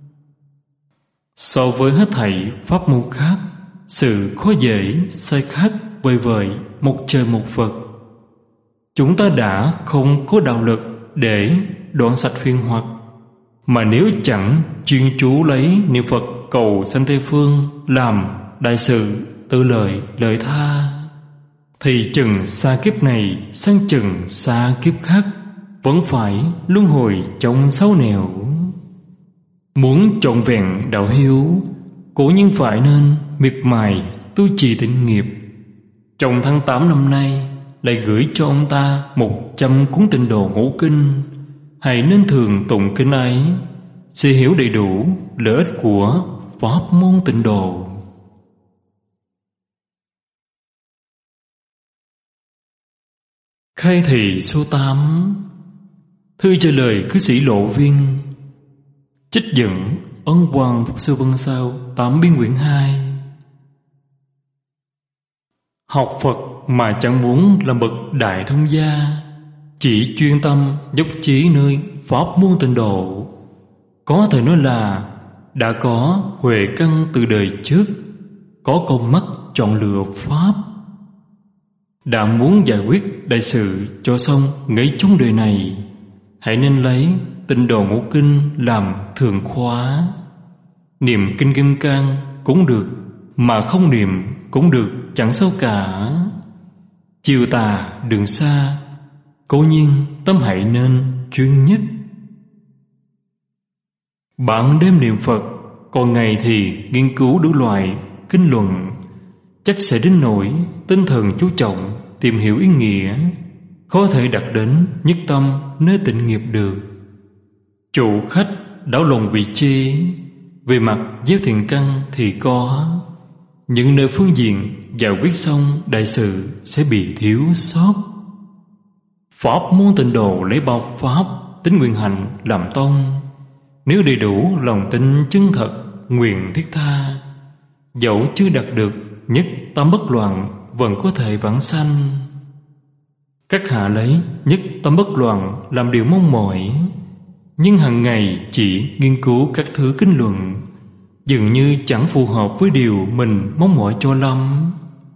Speaker 1: So với hết thảy pháp môn khác, sự khó dễ sai khác vời vời một trời một vực. Chúng ta đã không có đạo lực để đoạn sạch phiền hoặc, mà nếu chẳng chuyên chú lấy niệm Phật cầu sanh Tây Phương làm đại sự tự lợi lợi tha, thì chừng xa kiếp này sang chừng xa kiếp khác vẫn phải luân hồi trong sáu nẻo. Muốn trọn vẹn đạo hiếu, cổ nhân phải nên miệt mài tu trì tịnh nghiệp. Trong tháng tám năm nay lại gửi cho ông ta một trăm cuốn tịnh độ ngũ kinh. Hãy nên thường tụng kinh ấy, sẽ hiểu đầy đủ lợi ích của pháp môn tịnh độ. Khai thị số tám. Thư trả lời cư sĩ Lộ Viên. Trích dẫn Ân Hoàng Pháp Sư Vân Sao, tám biên quyển hai. Học Phật mà chẳng muốn làm bậc đại thông gia, chỉ chuyên tâm dốc chí nơi pháp môn tịnh độ, có thể nói là đã có huệ căn từ đời trước, có con mắt chọn lựa pháp. Đã muốn giải quyết đại sự cho xong ngay chung đời này, hãy nên lấy tịnh độ ngũ kinh làm thường khóa. Niệm kinh Kim Cang cũng được, mà không niệm cũng được, chẳng sao cả. Chiều tà đường xa, cố nhiên tâm hãy nên chuyên nhất. Bạn đêm niệm Phật, còn ngày thì nghiên cứu đủ loại kinh luận, chắc sẽ đến nỗi tinh thần chú trọng tìm hiểu ý nghĩa, khó thể đạt đến nhất tâm nơi tịnh nghiệp được. Chủ khách đảo lộn vị trí, về mặt gieo thiện căn thì có, những nơi phương diện giải quyết xong đại sự sẽ bị thiếu sót. Pháp môn tịnh độ lấy bao pháp tính nguyện hạnh làm tông. Nếu đầy đủ lòng tin chân thật, nguyện thiết tha, dẫu chưa đạt được nhất tâm bất loạn, vẫn có thể vãng sanh. Các hạ lấy nhất tâm bất loạn làm điều mong mỏi, nhưng hàng ngày chỉ nghiên cứu các thứ kinh luận, dường như chẳng phù hợp với điều mình mong mỏi cho lắm.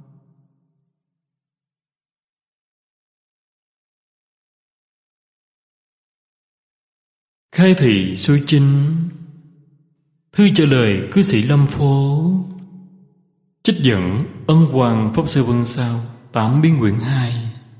Speaker 1: Khai thị xuôi chinh. Thư trả lời cư sĩ Lâm Phố. Trích dẫn Ân Hoàng Pháp Sư Vân Sao, tám biên quyển hai.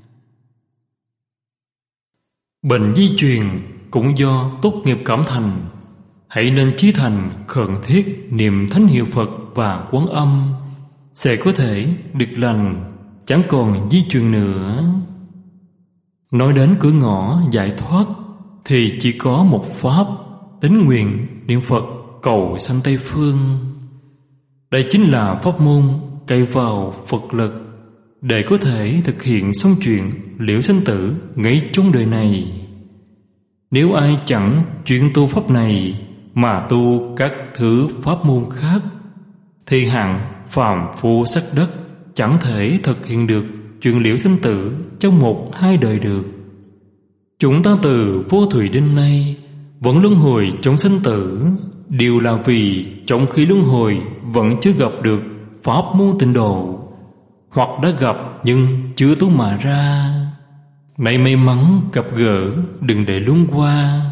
Speaker 1: Bệnh di truyền cũng do tốt nghiệp cảm thành, hãy nên chí thành khẩn thiết niệm thánh hiệu Phật và Quán Âm, sẽ có thể được lành, chẳng còn di truyền nữa. Nói đến cửa ngõ giải thoát thì chỉ có một pháp, tín nguyện niệm Phật cầu sanh Tây Phương. Đây chính là pháp môn cậy vào Phật lực để có thể thực hiện xong chuyện liễu sanh tử ngay trong đời này. Nếu ai chẳng chuyên tu pháp này mà tu các thứ pháp môn khác, thì hạng phàm phu sắc đất chẳng thể thực hiện được chuyện liễu sanh tử trong một hai đời được. Chúng ta từ vô thủy đến nay vẫn luân hồi trong sanh tử, đều là vì trong khi luân hồi vẫn chưa gặp được pháp môn tịnh độ, hoặc đã gặp nhưng chưa tu mà ra. Nay may mắn gặp gỡ, đừng để luống qua.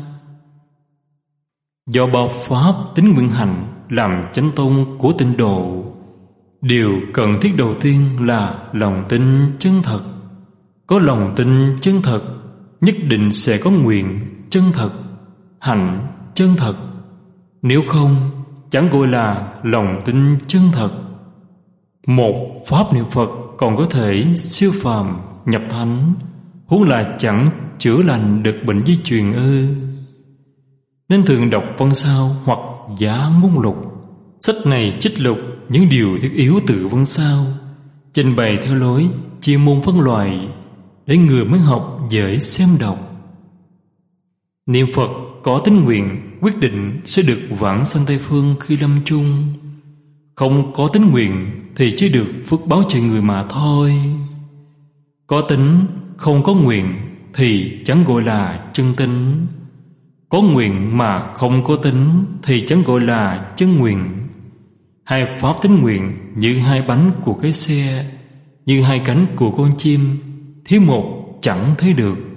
Speaker 1: Do bao pháp tính nguyện hạnh làm chánh tông của tịnh độ, điều cần thiết đầu tiên là lòng tin chân thật. Có lòng tin chân thật, nhất định sẽ có nguyện chân thật, hạnh chân thật. Nếu không, chẳng gọi là lòng tin chân thật. Một pháp niệm Phật còn có thể siêu phàm nhập thánh, huống là chẳng chữa lành được bệnh di truyền ư? Nên thường đọc văn sao hoặc giá ngôn lục. Sách này trích lục những điều thiết yếu từ văn sao, trình bày theo lối chuyên môn phân loại, để người mới học dễ xem đọc. Niệm Phật có tín nguyện quyết định sẽ được vãng sanh Tây Phương khi lâm chung. Không có tín nguyện thì chỉ được phước báo trời người mà thôi. Có tín không có nguyện thì chẳng gọi là chân tín. Có nguyện mà không có tín thì chẳng gọi là chân nguyện. Hai pháp tín nguyện như hai bánh của cái xe, như hai cánh của con chim, thiếu một chẳng thấy được.